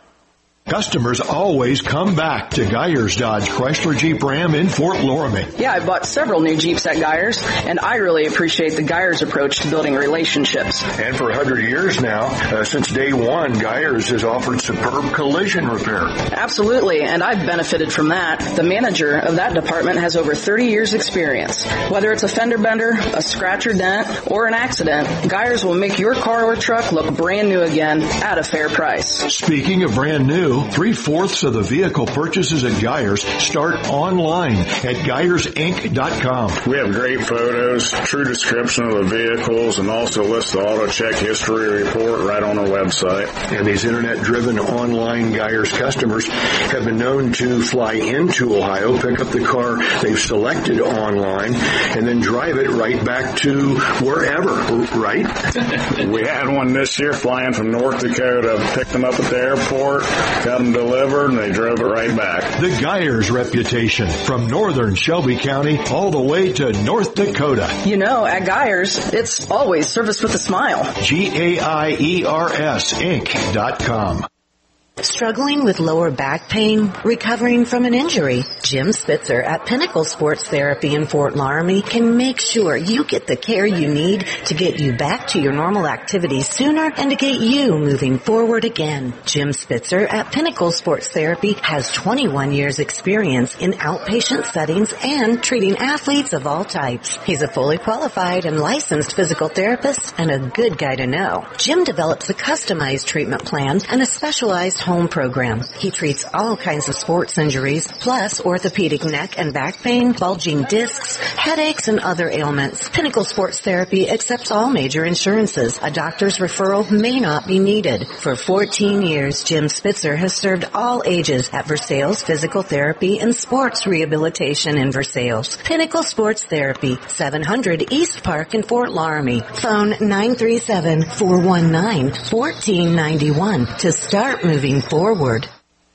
Speaker 1: Customers always come back to Geyers Dodge Chrysler Jeep Ram in Fort Loramie.
Speaker 7: Yeah, I bought several new Jeeps at Geyers, and I really appreciate the Geyers approach to building relationships.
Speaker 1: And for one hundred years now, uh, since day one, Geyers has offered superb collision repair.
Speaker 7: Absolutely, and I've benefited from that. The manager of that department has over thirty years experience. Whether it's a fender bender, a scratch or dent, or an accident, Geyers will make your car or truck look brand new again at a fair price.
Speaker 1: Speaking of brand new, three-fourths of the vehicle purchases at Geyers start online at Geyers Inc dot com.
Speaker 24: We have great photos, true description of the vehicles, and also list the auto check history report right on our website.
Speaker 1: And these internet-driven online Geyers customers have been known to fly into Ohio, pick up the car they've selected online, and then drive it right back to wherever, right?
Speaker 24: We had one this year flying from North Dakota, picked them up at the airport, got them delivered, and they drove it right back.
Speaker 1: The Geyers reputation, from northern Shelby County all the way to North Dakota.
Speaker 7: You know, at Geyers, it's always service with a smile.
Speaker 1: G A I E R S Inc dot com.
Speaker 14: Struggling with lower back pain? Recovering from an injury? Jim Spitzer at Pinnacle Sports Therapy in Fort Loramie can make sure you get the care you need to get you back to your normal activities sooner and to get you moving forward again. Jim Spitzer at Pinnacle Sports Therapy has twenty-one years experience in outpatient settings and treating athletes of all types. He's a fully qualified and licensed physical therapist and a good guy to know. Jim develops a customized treatment plan and a specialized home program. He treats all kinds of sports injuries, plus orthopedic neck and back pain, bulging discs, headaches, and other ailments. Pinnacle Sports Therapy accepts all major insurances. A doctor's referral may not be needed. For fourteen years, Jim Spitzer has served all ages at Versailles Physical Therapy and Sports Rehabilitation in Versailles. Pinnacle Sports Therapy, seven hundred East Park in Fort Loramie. Phone nine three seven, four one nine, one four nine one to start moving forward.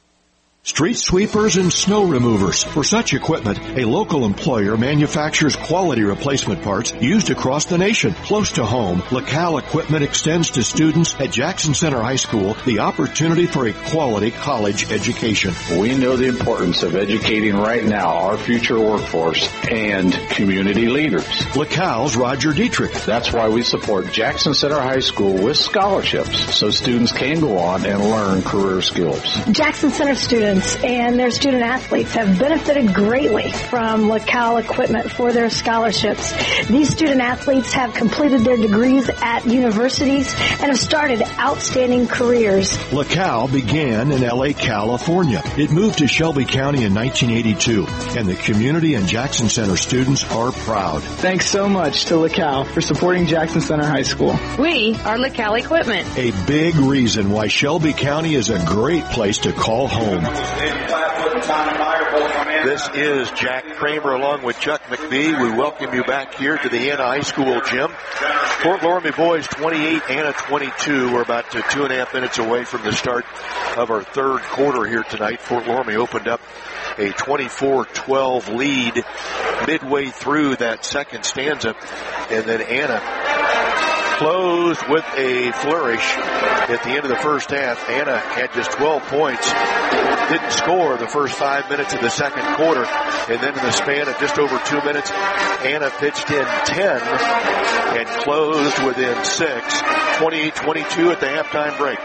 Speaker 1: Street sweepers and snow removers. For such equipment, a local employer manufactures quality replacement parts used across the nation. Close to home, LaCal Equipment extends to students at Jackson Center High School the opportunity for a quality college education.
Speaker 25: We know the importance of educating right now our future workforce and community leaders.
Speaker 1: LaCal's Roger Dietrich.
Speaker 25: That's why we support Jackson Center High School with scholarships so students can go on and learn career skills.
Speaker 26: Jackson Center students and their student athletes have benefited greatly from LaCal Equipment for their scholarships. These student athletes have completed their degrees at universities and have started outstanding careers.
Speaker 1: LaCal began in L A, California. It moved to Shelby County in nineteen eighty-two, and the community and Jackson Center students are proud.
Speaker 27: Thanks so much to LaCal for supporting Jackson Center High School.
Speaker 28: We are LaCal Equipment.
Speaker 1: A big reason why Shelby County is a great place to call home.
Speaker 3: Five foot
Speaker 19: This is Jack Kramer along with Chuck McBee. We welcome you back here to the Anna High School gym. Fort Loramie boys twenty-eight, Anna twenty-two. We're about two and a half minutes away from the start of our third quarter here tonight. Fort Loramie opened up a twenty-four twelve lead midway through that second stanza, and then Anna closed with a flourish at the end of the first half. Anna had just twelve points, didn't score the first five minutes of the second quarter, and then in the span of just over two minutes, Anna pitched in ten and closed within six, twenty-eight twenty-two at the halftime break.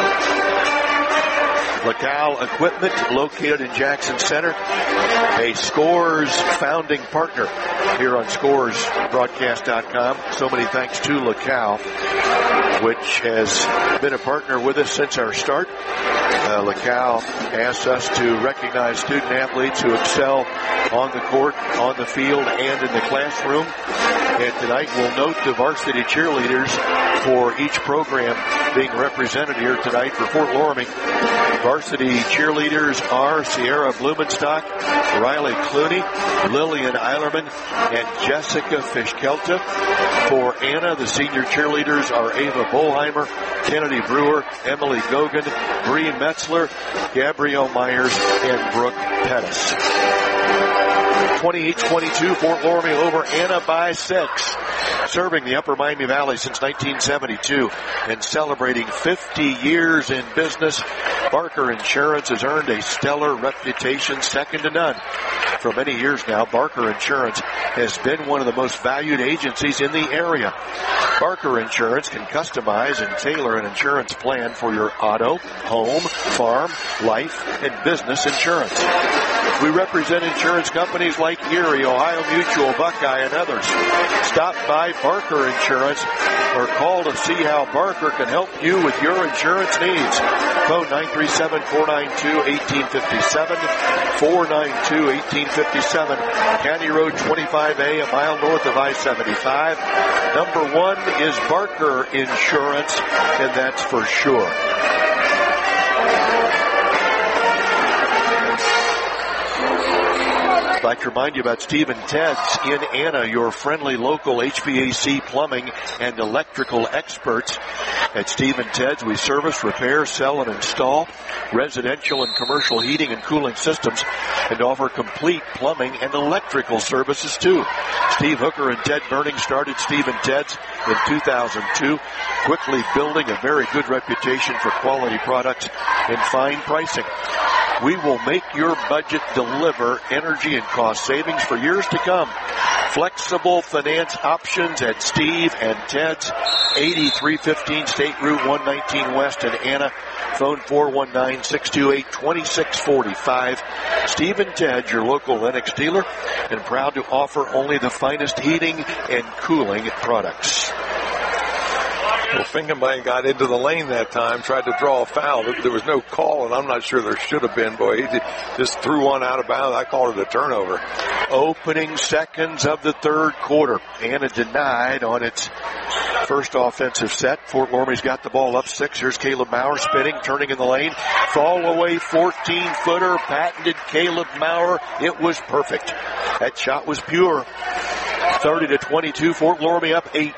Speaker 19: LaCal Equipment, located in Jackson Center, a Scores founding partner here on Scores Broadcast dot com. So many thanks to LaCal, which has been a partner with us since our start. Uh, LaCal asks us to recognize student athletes who excel on the court, on the field, and in the classroom. And tonight we'll note the varsity cheerleaders for each program being represented here tonight for Fort Loramie. Varsity cheerleaders are Sierra Blumenstock, Riley Clooney, Lillian Eilerman, and Jessica Fishkelta. For Anna, the senior cheerleaders are Ava Bolheimer, Kennedy Brewer, Emily Gogan, Bree Metzler, Gabrielle Myers, and Brooke Pettis. twenty-eight twenty-two, Fort Loramie over Anna by six. Serving the Upper Miami Valley since nineteen seventy-two and celebrating fifty years in business, Barker Insurance has earned a stellar reputation second to none. For many years now, Barker Insurance has been one of the most valued agencies in the area. Barker Insurance can customize and tailor an insurance plan for your auto, home, farm, life, and business insurance. We represent insurance companies like Erie, Ohio Mutual, Buckeye, and others. Stop by Barker Insurance or call to see how Barker can help you with your insurance needs. Phone nine three seven, four nine two, one eight five seven, four nine two, one eight five seven, County Road twenty-five A, a mile north of I seventy-five. Number one is Barker Insurance, and that's for sure. I'd like to remind you about Steve and Ted's in Anna, your friendly local H V A C plumbing and electrical experts. At Steve and Ted's, we service, repair, sell, and install residential and commercial heating and cooling systems and offer complete plumbing and electrical services too. Steve Hooker and Ted Burning started Steve and Ted's in two thousand two, quickly building a very good reputation for quality products and fine pricing. We will make your budget deliver energy and cost savings for years to come. Flexible finance options at Steve and Ted's, eighty-three fifteen State Route one nineteen West in Anna. Phone four one nine, six two eight, two six four five. Steve and Ted, your local Lennox dealer, and proud to offer only the finest heating and cooling products.
Speaker 12: Well, Finkenbein got into the lane that time, tried to draw a foul. There was no call, and I'm not sure there should have been. Boy, he just threw one out of bounds. I called it a turnover.
Speaker 19: Opening seconds of the third quarter. Anna denied on its first offensive set. Fort Loramie's got the ball up six. Here's Caleb Maurer spinning, turning in the lane. Fall away fourteen-footer, patented Caleb Maurer. It was perfect. That shot was pure. thirty to twenty-two, Fort Loramie up eight.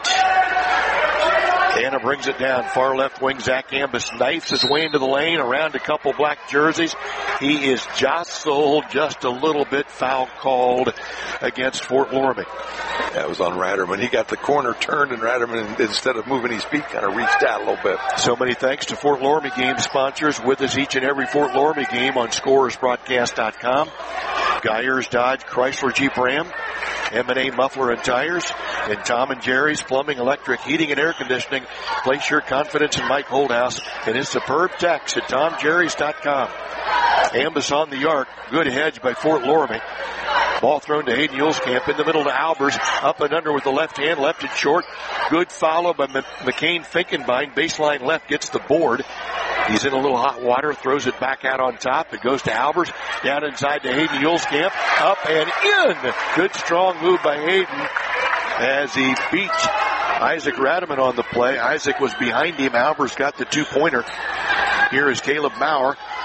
Speaker 19: Anna brings it down. Far left wing, Zach Ambus knifes his way into the lane around a couple black jerseys. He is jostled just a little bit. Foul called against Fort Loramie.
Speaker 12: That was on Ratterman. He got the corner turned, and Ratterman, instead of moving his feet, kind of reached out a little bit.
Speaker 19: So many thanks to Fort Loramie game sponsors with us each and every Fort Loramie game on Scores Broadcast dot com. Geyers Dodge Chrysler Jeep Ram, M and A Muffler and Tires, and Tom and Jerry's Plumbing, Electric, Heating, and Air Conditioning. Place your confidence in Mike Holdhouse and his superb techs at tom jerrys dot com. Ambus on the arc. Good hedge by Fort Loramie. Ball thrown to Hayden Yuleskamp in the middle to Albers. Up and under with the left hand. Left it short. Good follow by M- McCain Finkenbein. Baseline left gets the board. He's in a little hot water. Throws it back out on top. It goes to Albers. Down inside to Hayden Yuleskamp. Up and in. Good strong move by Hayden as he beat Isaac Ratterman on the play. Isaac was behind him. Albers got the two-pointer. Here is Caleb Maurer.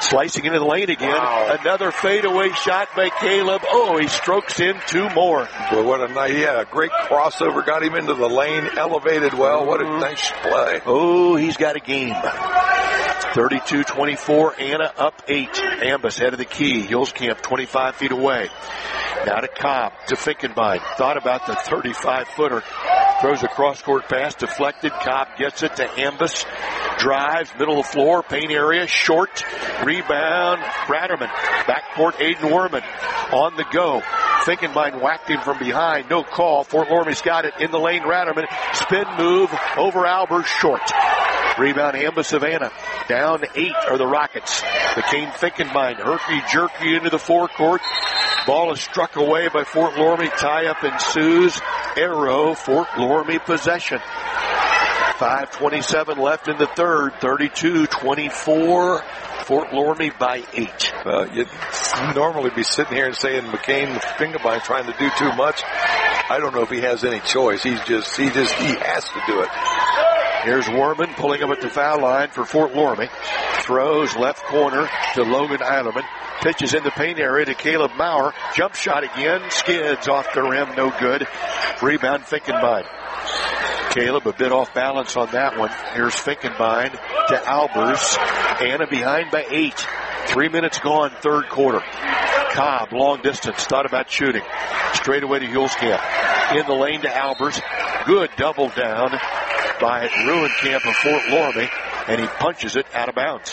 Speaker 19: Slicing into the lane again.
Speaker 12: Wow.
Speaker 19: Another fadeaway shot by Caleb. Oh, he strokes in two more.
Speaker 12: Boy, what a night. He had a great crossover, got him into the lane, elevated well. What a nice play.
Speaker 19: Oh, he's got a game. thirty-two twenty-four, Anna up eight. Ambus head of the key. Hills Camp twenty-five feet away. Now to Cobb, to Finkenbein. Thought about the thirty-five footer. Throws a cross-court pass, deflected. Cobb gets it to Ambus. Drives, middle of the floor, paint area, short. Rebound, Ratterman. Backcourt, Aiden Werman. On the go. Finkenbein whacked him from behind. No call. Fort Loramie's got it in the lane. Ratterman. Spin move over Albers, short. Rebound, Ambus Savannah. Down eight are the Rockets. McCain Finkenbein, herky-jerky into the forecourt. Ball is struck away by Fort Loramie. Tie-up ensues. Arrow, Fort Loramie possession. five twenty-seven left in the third. thirty-two twenty-four. Fort Loramie by eight.
Speaker 12: Uh, you'd normally be sitting here and saying McCain Finkenbein trying to do too much. I don't know if he has any choice. He's just, he just, he has to do it.
Speaker 19: Here's Werman pulling up at the foul line for Fort Loramie. Throws left corner to Logan Eilerman. Pitches in the paint area to Caleb Maurer. Jump shot again. Skids off the rim. No good. Rebound Finkenbein. Caleb a bit off balance on that one. Here's Finkenbein to Albers. Anna behind by eight. Three minutes gone, third quarter. Cobb, long distance, thought about shooting. Straight away to Hulskamp. In the lane to Albers. Good double down by Ruencamp of Fort Loramie, and he punches it out of bounds.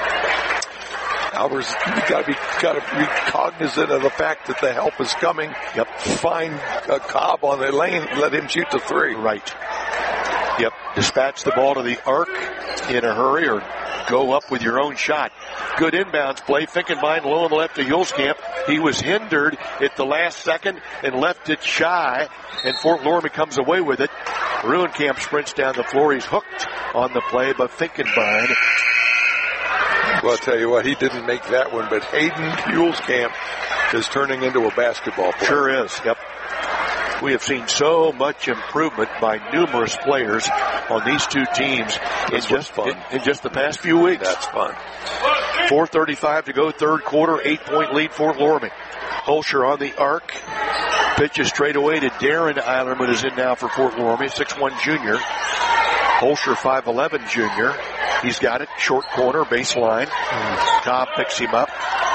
Speaker 12: Albers, you got to be got to be cognizant of the fact that the help is coming.
Speaker 19: Yep.
Speaker 12: Find a Cobb on the lane, let him shoot the three.
Speaker 19: Right. Yep. Dispatch the ball to the arc in a hurry, or go up with your own shot. Good inbounds play. Finkenbein low on the left to Hulskamp. He was hindered at the last second and left it shy, and Fort Loramie comes away with it. Ruencamp sprints down the floor. He's hooked on the play by Finkenbein.
Speaker 12: Well, I'll tell you what, he didn't make that one, but Hayden Hulskamp is turning into a basketball player.
Speaker 19: Sure is, yep. We have seen so much improvement by numerous players on these two teams in just, fun. In, in just the past few weeks.
Speaker 12: That's fun.
Speaker 19: four thirty-five to go, third quarter, eight-point lead, Fort Loramie. Holscher on the arc. Pitches straight away to Darren Eilerman, is in now for Fort Loramie, six one junior. Holscher, five eleven junior. He's got it, short corner, baseline. Cobb picks him up.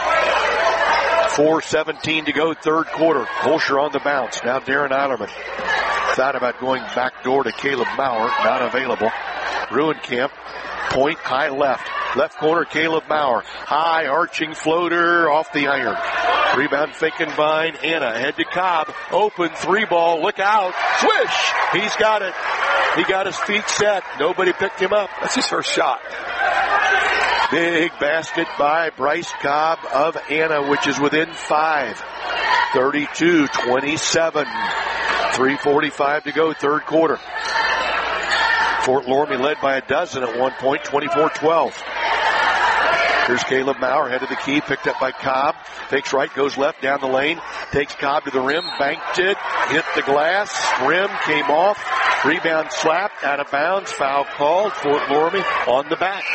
Speaker 19: four seventeen to go, third quarter. Holscher on the bounce. Now Darren Eilerman. Thought about going back door to Caleb Maurer. Not available. Ruencamp. Point, high left. Left corner, Caleb Maurer. High arching floater off the iron. Rebound Finkenbein. Anna head to Cobb. Open three ball. Look out. Swish. He's got it. He got his feet set. Nobody picked him up.
Speaker 12: That's his first shot.
Speaker 19: Big basket by Bryce Cobb of Anna, which is within five. thirty-two twenty-seven. three forty-five to go, third quarter. Fort Loramie led by a dozen at one point, twenty-four twelve. Here's Caleb Maurer, head of the key, picked up by Cobb. Fakes right, goes left down the lane. Takes Cobb to the rim, banked it, hit the glass. Rim came off. Rebound slapped, out of bounds. Foul called. Fort Loramie on the back.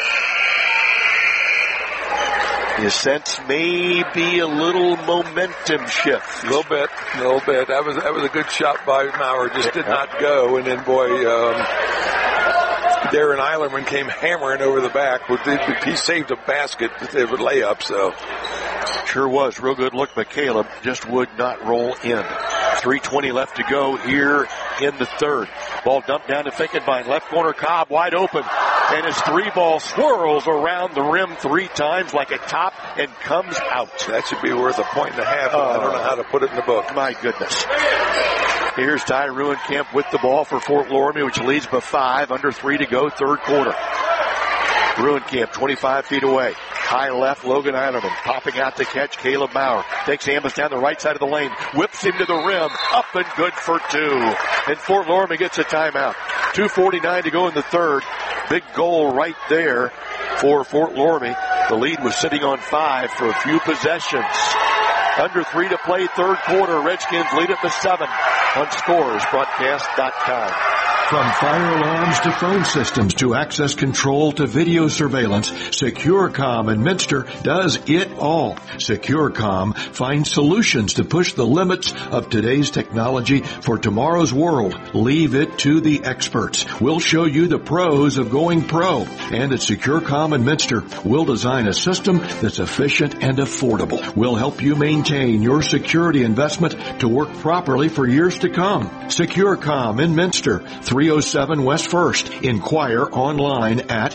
Speaker 19: You sense maybe a little momentum shift.
Speaker 12: A little bit, a little bit. That was that was a good shot by Maurer. Just did not go. And then, boy, um, Darren Eilerman came hammering over the back. He saved a basket with a layup, so.
Speaker 19: Sure was. Real good look by Caleb. Just would not roll in. three twenty left to go here in the third. Ball dumped down to Finkenbein. Left corner, Cobb wide open. And his three ball swirls around the rim three times like a top and comes out.
Speaker 12: That should be worth a point and a half. Uh, I don't know how to put it in the book.
Speaker 19: My goodness. Here's Ty Ruencamp with the ball for Fort Loramie, which leads by five. Under three to go, third quarter. Ruencamp, twenty-five feet away. High left, Logan Eilerman popping out to catch Caleb Maurer. Takes Ambus down the right side of the lane. Whips him to the rim. Up and good for two. And Fort Loramie gets a timeout. two forty-nine to go in the third. Big goal right there for Fort Loramie. The lead was sitting on five for a few possessions. Under three to play, third quarter. Redskins lead it to seven on scores broadcast dot com.
Speaker 1: From fire alarms to phone systems to access control to video surveillance, SecureCom in Minster does it all. SecureCom finds solutions to push the limits of today's technology for tomorrow's world. Leave it to the experts. We'll show you the pros of going pro. And at SecureCom in Minster, we'll design a system that's efficient and affordable. We'll help you maintain your security investment to work properly for years to come. SecureCom in Minster, three oh seven West First. Inquire online at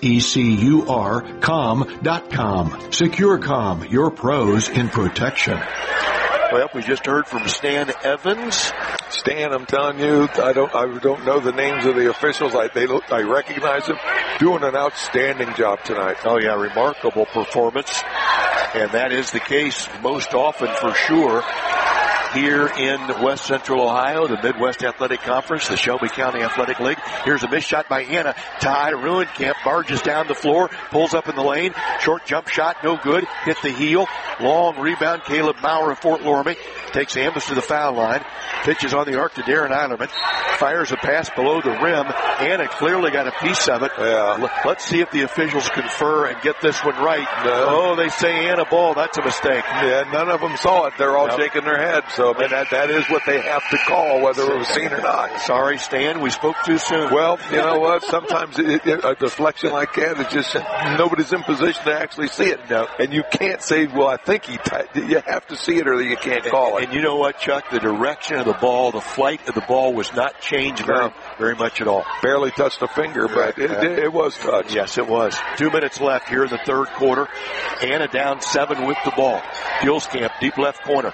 Speaker 1: secur com dot com. SecureCom, your pros in protection.
Speaker 19: Well, we just heard from Stan Evans.
Speaker 12: Stan, I'm telling you, I don't, I don't know the names of the officials. I, they, I recognize them. Doing an outstanding job tonight.
Speaker 19: Oh yeah, remarkable performance. And that is the case most often for sure. Here in West Central Ohio, the Midwest Athletic Conference, the Shelby County Athletic League. Here's a missed shot by Anna. Ty Ruenkamp barges down the floor, pulls up in the lane. Short jump shot, no good. Hit the heel. Long rebound. Caleb Maurer of Fort Loramie takes Ambus to the foul line. Pitches on the arc to Darren Eilerman. Fires a pass below the rim. Anna clearly got a piece of it.
Speaker 12: Yeah.
Speaker 19: Let's see if the officials confer and get this one right.
Speaker 12: No.
Speaker 19: Oh, they say Anna ball. That's a mistake.
Speaker 12: Yeah, none of them saw it. They're all
Speaker 19: Yep.
Speaker 12: shaking their heads. So, I mean, that, that is what they have to call, whether it was seen or not.
Speaker 19: Sorry, Stan, we spoke too soon.
Speaker 12: Well, you know what? Sometimes it, it, a deflection like that is just nobody's in position to actually see it.
Speaker 19: No.
Speaker 12: And you can't say, well, I think he t-. You have to see it or you can't call
Speaker 19: and,
Speaker 12: it.
Speaker 19: And you know what, Chuck? The direction of the ball, the flight of the ball was not changed very,
Speaker 12: No.
Speaker 19: very much at all.
Speaker 12: Barely touched a finger, but it, it, it was touched.
Speaker 19: Yes, it was. Two minutes left here in the third quarter. Anna down seven with the ball. Fuelskamp, deep left corner.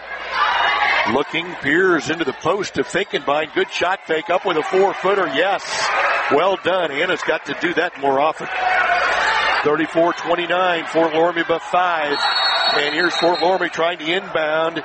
Speaker 19: Looking, peers into the post to Finkenbein. Good shot fake up with a four-footer. Yes. Well done. Anna's got to do that more often. thirty-four twenty-nine, Fort Loramie by five. And here's Fort Loramie trying to inbound.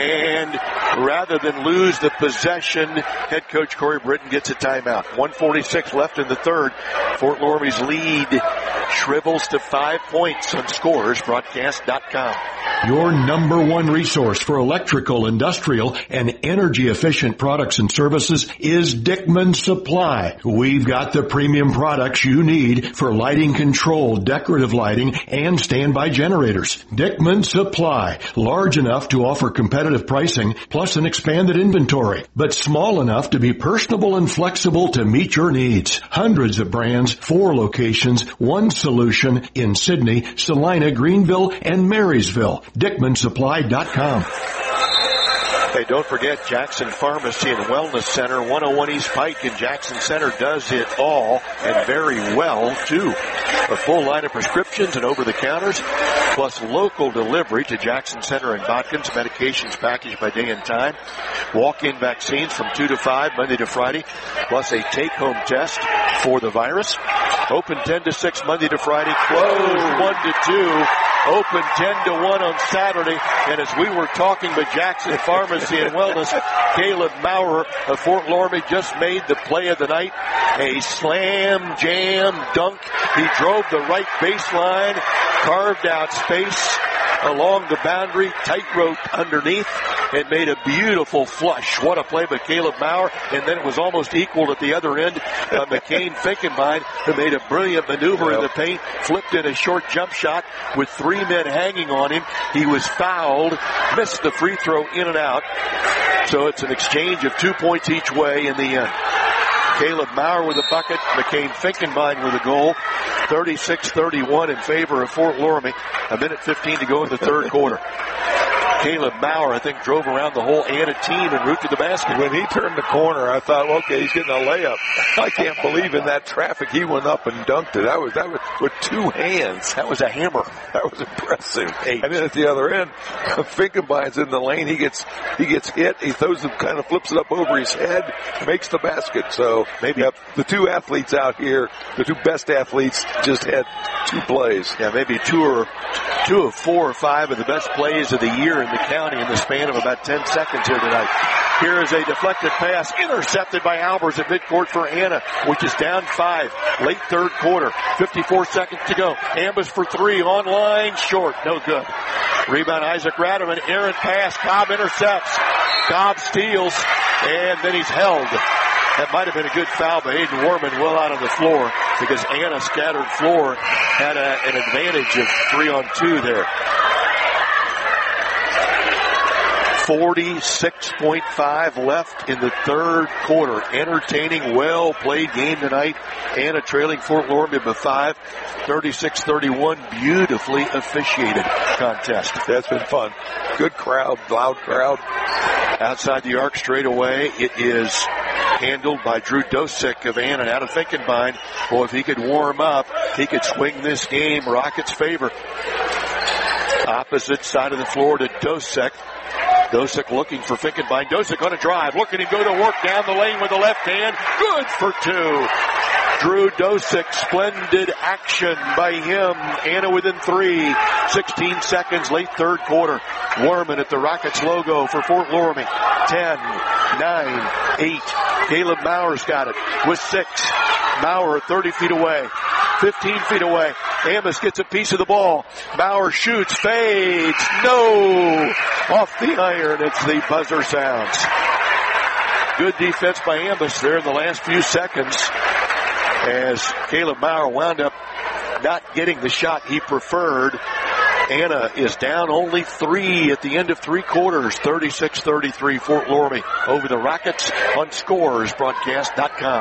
Speaker 19: And rather than lose the possession, head coach Corey Britton gets a timeout. one forty-six left in the third. Fort Loramie's lead shrivels to five points on Scores Broadcast dot com.
Speaker 1: Your number one resource for electrical, industrial, and energy-efficient products and services is Dickman Supply. We've got the premium products you need for lighting control, decorative lighting, and standby generators. Dickman Supply, large enough to offer competitive pricing, plus an expanded inventory, but small enough to be personable and flexible to meet your needs. Hundreds of brands, four locations, one solution in Sydney, Salina, Greenville, and Marysville. Dickman Supply dot com.
Speaker 19: Hey, don't forget Jackson Pharmacy and Wellness Center, one oh one East Pike in Jackson Center does it all and very well too. A full line of prescriptions and over-the-counters, plus local delivery to Jackson Center and Botkins, medications packaged by day and time, walk-in vaccines from two to five, Monday to Friday, plus a take-home test for the virus. Open ten to six Monday to Friday, closed one to two, open ten to one on Saturday. And as we were talking with Jackson Pharmacy and Wellness, Caleb Maurer of Fort Loramie just made the play of the night. A slam, jam, dunk. He drove the right baseline, carved out space along the boundary, tightrope underneath, and made a beautiful flush. What a play by Caleb Maurer, and then it was almost equal at the other end. Uh, McCain Finkenbein, who made a brilliant maneuver in the paint, flipped in a short jump shot with three men hanging on him. He was fouled, missed the free throw in and out. So it's an exchange of two points each way in the end. Caleb Maurer with a bucket, McCain Finkenbein with a goal. thirty-six thirty-one in favor of Fort Loramie. A minute fifteen to go in the third quarter. Caleb Maurer, I think, drove around the whole Anna team en route to the basket.
Speaker 12: When he turned the corner, I thought, okay, he's getting a layup. I can't believe in that traffic he went up and dunked it. That was that was with two hands.
Speaker 19: That was a hammer.
Speaker 12: That was impressive.
Speaker 19: Eight.
Speaker 12: And then at the other end, Finkenbein's in the lane. He gets he gets hit. He throws it, kind of flips it up over his head, makes the basket. So maybe yep, the two athletes out here, the two best athletes, just had two plays.
Speaker 19: Yeah, maybe two or two of four or five of the best plays of the year in the county in the span of about ten seconds here tonight. Here is a deflected pass intercepted by Albers at midcourt for Anna, which is down five. Late third quarter, fifty-four seconds to go. Ambus for three, online, short, no good. Rebound Isaac Rademan, errant pass, Cobb intercepts. Cobb steals, and then he's held. That might have been a good foul by Aiden Warman, well out on the floor, because Anna scattered floor had a, an advantage of three on two there. forty-six point five left in the third quarter. Entertaining, well-played game tonight. Anna trailing Fort Laramie by five, thirty-six thirty-one. Beautifully officiated contest.
Speaker 12: That's been fun. Good crowd, loud crowd.
Speaker 19: Outside the arc straight away, it is handled by Drew Dosick of Anna out of Finkenbein. Well, if he could warm up, he could swing this game Rockets' favor. Opposite side of the floor to Dosick. Dosick looking for Finkenbein. Dosick on a drive. Look at him go to work down the lane with the left hand. Good for two. Drew Dosick, splendid action by him. Anna within three. sixteen seconds, late third quarter. Warman at the Rockets logo for Fort Laramie. ten, nine, eight. Caleb Mauer's got it with six. Mauer thirty feet away. fifteen feet away. Amos gets a piece of the ball. Mauer shoots, fades. No! Off the iron. It's the buzzer sounds. Good defense by Amos there in the last few seconds, as Caleb Mauer wound up not getting the shot he preferred. Anna is down only three at the end of three quarters. thirty-six thirty-three Fort Laramie over the Rockets on scores broadcast dot com.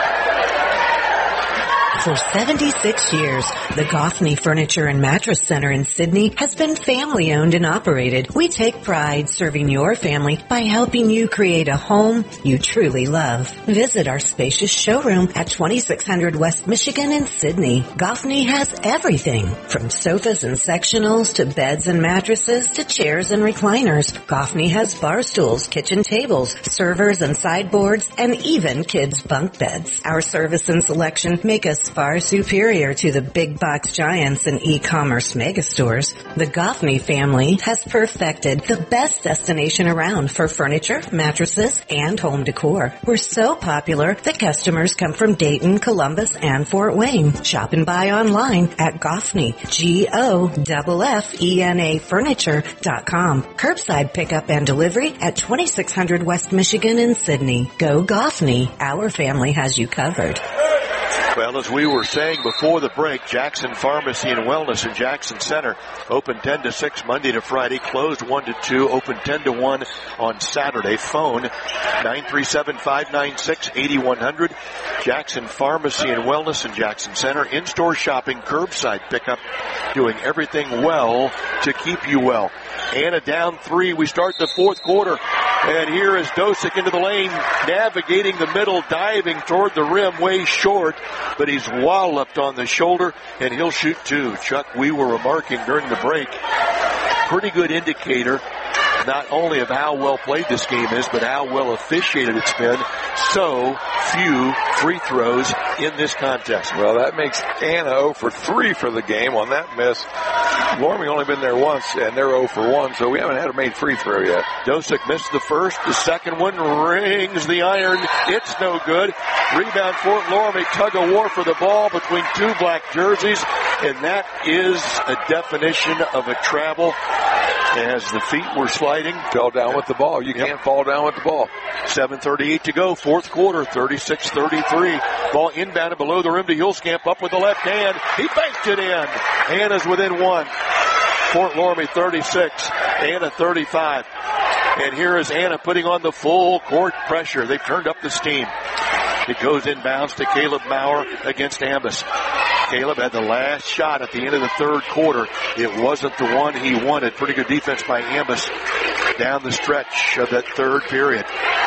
Speaker 14: For seventy-six years, the Goffney Furniture and Mattress Center in Sydney has been family owned and operated. We take pride serving your family by helping you create a home you truly love. Visit our spacious showroom at twenty-six hundred West Michigan in Sydney. Goffney has everything from sofas and sectionals to beds and mattresses to chairs and recliners. Goffney has bar stools, kitchen tables, servers and sideboards, and even kids' bunk beds. Our service and selection make us far superior to the big box giants and e-commerce megastores. The Goffney family has perfected the best destination around for furniture, mattresses, and home decor. We're so popular that customers come from Dayton, Columbus, and Fort Wayne. Shop and buy online at Goffney, G O F F E N A Furniture dot com. Curbside pickup and delivery at twenty-six hundred West Michigan in Sydney. Go Goffney. Our family has you covered.
Speaker 19: Well, as we were saying before the break, Jackson Pharmacy and Wellness in Jackson Center open ten to six Monday to Friday, closed one to two, open ten to one on Saturday. Phone nine three seven, five nine six, eight one zero zero. Jackson Pharmacy and Wellness in Jackson Center. In-store shopping, curbside pickup, doing everything well to keep you well. Anna down three. We start the fourth quarter. And here is Dosick into the lane, navigating the middle, diving toward the rim, way short. But he's walloped on the shoulder, and he'll shoot two. Chuck, we were remarking during the break, pretty good indicator not only of how well played this game is, but how well officiated it's been. So few free throws in this contest.
Speaker 12: Well, that makes Anna zero for three for the game on that miss. Laramie only been there once, and they're zero for one, so we haven't had a made free throw yet.
Speaker 19: Dosick missed the first. The second one rings the iron. It's no good. Rebound Fort Laramie. Tug of war for the ball between two black jerseys, and that is a definition of a travel. As the feet were sliding,
Speaker 12: fell down with the ball. You yep. can't fall down with the ball.
Speaker 19: seven thirty-eight to go, fourth quarter, thirty-six thirty-three. Ball inbounded below the rim to Hulskamp, up with the left hand. He banked it in. Anna's within one. Fort Laramie thirty-six, Anna thirty-five. And here is Anna putting on the full court pressure. They've turned up the steam. It goes inbounds to Caleb Mauer against Ambus. Caleb had the last shot at the end of the third quarter. It wasn't the one he wanted. Pretty good defense by Ambus down the stretch of that third period.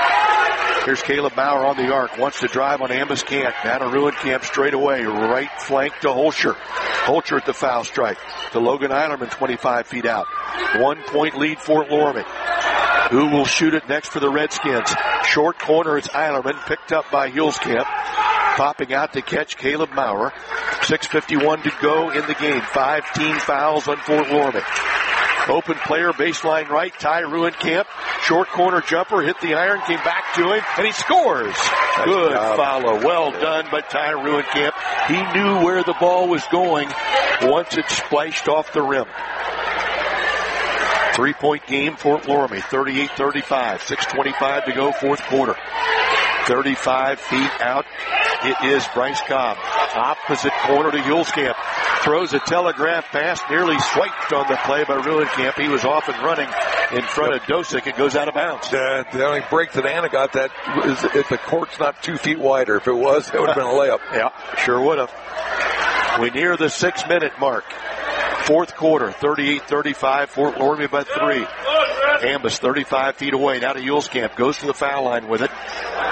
Speaker 19: Here's Caleb Mauer on the arc. Wants to drive on Ambus, can't. Vanna Ruenkamp straight away. Right flank to Holscher. Holscher at the foul strike. To Logan Eilerman, twenty-five feet out. One point lead Fort Laramie. Who will shoot it next for the Redskins? Short corner, it's Eilerman, picked up by Hulskamp. Popping out to catch Caleb Mauer. six fifty-one to go in the game. Five team fouls on Fort Laramie. Open player, baseline right, Ty Ruenkamp. Short corner jumper, hit the iron, came back to him, and he scores. Nice Good job. Follow. Well done by Ty Ruenkamp. He knew where the ball was going once it splashed off the rim. Three-point game, Fort Laramie, thirty-eight thirty-five. six twenty-five to go, fourth quarter. thirty-five feet out. It is Bryce Cobb. Opposite corner to Hulskamp. Throws a telegraph pass, nearly swiped on the play by Ruenkamp. He was off and running in front of Dosick. It goes out of bounds.
Speaker 12: Uh, the only break that Anna got that was if the court's not two feet wider. If it was, it would have been a layup.
Speaker 19: Yeah, sure would have. We near the six-minute mark. Fourth quarter, thirty-eight thirty-five, Fort Loramie by three. Ambus thirty-five feet away. Now to Hulskamp. Goes to the foul line with it.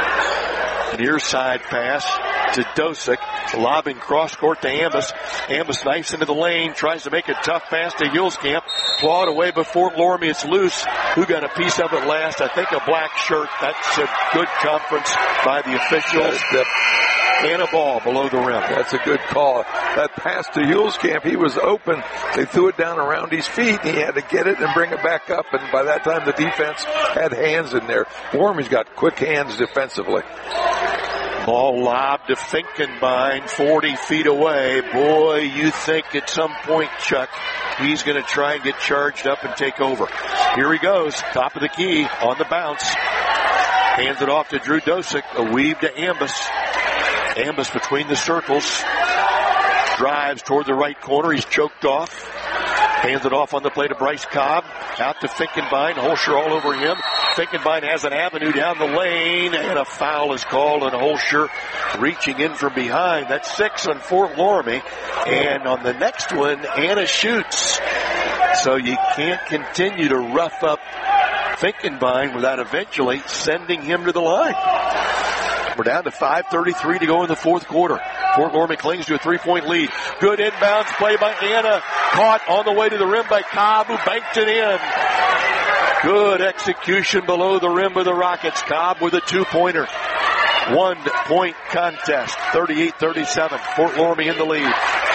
Speaker 19: Near side pass to Dosick. Lobbing cross court to Ambus. Ambus knifes into the lane. Tries to make a tough pass to Hulskamp. Clawed away by Fort Loramie. It's loose. Who got a piece of it last? I think a black shirt. That's a good conference by the officials. And a ball below the rim.
Speaker 12: That's a good call. That pass to Hulskamp, he was open. They threw it down around his feet. He had to get it and bring it back up. And by that time, the defense had hands in there. Loramie's got quick hands defensively.
Speaker 19: Ball lobbed to Finkenbein, forty feet away. Boy, you think at some point, Chuck, he's going to try and get charged up and take over. Here he goes, top of the key, on the bounce. Hands it off to Drew Dosick, a weave to Ambus. Ambus between the circles. Drives toward the right corner. He's choked off. Hands it off on the play to Bryce Cobb. Out to Finkenbein. Holscher all over him. Finkenbein has an avenue down the lane. And a foul is called on Holscher reaching in from behind. That's six on Fort Loramie. And on the next one, Anna shoots. So you can't continue to rough up Finkenbein without eventually sending him to the line. We're down to five thirty-three to go in the fourth quarter. Fort Loramie clings to a three-point lead. Good inbounds play by Anna. Caught on the way to the rim by Cobb, who banked it in. Good execution below the rim of the Rockets. Cobb with a two-pointer. One-point contest. thirty-eight thirty-seven. Fort Loramie in the lead.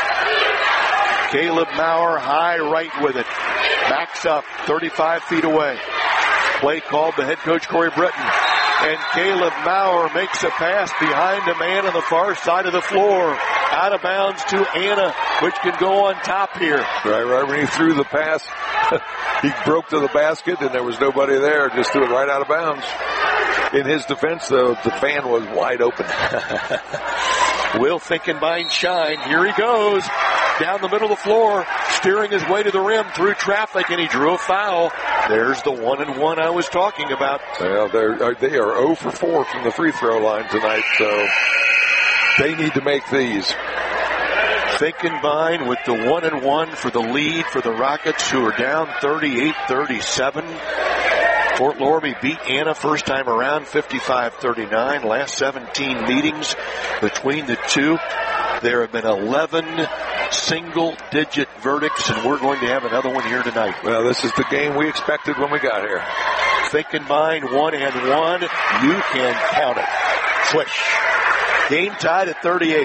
Speaker 19: Caleb Maurer high right with it. Backs up thirty-five feet away. Play called by head coach Corey Britton. And Caleb Maurer makes a pass behind a man on the far side of the floor. Out of bounds to Anna, which can go on top here.
Speaker 12: Right, right when he threw the pass, he broke to the basket and there was nobody there. Just threw it right out of bounds. In his defense, though, the fan was wide open.
Speaker 19: Will Finkenbein shine. Here he goes. Down the middle of the floor, steering his way to the rim through traffic, and he drew a foul. There's the one and one I was talking about.
Speaker 12: Well, they're, they are zero for four from the free throw line tonight, so they need to make these.
Speaker 19: Finkenbein with the one and one for the lead for the Rockets, who are down thirty-eight thirty-seven. Fort Loramie beat Anna first time around fifty-five thirty-nine. Last seventeen meetings between the two, there have been eleven single-digit verdicts, and we're going to have another one here tonight.
Speaker 12: Well, this is the game we expected when we got here.
Speaker 19: Finkenbein, one and one. You can count it. Swish. Game tied at thirty-eight.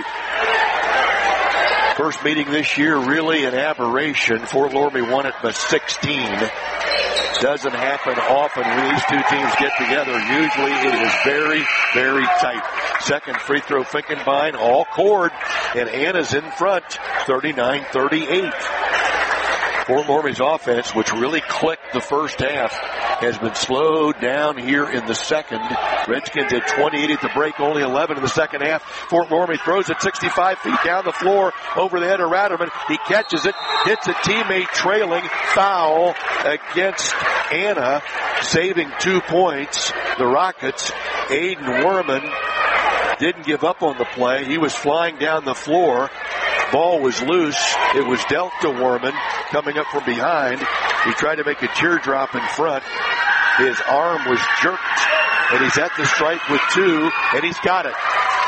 Speaker 19: First meeting this year, really an aberration. Fort Loramie won it by sixteen. Doesn't happen often when these two teams get together. Usually it is very, very tight. Second free throw, Finkenbein, all cord, and Anna's in front, thirty-nine thirty-eight. Fort Loramie's offense, which really clicked the first half, has been slowed down here in the second. Redskins had twenty-eight at the break, only eleven in the second half. Fort Loramie throws it sixty-five feet down the floor over the head of Ratterman. He catches it, hits a teammate trailing, foul against Anna, saving two points. The Rockets, Aiden Werman, didn't give up on the play. He was flying down the floor. Ball was loose. It was dealt to Werman coming up from behind. He tried to make a teardrop in front. His arm was jerked, and he's at the stripe with two, and he's got it.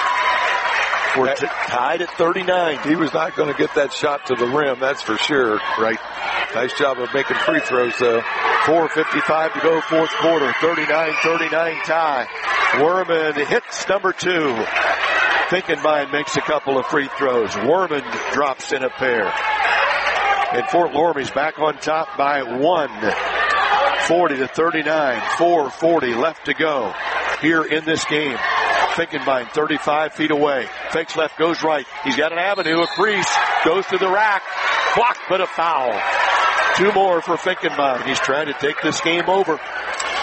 Speaker 19: We're t- tied at thirty-nine.
Speaker 12: He was not going to get that shot to the rim, that's for sure.
Speaker 19: Right.
Speaker 12: Nice job of making free throws, though.
Speaker 19: four fifty-five to go, fourth quarter. thirty-nine thirty-nine tie. Werman hits number two. Finkenbein makes a couple of free throws. Werman drops in a pair. And Fort Loramie's back on top by one. forty to thirty-nine. four forty left to go here in this game. Finkenbein thirty-five feet away. Fakes left, goes right. He's got an avenue, a crease. Goes to the rack. Blocked, but a foul. Two more for Finkenbein. He's trying to take this game over.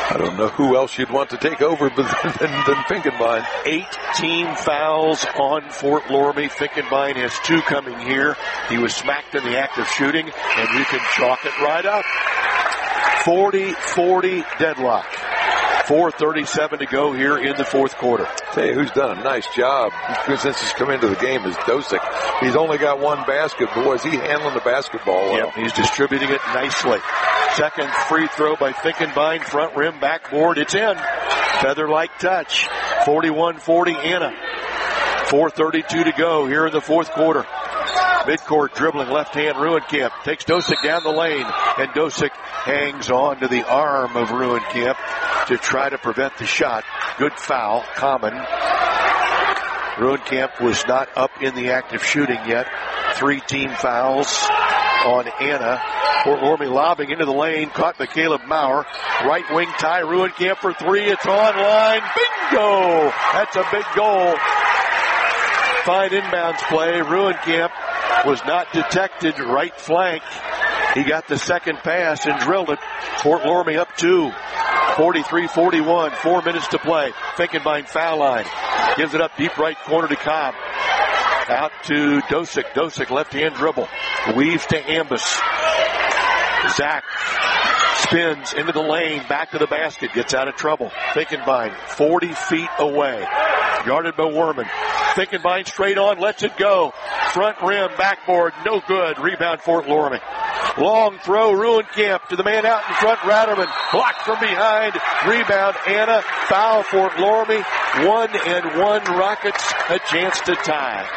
Speaker 12: I don't know who else you'd want to take over than, than Finkenbein.
Speaker 19: Eight team fouls on Fort Loramie. Finkenbein has two coming here. He was smacked in the act of shooting, and you can chalk it right up. forty forty deadlock. four thirty-seven to go here in the fourth quarter.
Speaker 12: Tell you who's done a nice job since he's come into the game is Dosick. He's only got one basket, but boy, is he handling the basketball well.
Speaker 19: Yep, he's distributing it nicely. Second free throw by Finkenbein, front rim, backboard, it's in. Feather-like touch. forty-one forty Anna. four thirty-two to go here in the fourth quarter. Midcourt dribbling left hand Ruenkamp. Takes Dosick down the lane. And Dosick hangs on to the arm of Ruenkamp to try to prevent the shot. Good foul. Common. Ruenkamp was not up in the act of shooting yet. Three team fouls on Anna. Fort Loramie lobbing into the lane. Caught by Caleb Maurer. Right wing Ty Ruenkamp for three. It's online. Bingo! That's a big goal. Fine inbounds play. Ruenkamp was not detected. Right flank. He got the second pass and drilled it. Fort Loramie up two. forty-three forty-one. Four minutes to play. Finkenbein foul line. Gives it up deep right corner to Cobb. Out to Dosick. Dosick left hand dribble. Weaves to Ambus. Zach spins into the lane. Back to the basket. Gets out of trouble. Finkenbein forty feet away. Guarded by Werman. Finkenbein straight on. Lets it go. Front rim. Backboard. No good. Rebound Fort Loramie. Long throw. Ruenkamp to the man out in front. Ratterman. Blocked from behind. Rebound Anna. Foul Fort Loramie. One and one Rockets. A chance to tie.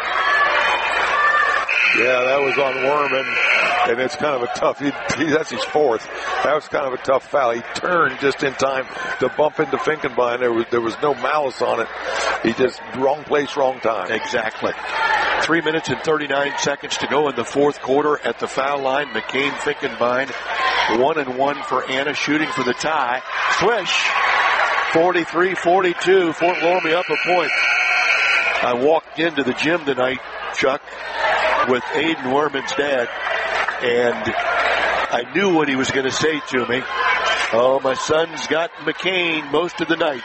Speaker 12: Yeah, that was on Werman, and it's kind of a tough, he, he, that's his fourth. That was kind of a tough foul. He turned just in time to bump into Finkenbein. There was, there was no malice on it. He just, wrong place, wrong time.
Speaker 19: Exactly. Three minutes and thirty-nine seconds to go in the fourth quarter at the foul line. McCain Finkenbein, one and one for Anna, shooting for the tie. Swish, forty-three forty-two, Fort Loramie up a point. I walked into the gym tonight, Chuck, with Aiden Werman's dad, and I knew what he was going to say to me. Oh, my son's got McCain most of the night.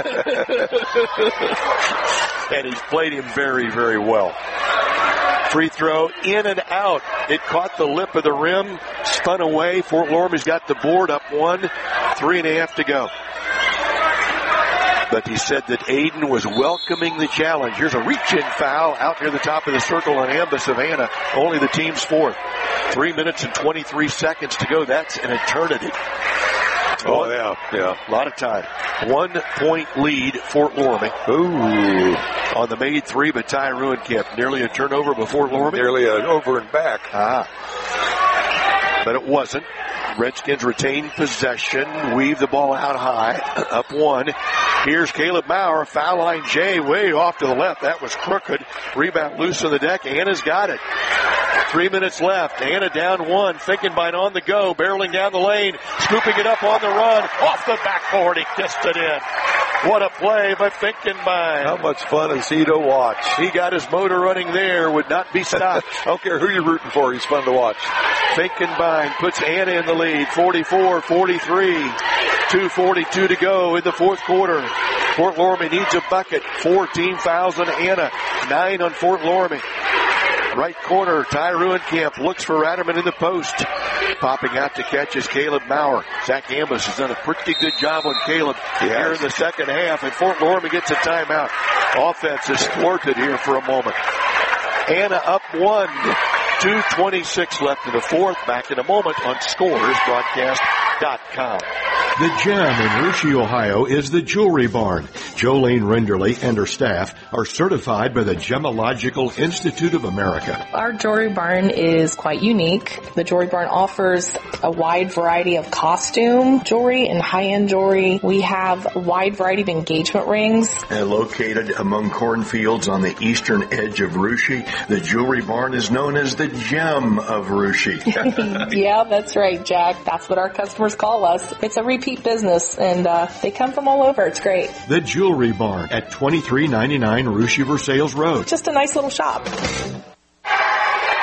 Speaker 19: And he's played him very, very well. Free throw in and out. It caught the lip of the rim, spun away. Fort Loramie's got the board up one, three and a half to go. But he said that Aiden was welcoming the challenge. Here's a reach-in foul out near the top of the circle on Ambus of Anna. Only the team's fourth. Three minutes and twenty-three seconds to go. That's an eternity.
Speaker 12: Oh, One, yeah, yeah.
Speaker 19: A lot of time. One point lead, Fort Loramie. Ooh. On the made three, but Ty Ruenkamp. Nearly a turnover before Loramie.
Speaker 12: Nearly an over and back.
Speaker 19: Ah. But it wasn't. Redskins retain possession. Weave the ball out high. Up one. Here's Caleb Maurer. Foul line J way off to the left. That was crooked. Rebound loose on the deck. Anna's got it. Three minutes left. Anna down one. Finkenbein on the go. Barreling down the lane. Scooping it up on the run. Off the backboard. He kissed it in. What a play by Finkenbein.
Speaker 12: How much fun is he to watch?
Speaker 19: He got his motor running there. Would not be stopped.
Speaker 12: I don't care who you're rooting for. He's fun to watch.
Speaker 19: Finkenbein puts Anna in the lead. forty-four forty-three. two forty-two to go in the fourth quarter. Fort Loramie needs a bucket. Four team fouls on Anna. Nine on Fort Loramie. Right corner, Ty Ruenkamp looks for Ratterman in the post. Popping out to catch is Caleb Maurer. Zach Ambus has done a pretty good job on Caleb here in the second half, and Fort Loramie gets a timeout. Offense is thwarted here for a moment. Anna up one. two twenty-six left in the fourth. Back in a moment on Scores Broadcast dot com.
Speaker 1: The gem in Russia, Ohio is the Jewelry Barn. Jolene Renderly and her staff are certified by the Gemological Institute of America.
Speaker 8: Our Jewelry Barn is quite unique. The Jewelry Barn offers a wide variety of costume jewelry and high-end jewelry. We have a wide variety of engagement rings.
Speaker 1: And located among cornfields on the eastern edge of Russia, the Jewelry Barn is known as the Gem of Russia.
Speaker 8: Yeah, that's right, Jack. That's what our customers call us. It's a repeat business, and uh, they come from all over. It's great.
Speaker 1: The Jewelry Barn at twenty-three ninety-nine Russia Versailles Road.
Speaker 8: Just a nice little shop.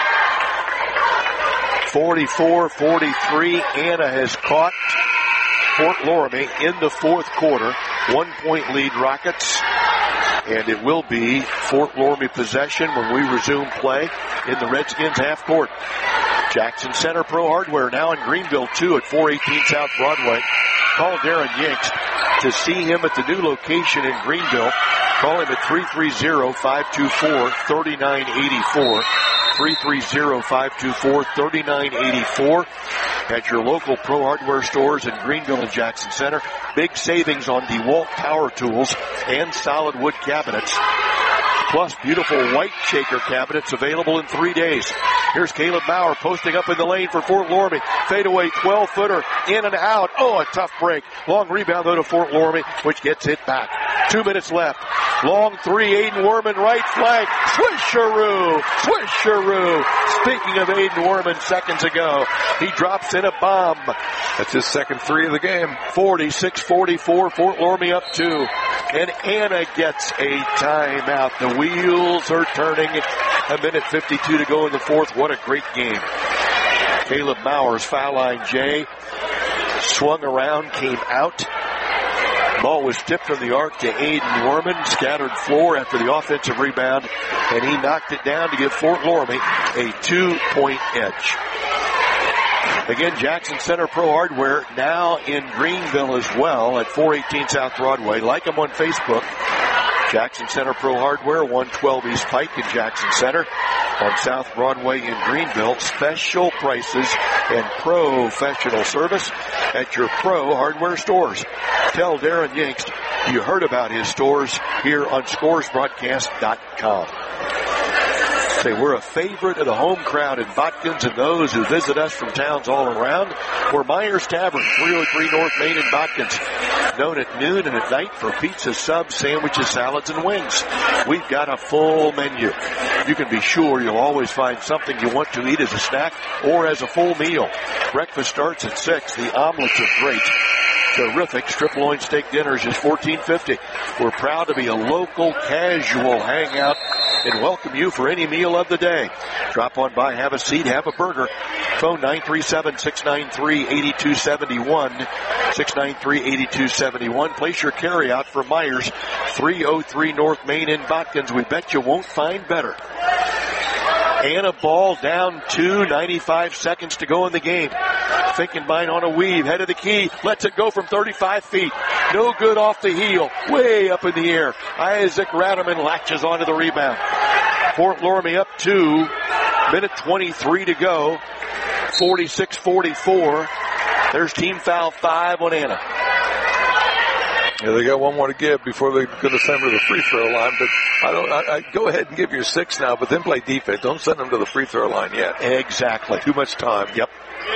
Speaker 19: forty-four forty-three. Anna has caught Fort Loramie in the fourth quarter. One point lead Rockets. And it will be Fort Loramie possession when we resume play in the Redskins half court. Jackson Center Pro Hardware now in Greenville two at four eighteen South Broadway. Call Darren Yanks to see him at the new location in Greenville. Call him at three three zero, five two four, three nine eight four. three three zero, five two four, three nine eight four. At your local Pro Hardware stores in Greenville and Jackson Center. Big savings on DeWalt power tools and solid wood cabinets. Plus beautiful white shaker cabinets available in three days. Here's Caleb Bauer posting up in the lane for Fort Loramie. Fadeaway twelve-footer in and out. Oh, a tough break. Long rebound, though, to Fort Loramie, which gets it back. Two minutes left. Long three, Aiden Werman, right flank. Swisheroo! Swisheroo! Speaking of Aiden Werman seconds ago, he drops in a bomb.
Speaker 12: That's his second three of the game.
Speaker 19: forty-six forty-four, Fort Loramie up two. And Anna gets a timeout. The wheels are turning. A minute fifty-two to go in the fourth. What a great game. Caleb Bowers, foul line J. Swung around, came out. Ball was tipped from the arc to Aiden Werman. Scattered floor after the offensive rebound. And he knocked it down to give Fort Loramie a two-point edge. Again, Jackson Center Pro Hardware now in Greenville as well at four eighteen South Broadway. Like them on Facebook. Jackson Center Pro Hardware, one twelve East Pike in Jackson Center. On South Broadway in Greenville. Special prices and professional service at your Pro Hardware stores. Tell Darren Yanks you heard about his stores here on scores broadcast dot com. Say we're a favorite of the home crowd in Botkins and those who visit us from towns all around. We're Myers Tavern, three oh three North Main in Botkins. Known at noon and at night for pizza, subs, sandwiches, salads, and wings. We've got a full menu. You can be sure you'll always find something you want to eat as a snack or as a full meal. Breakfast starts at six. The omelets are great. Terrific. Strip loin steak dinners is fourteen fifty. We're proud to be a local casual hangout and welcome you for any meal of the day. Drop on by, have a seat, have a burger. Phone nine three seven, six nine three, eight two seven one. six nine three, eight two seven one. Place your carryout for Myers, three oh three North Main in Botkins. We bet you won't find better. And a ball down two, ninety-five seconds to go in the game. Finkenbein on a weave, head of the key, lets it go from thirty-five feet. No good off the heel, way up in the air. Isaac Ratterman latches onto the rebound. Fort Loramie up two, minute twenty-three to go. forty-six forty-four. There's team foul five on Anna.
Speaker 12: Yeah, they got one more to give before they go to send them to the free throw line. But I don't. I, I go ahead and give your six now, but then play defense. Don't send them to the free throw line yet.
Speaker 19: Exactly.
Speaker 12: Too much time.
Speaker 19: Yep.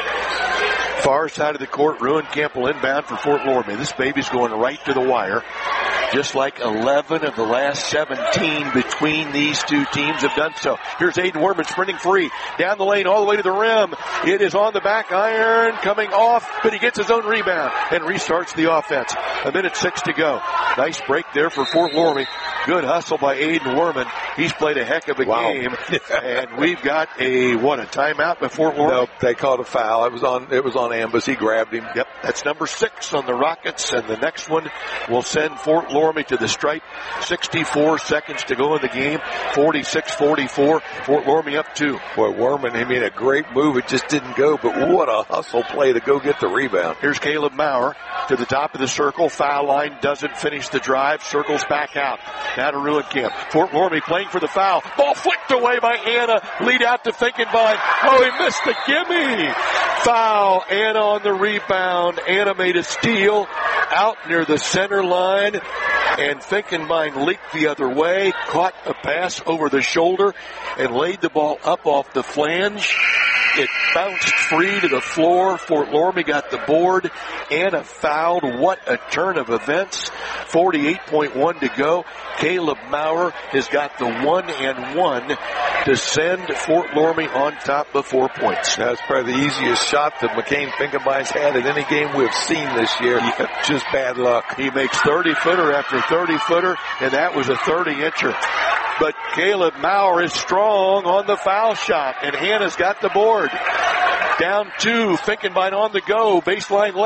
Speaker 19: Far side of the court, Ruin Campbell inbound for Fort Loramie. This baby's going right to the wire. Just like eleven of the last seventeen between these two teams have done so. Here's Aiden Werman sprinting free. Down the lane all the way to the rim. It is on the back iron, coming off, but he gets his own rebound and restarts the offense. A minute six to go. Nice break there for Fort Loramie. Good hustle by Aiden Werman. He's played a heck of a wow. game. And we've got a, what, a timeout by Fort Loramie?
Speaker 12: No, they called a foul. It was on, it was on Ambus. He grabbed him.
Speaker 19: Yep, that's number six on the Rockets. And the next one will send Fort Loramie to the stripe. sixty-four seconds to go in the game. forty-six forty-four. Fort Loramie up two.
Speaker 12: Boy, Werman, he made a great move. It just didn't go, but what a hustle play to go get the rebound.
Speaker 19: Here's Caleb Maurer to the top of the circle. Foul line, doesn't finish the drive. Circles back out. Now to Ruenkamp. Fort Loramie playing for the foul. Ball flicked away by Anna. Lead out to Finkenbein. Oh, he missed the gimme. Foul. Anna on the rebound. Anna made a steal out near the center line. And Finkenbein leaked the other way. Caught a pass over the shoulder and laid the ball up off the flange. It bounced free to the floor. Fort Loramie got the board. Anna fouled. What a turn of events. forty-eight point one to go. Caleb Maurer has got the one and one to send Fort Loramie on top by four points.
Speaker 12: That's probably the easiest shot that McCain Finkenbein's had at any game we've seen this year.
Speaker 19: Yep.
Speaker 12: Just bad luck.
Speaker 19: He makes thirty-footer after thirty-footer, and that was a thirty-incher. But Caleb Maurer is strong on the foul shot, and Hannah's got the board. Down two, Finkenbein on the go, baseline left,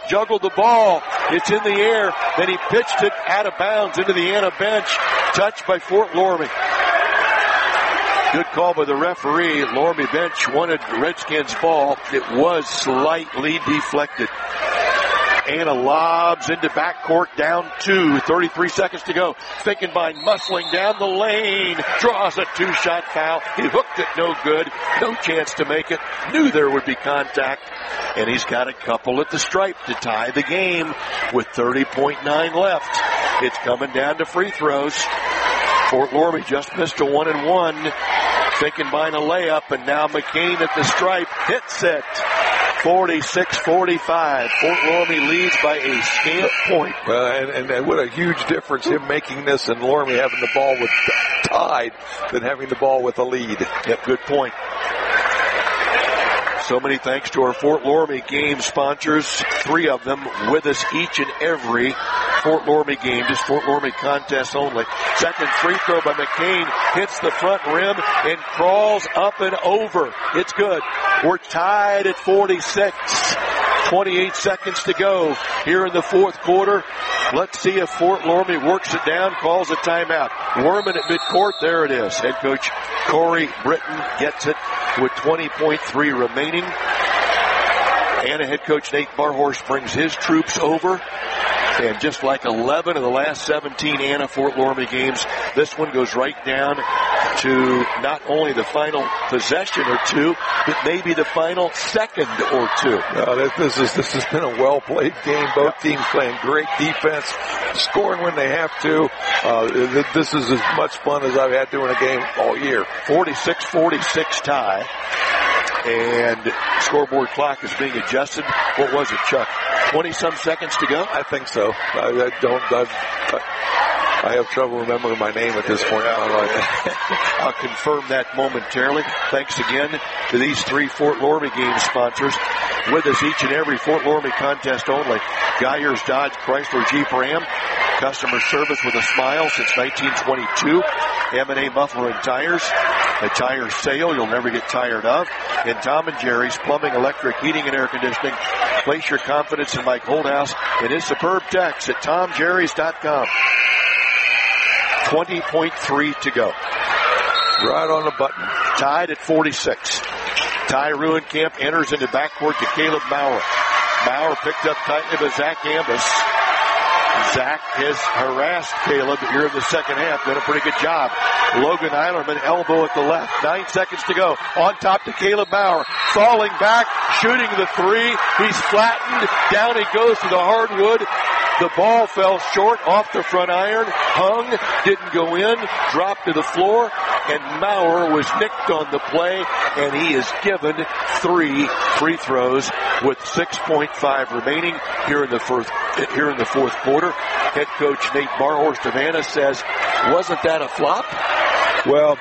Speaker 19: juggled the ball. It's in the air. Then he pitched it out of bounds into the Anna bench. Touched by Fort Loramie. Good call by the referee. Loramie bench wanted Redskins ball. It was slightly deflected. Anna lobs into backcourt, down two. thirty-three seconds to go. Finkenbein muscling down the lane. Draws a two-shot foul. He hooked it, no good. No chance to make it. Knew there would be contact. And he's got a couple at the stripe to tie the game with thirty point nine left. It's coming down to free throws. Fort Loramie just missed a one and one. Finkenbein a layup, and now McCain at the stripe hits it. forty-six forty-five. Fort Loramie leads by a scant point.
Speaker 12: Uh, and, and, and what a huge difference him making this and Loramie having the ball with tied than having the ball with a lead.
Speaker 19: Yep, good point. So many thanks to our Fort Loramie game sponsors, three of them with us each and every Fort Loramie game, just Fort Loramie contest only. Second free throw by McCain, hits the front rim and crawls up and over. It's good. We're tied at forty-six. twenty-eight seconds to go here in the fourth quarter. Let's see if Fort Loramie works it down, calls a timeout. Werman at midcourt, there it is. Head coach Corey Britton gets it with twenty point three remaining. Anna head coach Nate Barhorst brings his troops over. And just like eleven of the last seventeen Anna Fort Loramie games, this one goes right down to not only the final possession or two, but maybe the final second or two.
Speaker 12: Uh, this is this has been a well-played game. Both teams playing great defense, scoring when they have to. Uh, this is as much fun as I've had doing a game all year.
Speaker 19: forty-six forty-six tie. And scoreboard clock is being adjusted. What was it, Chuck? twenty-some seconds to go?
Speaker 12: I think so. I, I don't... I've, I have trouble remembering my name at this point in my life.
Speaker 19: I'll confirm that momentarily. Thanks again to these three Fort Loramie game sponsors. With us each and every Fort Loramie contest only. Geyers Dodge Chrysler Jeep Ram. Customer service with a smile since nineteen twenty-two. M and A Muffler and Tires. A tire sale you'll never get tired of. And Tom and Jerry's Plumbing, Electric, Heating, and Air Conditioning. Place your confidence in Mike Holdhouse and his superb techs at tom jerrys dot com. twenty point three to go.
Speaker 12: Right on the button.
Speaker 19: Tied at forty-six. Ty Ruenkamp enters into backcourt to Caleb Maurer. Maurer picked up tightly by Zach Ambus. Zach has harassed Caleb here in the second half. Done a pretty good job. Logan Eilerman, elbow at the left. Nine seconds to go. On top to Caleb Maurer. Falling back, shooting the three. He's flattened. Down he goes to the hardwood. The ball fell short off the front iron. Hung, didn't go in. Dropped to the floor. And Maurer was nicked on the play. And he is given three free throws with six point five remaining here in the first, here in the fourth quarter. Head coach Nate Barhorst of Anna says, wasn't that a flop?
Speaker 12: Well,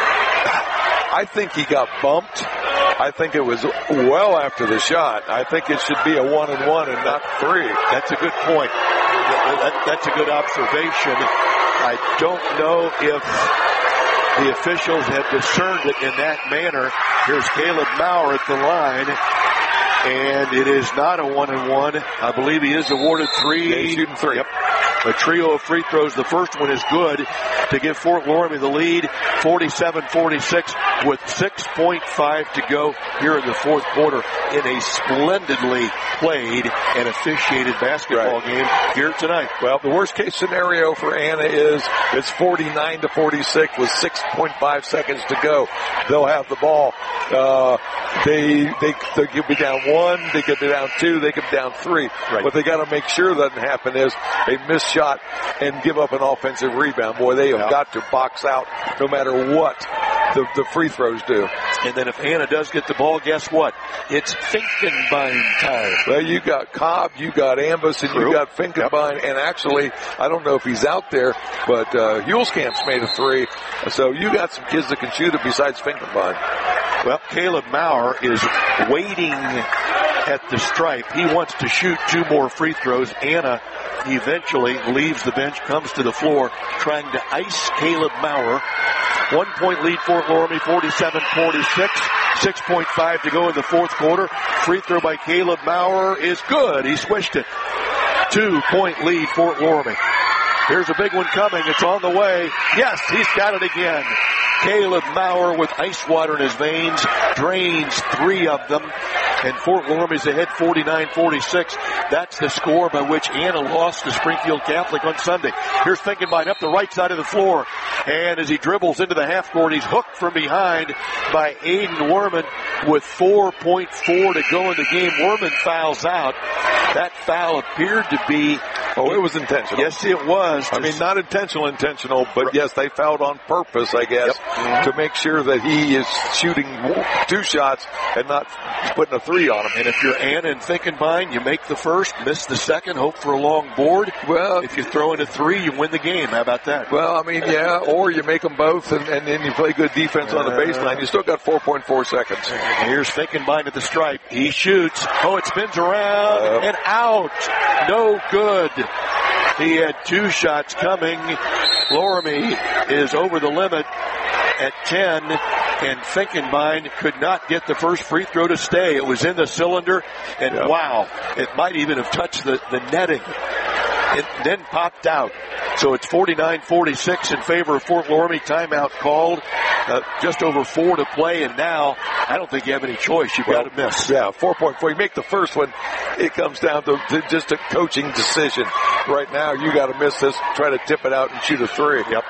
Speaker 12: I think he got bumped. I think it was well after the shot. I think it should be a one and one and not three.
Speaker 19: That's a good point. That, that's a good observation. I don't know if the officials have discerned it in that manner. Here's Caleb Maurer at the line. And it is not a one and one. I believe he is awarded three.
Speaker 12: Yeah, he's shooting three.
Speaker 19: Yep. A trio of free throws. The first one is good to give Fort Loramie the lead, forty-seven forty-six, with six point five to go here in the fourth quarter in a splendidly played and officiated basketball right. game here tonight.
Speaker 12: Well, the worst case scenario for Anna is it's forty-nine to forty-six with six point five seconds to go. They'll have the ball. Uh, they, they, they could be down one, they could be down two, they could be down three.
Speaker 19: Right.
Speaker 12: What they got to make sure doesn't happen is a missed shot and give up an offensive rebound. Boy, they have yeah. got to box out no matter what the, the free throws do.
Speaker 19: And then if Anna does get the ball, guess what? It's Finkenbein time.
Speaker 12: Well, you got Cobb, you got Ambus, and True. you got Finkenbein. Yep. And actually, I don't know if he's out there, but uh, Hulskamp's made a three. So you got some kids that can shoot it besides Finkenbein.
Speaker 19: Well, Caleb Maurer is waiting at the stripe. He wants to shoot two more free throws. Anna eventually leaves the bench, comes to the floor, trying to ice Caleb Maurer. One point lead for Loramie, forty-seven forty-six. six point five to go in the fourth quarter. Free throw by Caleb Maurer is good. He swished it. Two-point lead, Fort Loramie. Here's a big one coming. It's on the way. Yes, he's got it again. Caleb Maurer with ice water in his veins drains three of them. And Fort Loramie's ahead forty-nine forty-six. That's the score by which Anna lost to Springfield Catholic on Sunday. Here's Finkenbein up the right side of the floor. And as he dribbles into the half court, he's hooked from behind by Aiden Werman with four point four to go in the game. Werman fouls out. That foul appeared to be...
Speaker 12: Oh, it was intentional.
Speaker 19: Yes, it was.
Speaker 12: I mean, not intentional, intentional, but yes, they fouled on purpose, I guess,
Speaker 19: yep. mm-hmm.
Speaker 12: to make sure that he is shooting two shots and not putting a three on him.
Speaker 19: And if you're Anna and Finkenbein, you make the first, miss the second, hope for a long board.
Speaker 12: Well,
Speaker 19: if you throw in a three, you win the game. How about that?
Speaker 12: Well, I mean, yeah, or you make them both, and, and then you play good defense uh, on the baseline. You still got four point four seconds.
Speaker 19: Here's Finkenbein at the stripe. He shoots. Oh, it spins around uh, and out. No good. He had two shots coming. Loramie is over the limit at ten, and Finkenbein could not get the first free throw to stay. It was in the cylinder, and yep. wow, it might even have touched the, the netting. It then popped out. So it's forty-nine forty-six in favor of Fort Loramie. Timeout called. Uh, just over four to play, and now I don't think you have any choice. You've well, got to miss.
Speaker 12: Yeah, four point four. You make the first one, it comes down to, to just a coaching decision. Right now, you got to miss this, try to tip it out and shoot a three.
Speaker 19: Yep.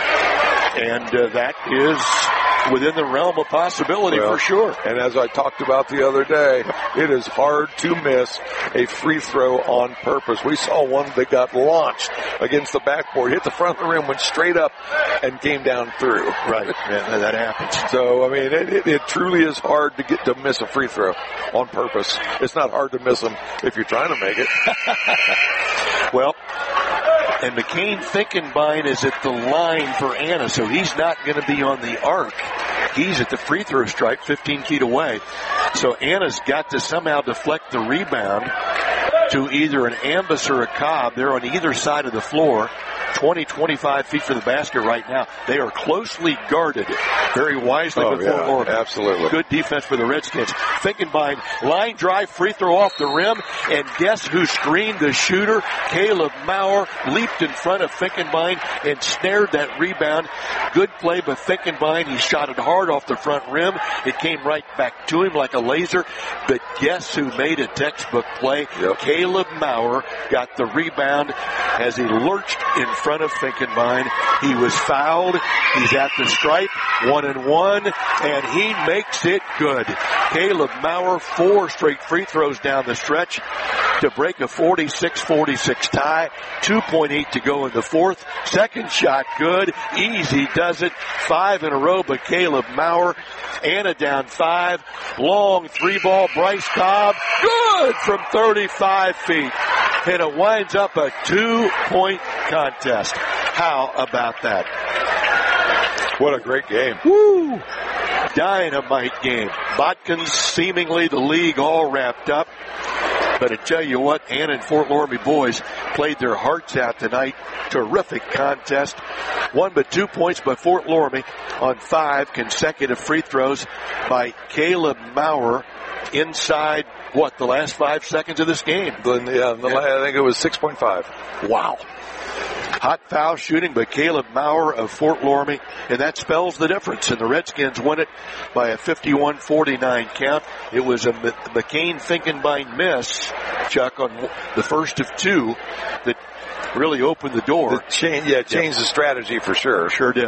Speaker 19: And uh, that is within the realm of possibility well, for sure.
Speaker 12: And as I talked about the other day, it is hard to miss a free throw on purpose. We saw one that got launched against the backboard, hit the front of the rim, went straight up, and came down through.
Speaker 19: Right, yeah, that happens.
Speaker 12: So, I mean, it, it, it truly is hard to get to miss a free throw on purpose. It's not hard to miss them if you're trying to make it.
Speaker 19: Well, and McCain Finkenbein is at the line for Anna, so he's not going to be on the arc. He's at the free throw stripe, fifteen feet away. So Anna's got to somehow deflect the rebound to either an Ambus or a Cobb. They're on either side of the floor. twenty, twenty-five feet for the basket right now. They are closely guarded very wisely
Speaker 12: oh,
Speaker 19: before
Speaker 12: yeah,
Speaker 19: Loramie.
Speaker 12: Absolutely.
Speaker 19: Good defense for the Redskins. Finkenbein, line drive, free throw off the rim, and guess who screened the shooter? Caleb Maurer leaped in front of Finkenbein and snared that rebound. Good play by Finkenbein. He shot it hard off the front rim. It came right back to him like a laser. But guess who made a textbook play?
Speaker 12: Yep.
Speaker 19: Caleb Maurer got the rebound as he lurched in front of Finkenbein. He was fouled. He's at the stripe, one and one, and he makes it good. Caleb Maurer, four straight free throws down the stretch to break a forty-six forty-six tie. two point eight to go in the fourth. Second shot good. Easy does it. Five in a row, but Caleb Maurer. Anna down five. Long three ball. Bryce Cobb. Good from thirty-five feet. And it winds up a two-point contest. How about that?
Speaker 12: What a great game.
Speaker 19: Woo! Dynamite game. Botkins seemingly the league all wrapped up. But I tell you what, Anna and Fort Loramie boys played their hearts out tonight. Terrific contest. One but two points by Fort Loramie on five consecutive free throws by Caleb Maurer inside, what, the last five seconds of this game?
Speaker 12: The, yeah, the, yeah. I think it was six point five.
Speaker 19: Wow. Hot foul shooting by Caleb Maurer of Fort Loramie, and that spells the difference. And the Redskins win it by a fifty-one forty-nine count. It was a McCain Finkenbein miss, Chuck, on the first of two that really opened the door.
Speaker 12: The change, yeah, changed yeah. the strategy for sure.
Speaker 19: Sure did.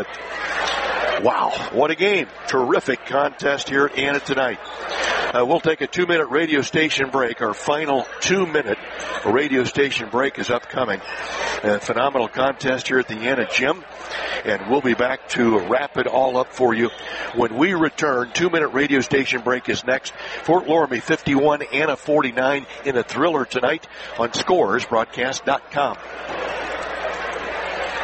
Speaker 19: Wow, what a game. Terrific contest here at Anna tonight. Uh, we'll take a two-minute radio station break. Our final two-minute radio station break is upcoming. A phenomenal contest here at the Anna Gym. And we'll be back to wrap it all up for you when we return. Two-minute radio station break is next. Fort Loramie fifty-one, Anna forty-nine in a thriller tonight on Scores Broadcast dot com.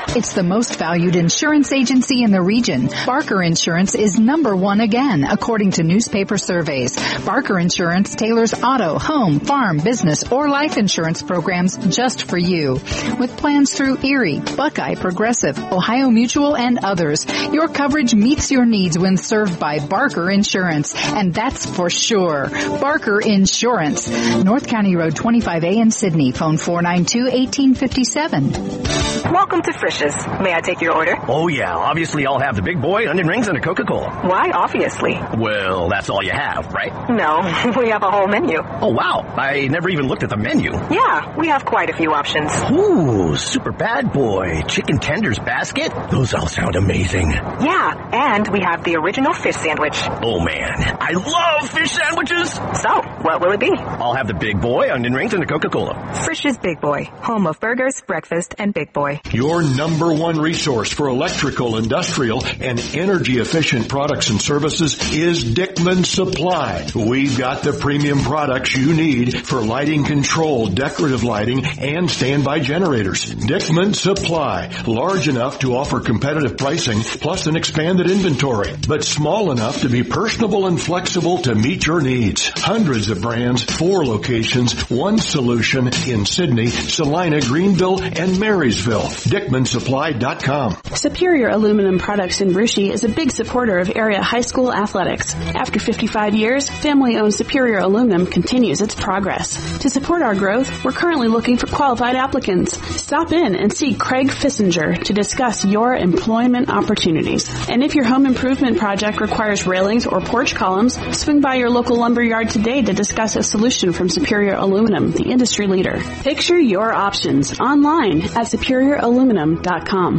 Speaker 6: It's the most valued insurance agency in the region. Barker Insurance is number one again, according to newspaper surveys. Barker Insurance tailors auto, home, farm, business, or life insurance programs just for you. With plans through Erie, Buckeye, Progressive, Ohio Mutual, and others, your coverage meets your needs when served by Barker Insurance, and that's for sure. Barker Insurance. North County Road twenty-five A in Sydney. Phone four nine two, one eight five seven.
Speaker 9: Welcome to Frisch's. May I take your order?
Speaker 11: Oh, yeah. Obviously, I'll have the big boy, onion rings, and a Coca-Cola.
Speaker 9: Why, obviously?
Speaker 11: Well, that's all you have, right?
Speaker 9: No, we have a whole menu.
Speaker 11: Oh, wow. I never even looked at the menu.
Speaker 9: Yeah, we have quite a few options.
Speaker 11: Ooh, super bad boy. Chicken tenders basket? Those all sound amazing.
Speaker 9: Yeah, and we have the original fish sandwich.
Speaker 11: Oh, man. I love fish sandwiches.
Speaker 9: So, what will it be?
Speaker 11: I'll have the big boy, onion rings, and a Coca-Cola.
Speaker 9: Frisch's Big Boy, home of burgers, breakfast, and Big Boy.
Speaker 1: Your number one resource for electrical, industrial, and energy-efficient products and services is Dickman Supply. We've got the premium products you need for lighting control, decorative lighting, and standby generators. Dickman Supply, large enough to offer competitive pricing plus an expanded inventory, but small enough to be personable and flexible to meet your needs. Hundreds of brands, four locations, one solution in Sydney, Salina, Greenville, and Marysville. Dickman Supply dot com.
Speaker 13: Superior Aluminum Products in Brushy is a big supporter of area high school athletics. After fifty-five years, family-owned Superior Aluminum continues its progress. To support our growth, we're currently looking for qualified applicants. Stop in and see Craig Fissinger to discuss your employment opportunities. And if your home improvement project requires railings or porch columns, swing by your local lumber yard today to discuss a solution from Superior Aluminum, the industry leader. Picture your options online at superior aluminum dot com.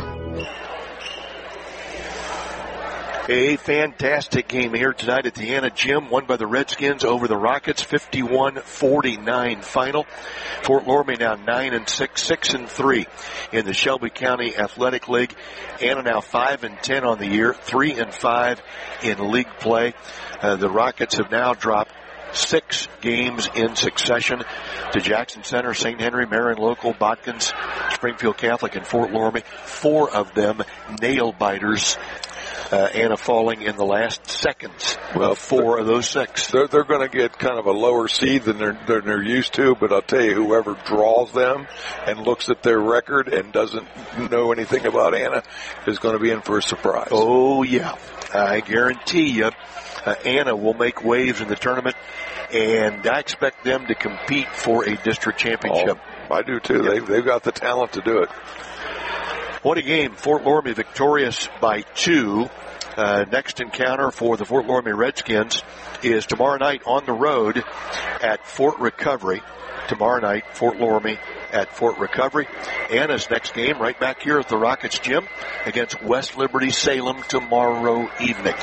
Speaker 19: A fantastic game here tonight at the Anna Gym, won by the Redskins over the Rockets, fifty-one forty-nine final. Fort Loramie now nine and six, six and three in the Shelby County Athletic League. Anna now five and ten on the year, three and five in league play. Uh, the Rockets have now dropped six games in succession to Jackson Center, Saint Henry, Marion Local, Botkins, Springfield Catholic, and Fort Loramie. Four of them nail biters. Uh, Anna falling in the last seconds. Well, four of those six.
Speaker 12: They're, they're going to get kind of a lower seed than they're, than they're used to, but I'll tell you, whoever draws them and looks at their record and doesn't know anything about Anna is going to be in for a surprise.
Speaker 19: Oh, yeah. I guarantee you, uh, Anna will make waves in the tournament, and I expect them to compete for a district championship.
Speaker 12: Oh, I do, too. Yep. They've, they've got the talent to do it.
Speaker 19: What a game. Fort Loramie victorious by two. Uh, next encounter for the Fort Loramie Redskins is tomorrow night on the road at Fort Recovery. Tomorrow night, Fort Loramie at Fort Recovery. Anna's next game right back here at the Rockets Gym against West Liberty Salem tomorrow evening.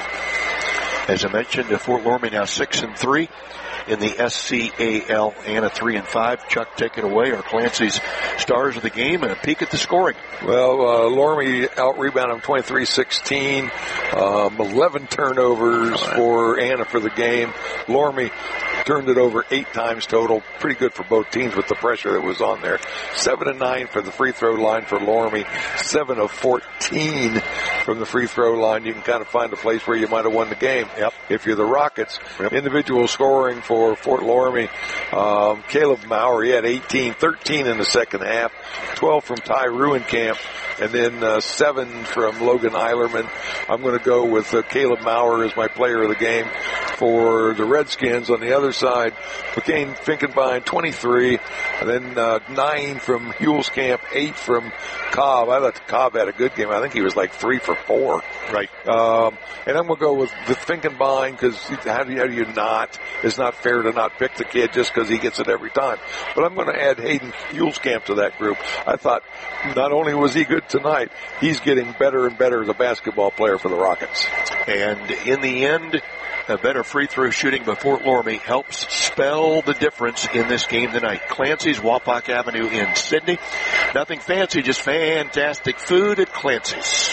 Speaker 19: As I mentioned, Fort Loramie now six and three. In the S C A L, Anna three and five. Chuck, take it away. Our Clancy's stars of the game and a peek at the scoring.
Speaker 12: Well, uh, Loramie out-rebounded them twenty-three sixteen. Um, eleven turnovers for Anna for the game. Loramie turned it over eight times total. Pretty good for both teams with the pressure that was on there. Seven and nine for the free throw line for Loramie. Seven of fourteen from the free throw line. You can kind of find a place where you might have won the game. Yep. If you're the Rockets. Yep. Individual scoring for Fort Loramie. Um, Caleb Maurer, he had eighteen, thirteen in the second half. twelve from Ty Ruenkamp. And then uh, seven from Logan Eilerman. I'm going to go with uh, Caleb Maurer as my player of the game. For the Redskins on the other side, McCain Finkenbein, twenty-three. And then uh, nine from Hulskamp, eight from Cobb. I thought Cobb had a good game. I think he was like three for four.
Speaker 19: Right.
Speaker 12: Um, and I'm going to go with the Finkenbein because how do you, how do you not? It's not fair to not pick the kid just because he gets it every time. But I'm going to add Hayden Hulskamp to that group. I thought not only was he good tonight, he's getting better and better as a basketball player for the Rockets.
Speaker 19: And in the end, a better free throw shooting by Fort Loramie helps spell the difference in this game tonight. Clancy's, Wapak Avenue in Sydney. Nothing fancy, just fantastic food at Clancy's.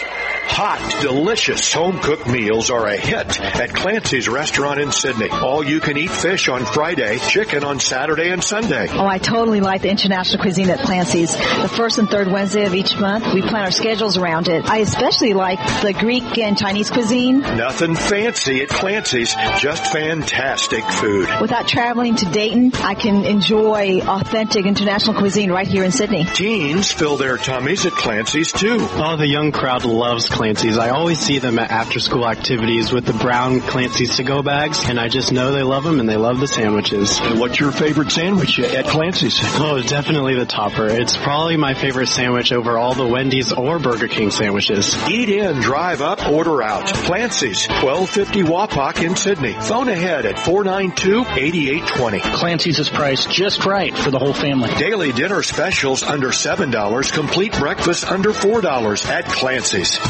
Speaker 1: Hot, delicious home-cooked meals are a hit at Clancy's Restaurant in Sydney. All-you-can-eat fish on Friday, chicken on Saturday and Sunday.
Speaker 4: Oh, I totally like the international cuisine at Clancy's. The first and third Wednesday of each month, we plan our schedules around it. I especially like the Greek and Chinese cuisine.
Speaker 1: Nothing fancy at Clancy's, just fantastic food.
Speaker 4: Without traveling to Dayton, I can enjoy authentic international cuisine right here in Sydney.
Speaker 1: Teens fill their tummies at Clancy's, too.
Speaker 10: Oh, the young crowd loves Clancy's. I always see them at after-school activities with the brown Clancy's to-go bags, and I just know they love them and they love the sandwiches.
Speaker 1: What's your favorite sandwich at Clancy's?
Speaker 10: Oh, definitely the topper. It's probably my favorite sandwich over all the Wendy's or Burger King sandwiches.
Speaker 1: Eat in, drive up, order out. Clancy's, twelve fifty Wapak in Sydney. Phone ahead at four nine two, eight eight two zero.
Speaker 15: Clancy's is priced just right for the whole family.
Speaker 1: Daily dinner specials under seven dollars. Complete breakfast under four dollars at Clancy's.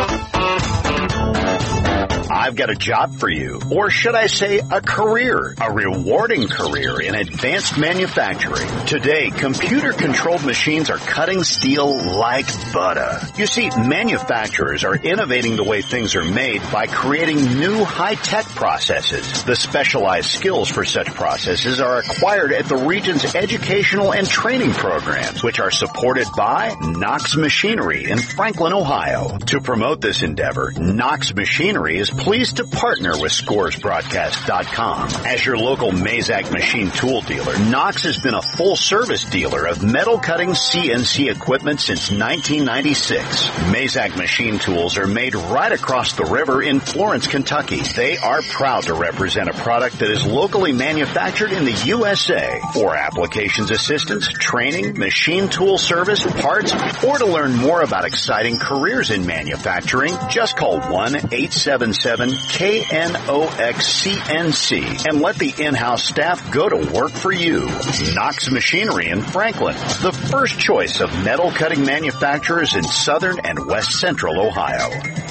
Speaker 16: I've got a job for you, or should I say a career, a rewarding career in advanced manufacturing. Today, computer-controlled machines are cutting steel like butter. You see, manufacturers are innovating the way things are made by creating new high-tech processes. The specialized skills for such processes are acquired at the region's educational and training programs, which are supported by Knox Machinery in Franklin, Ohio. To promote this endeavor, Knox Machinery is pleased to partner with Scores Broadcast dot com. As your local Mazak machine tool dealer, Knox has been a full-service dealer of metal-cutting C N C equipment since nineteen ninety-six. Mazak machine tools are made right across the river in Florence, Kentucky. They are proud to represent a product that is locally manufactured in the U S A. For applications assistance, training, machine tool service, parts, or to learn more about exciting careers in manufacturing, just call one eight seven seven K N O X C N C and let the in-house staff go to work for you. Knox Machinery in Franklin, the first choice of metal cutting manufacturers in southern and west central Ohio.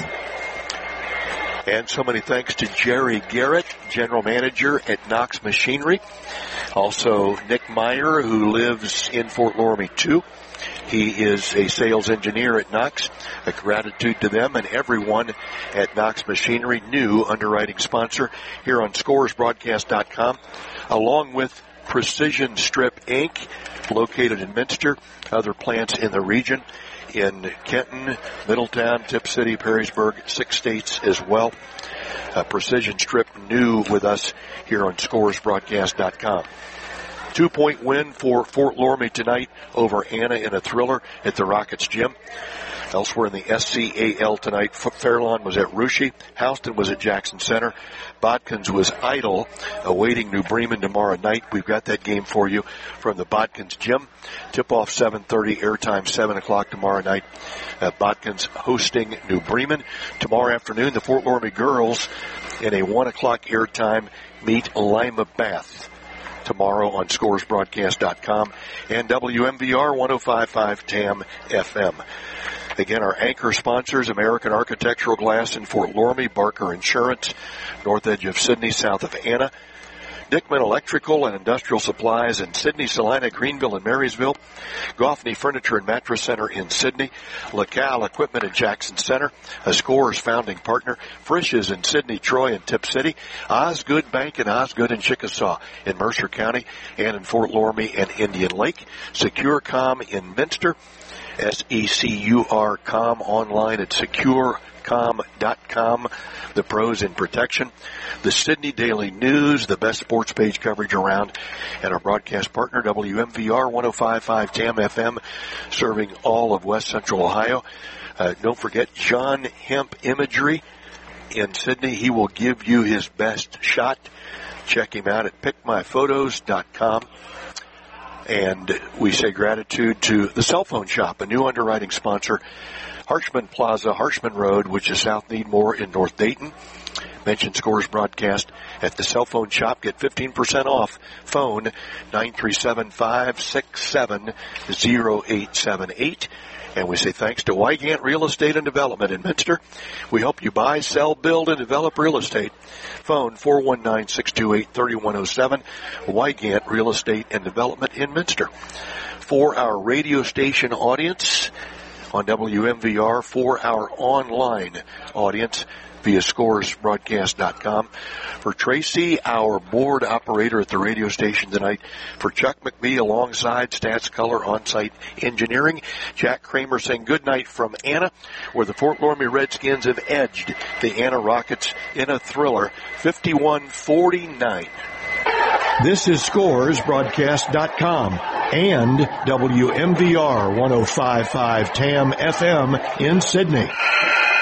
Speaker 19: And so many thanks to Jerry Garrett, General Manager at Knox Machinery. Also Nick Meyer, who lives in Fort Loramie too. He is a sales engineer at Knox. A gratitude to them and everyone at Knox Machinery, new underwriting sponsor here on Scores Broadcast dot com, along with Precision Strip Incorporated, located in Minster, other plants in the region, in Kenton, Middletown, Tip City, Perrysburg, six states as well. Uh, Precision Strip new with us here on Scores Broadcast dot com. Two-point win for Fort Loramie tonight over Anna in a thriller at the Rockets Gym. Elsewhere in the S C A L tonight, Fairlawn was at Russia. Houston was at Jackson Center. Bodkins was idle, awaiting New Bremen tomorrow night. We've got that game for you from the Bodkins Gym. Tip-off seven thirty, airtime seven o'clock tomorrow night. Uh, Bodkins hosting New Bremen. Tomorrow afternoon, the Fort Loramie girls in a one o'clock airtime meet Lima Bath. Tomorrow on Scores Broadcast dot com and W M V R one oh five point five T A M F M. Again, our anchor sponsors, American Architectural Glass in Fort Loramie, Barker Insurance, north edge of Sydney, south of Anna, Dickman Electrical and Industrial Supplies in Sydney, Salina, Greenville, and Marysville, Goffney Furniture and Mattress Center in Sydney, LaCal Equipment in Jackson Center, a Scores founding partner, Frisch's in Sydney, Troy, and Tip City, Osgood Bank and Osgood and Chickasaw in Mercer County and in Fort Loramie and Indian Lake, SecureCom in Minster, S E C U R com online at secure com dot com, the pros in protection, the Sydney Daily News, the best sports page coverage around, and our broadcast partner, W M V R one oh five point five T A M F M, serving all of West Central Ohio. Uh, don't forget John Hemp Imagery in Sydney. He will give you his best shot. Check him out at pick my photos dot com. And we say gratitude to the Cell Phone Shop, a new underwriting sponsor, Harshman Plaza, Harshman Road, which is South Needmore in North Dayton. Mention Scores Broadcast at the Cell Phone Shop. Get fifteen percent off. Phone nine three seven, five six seven, zero eight seven eight. And we say thanks to Wygant Real Estate and Development in Minster. We help you buy, sell, build, and develop real estate. Phone four one nine, six two eight, three one zero seven. Wygant Real Estate and Development in Minster. For our radio station audience, on W M V R for our online audience via scores broadcast dot com. For Tracy, our board operator at the radio station tonight, for Chuck McBee alongside Stats Color On-Site Engineering, Jack Kramer saying good night from Anna, where the Fort Loramie Redskins have edged the Anna Rockets in a thriller, fifty-one forty-nine.
Speaker 1: This is scores broadcast dot com and W M V R one oh five point five T A M F M in Sydney.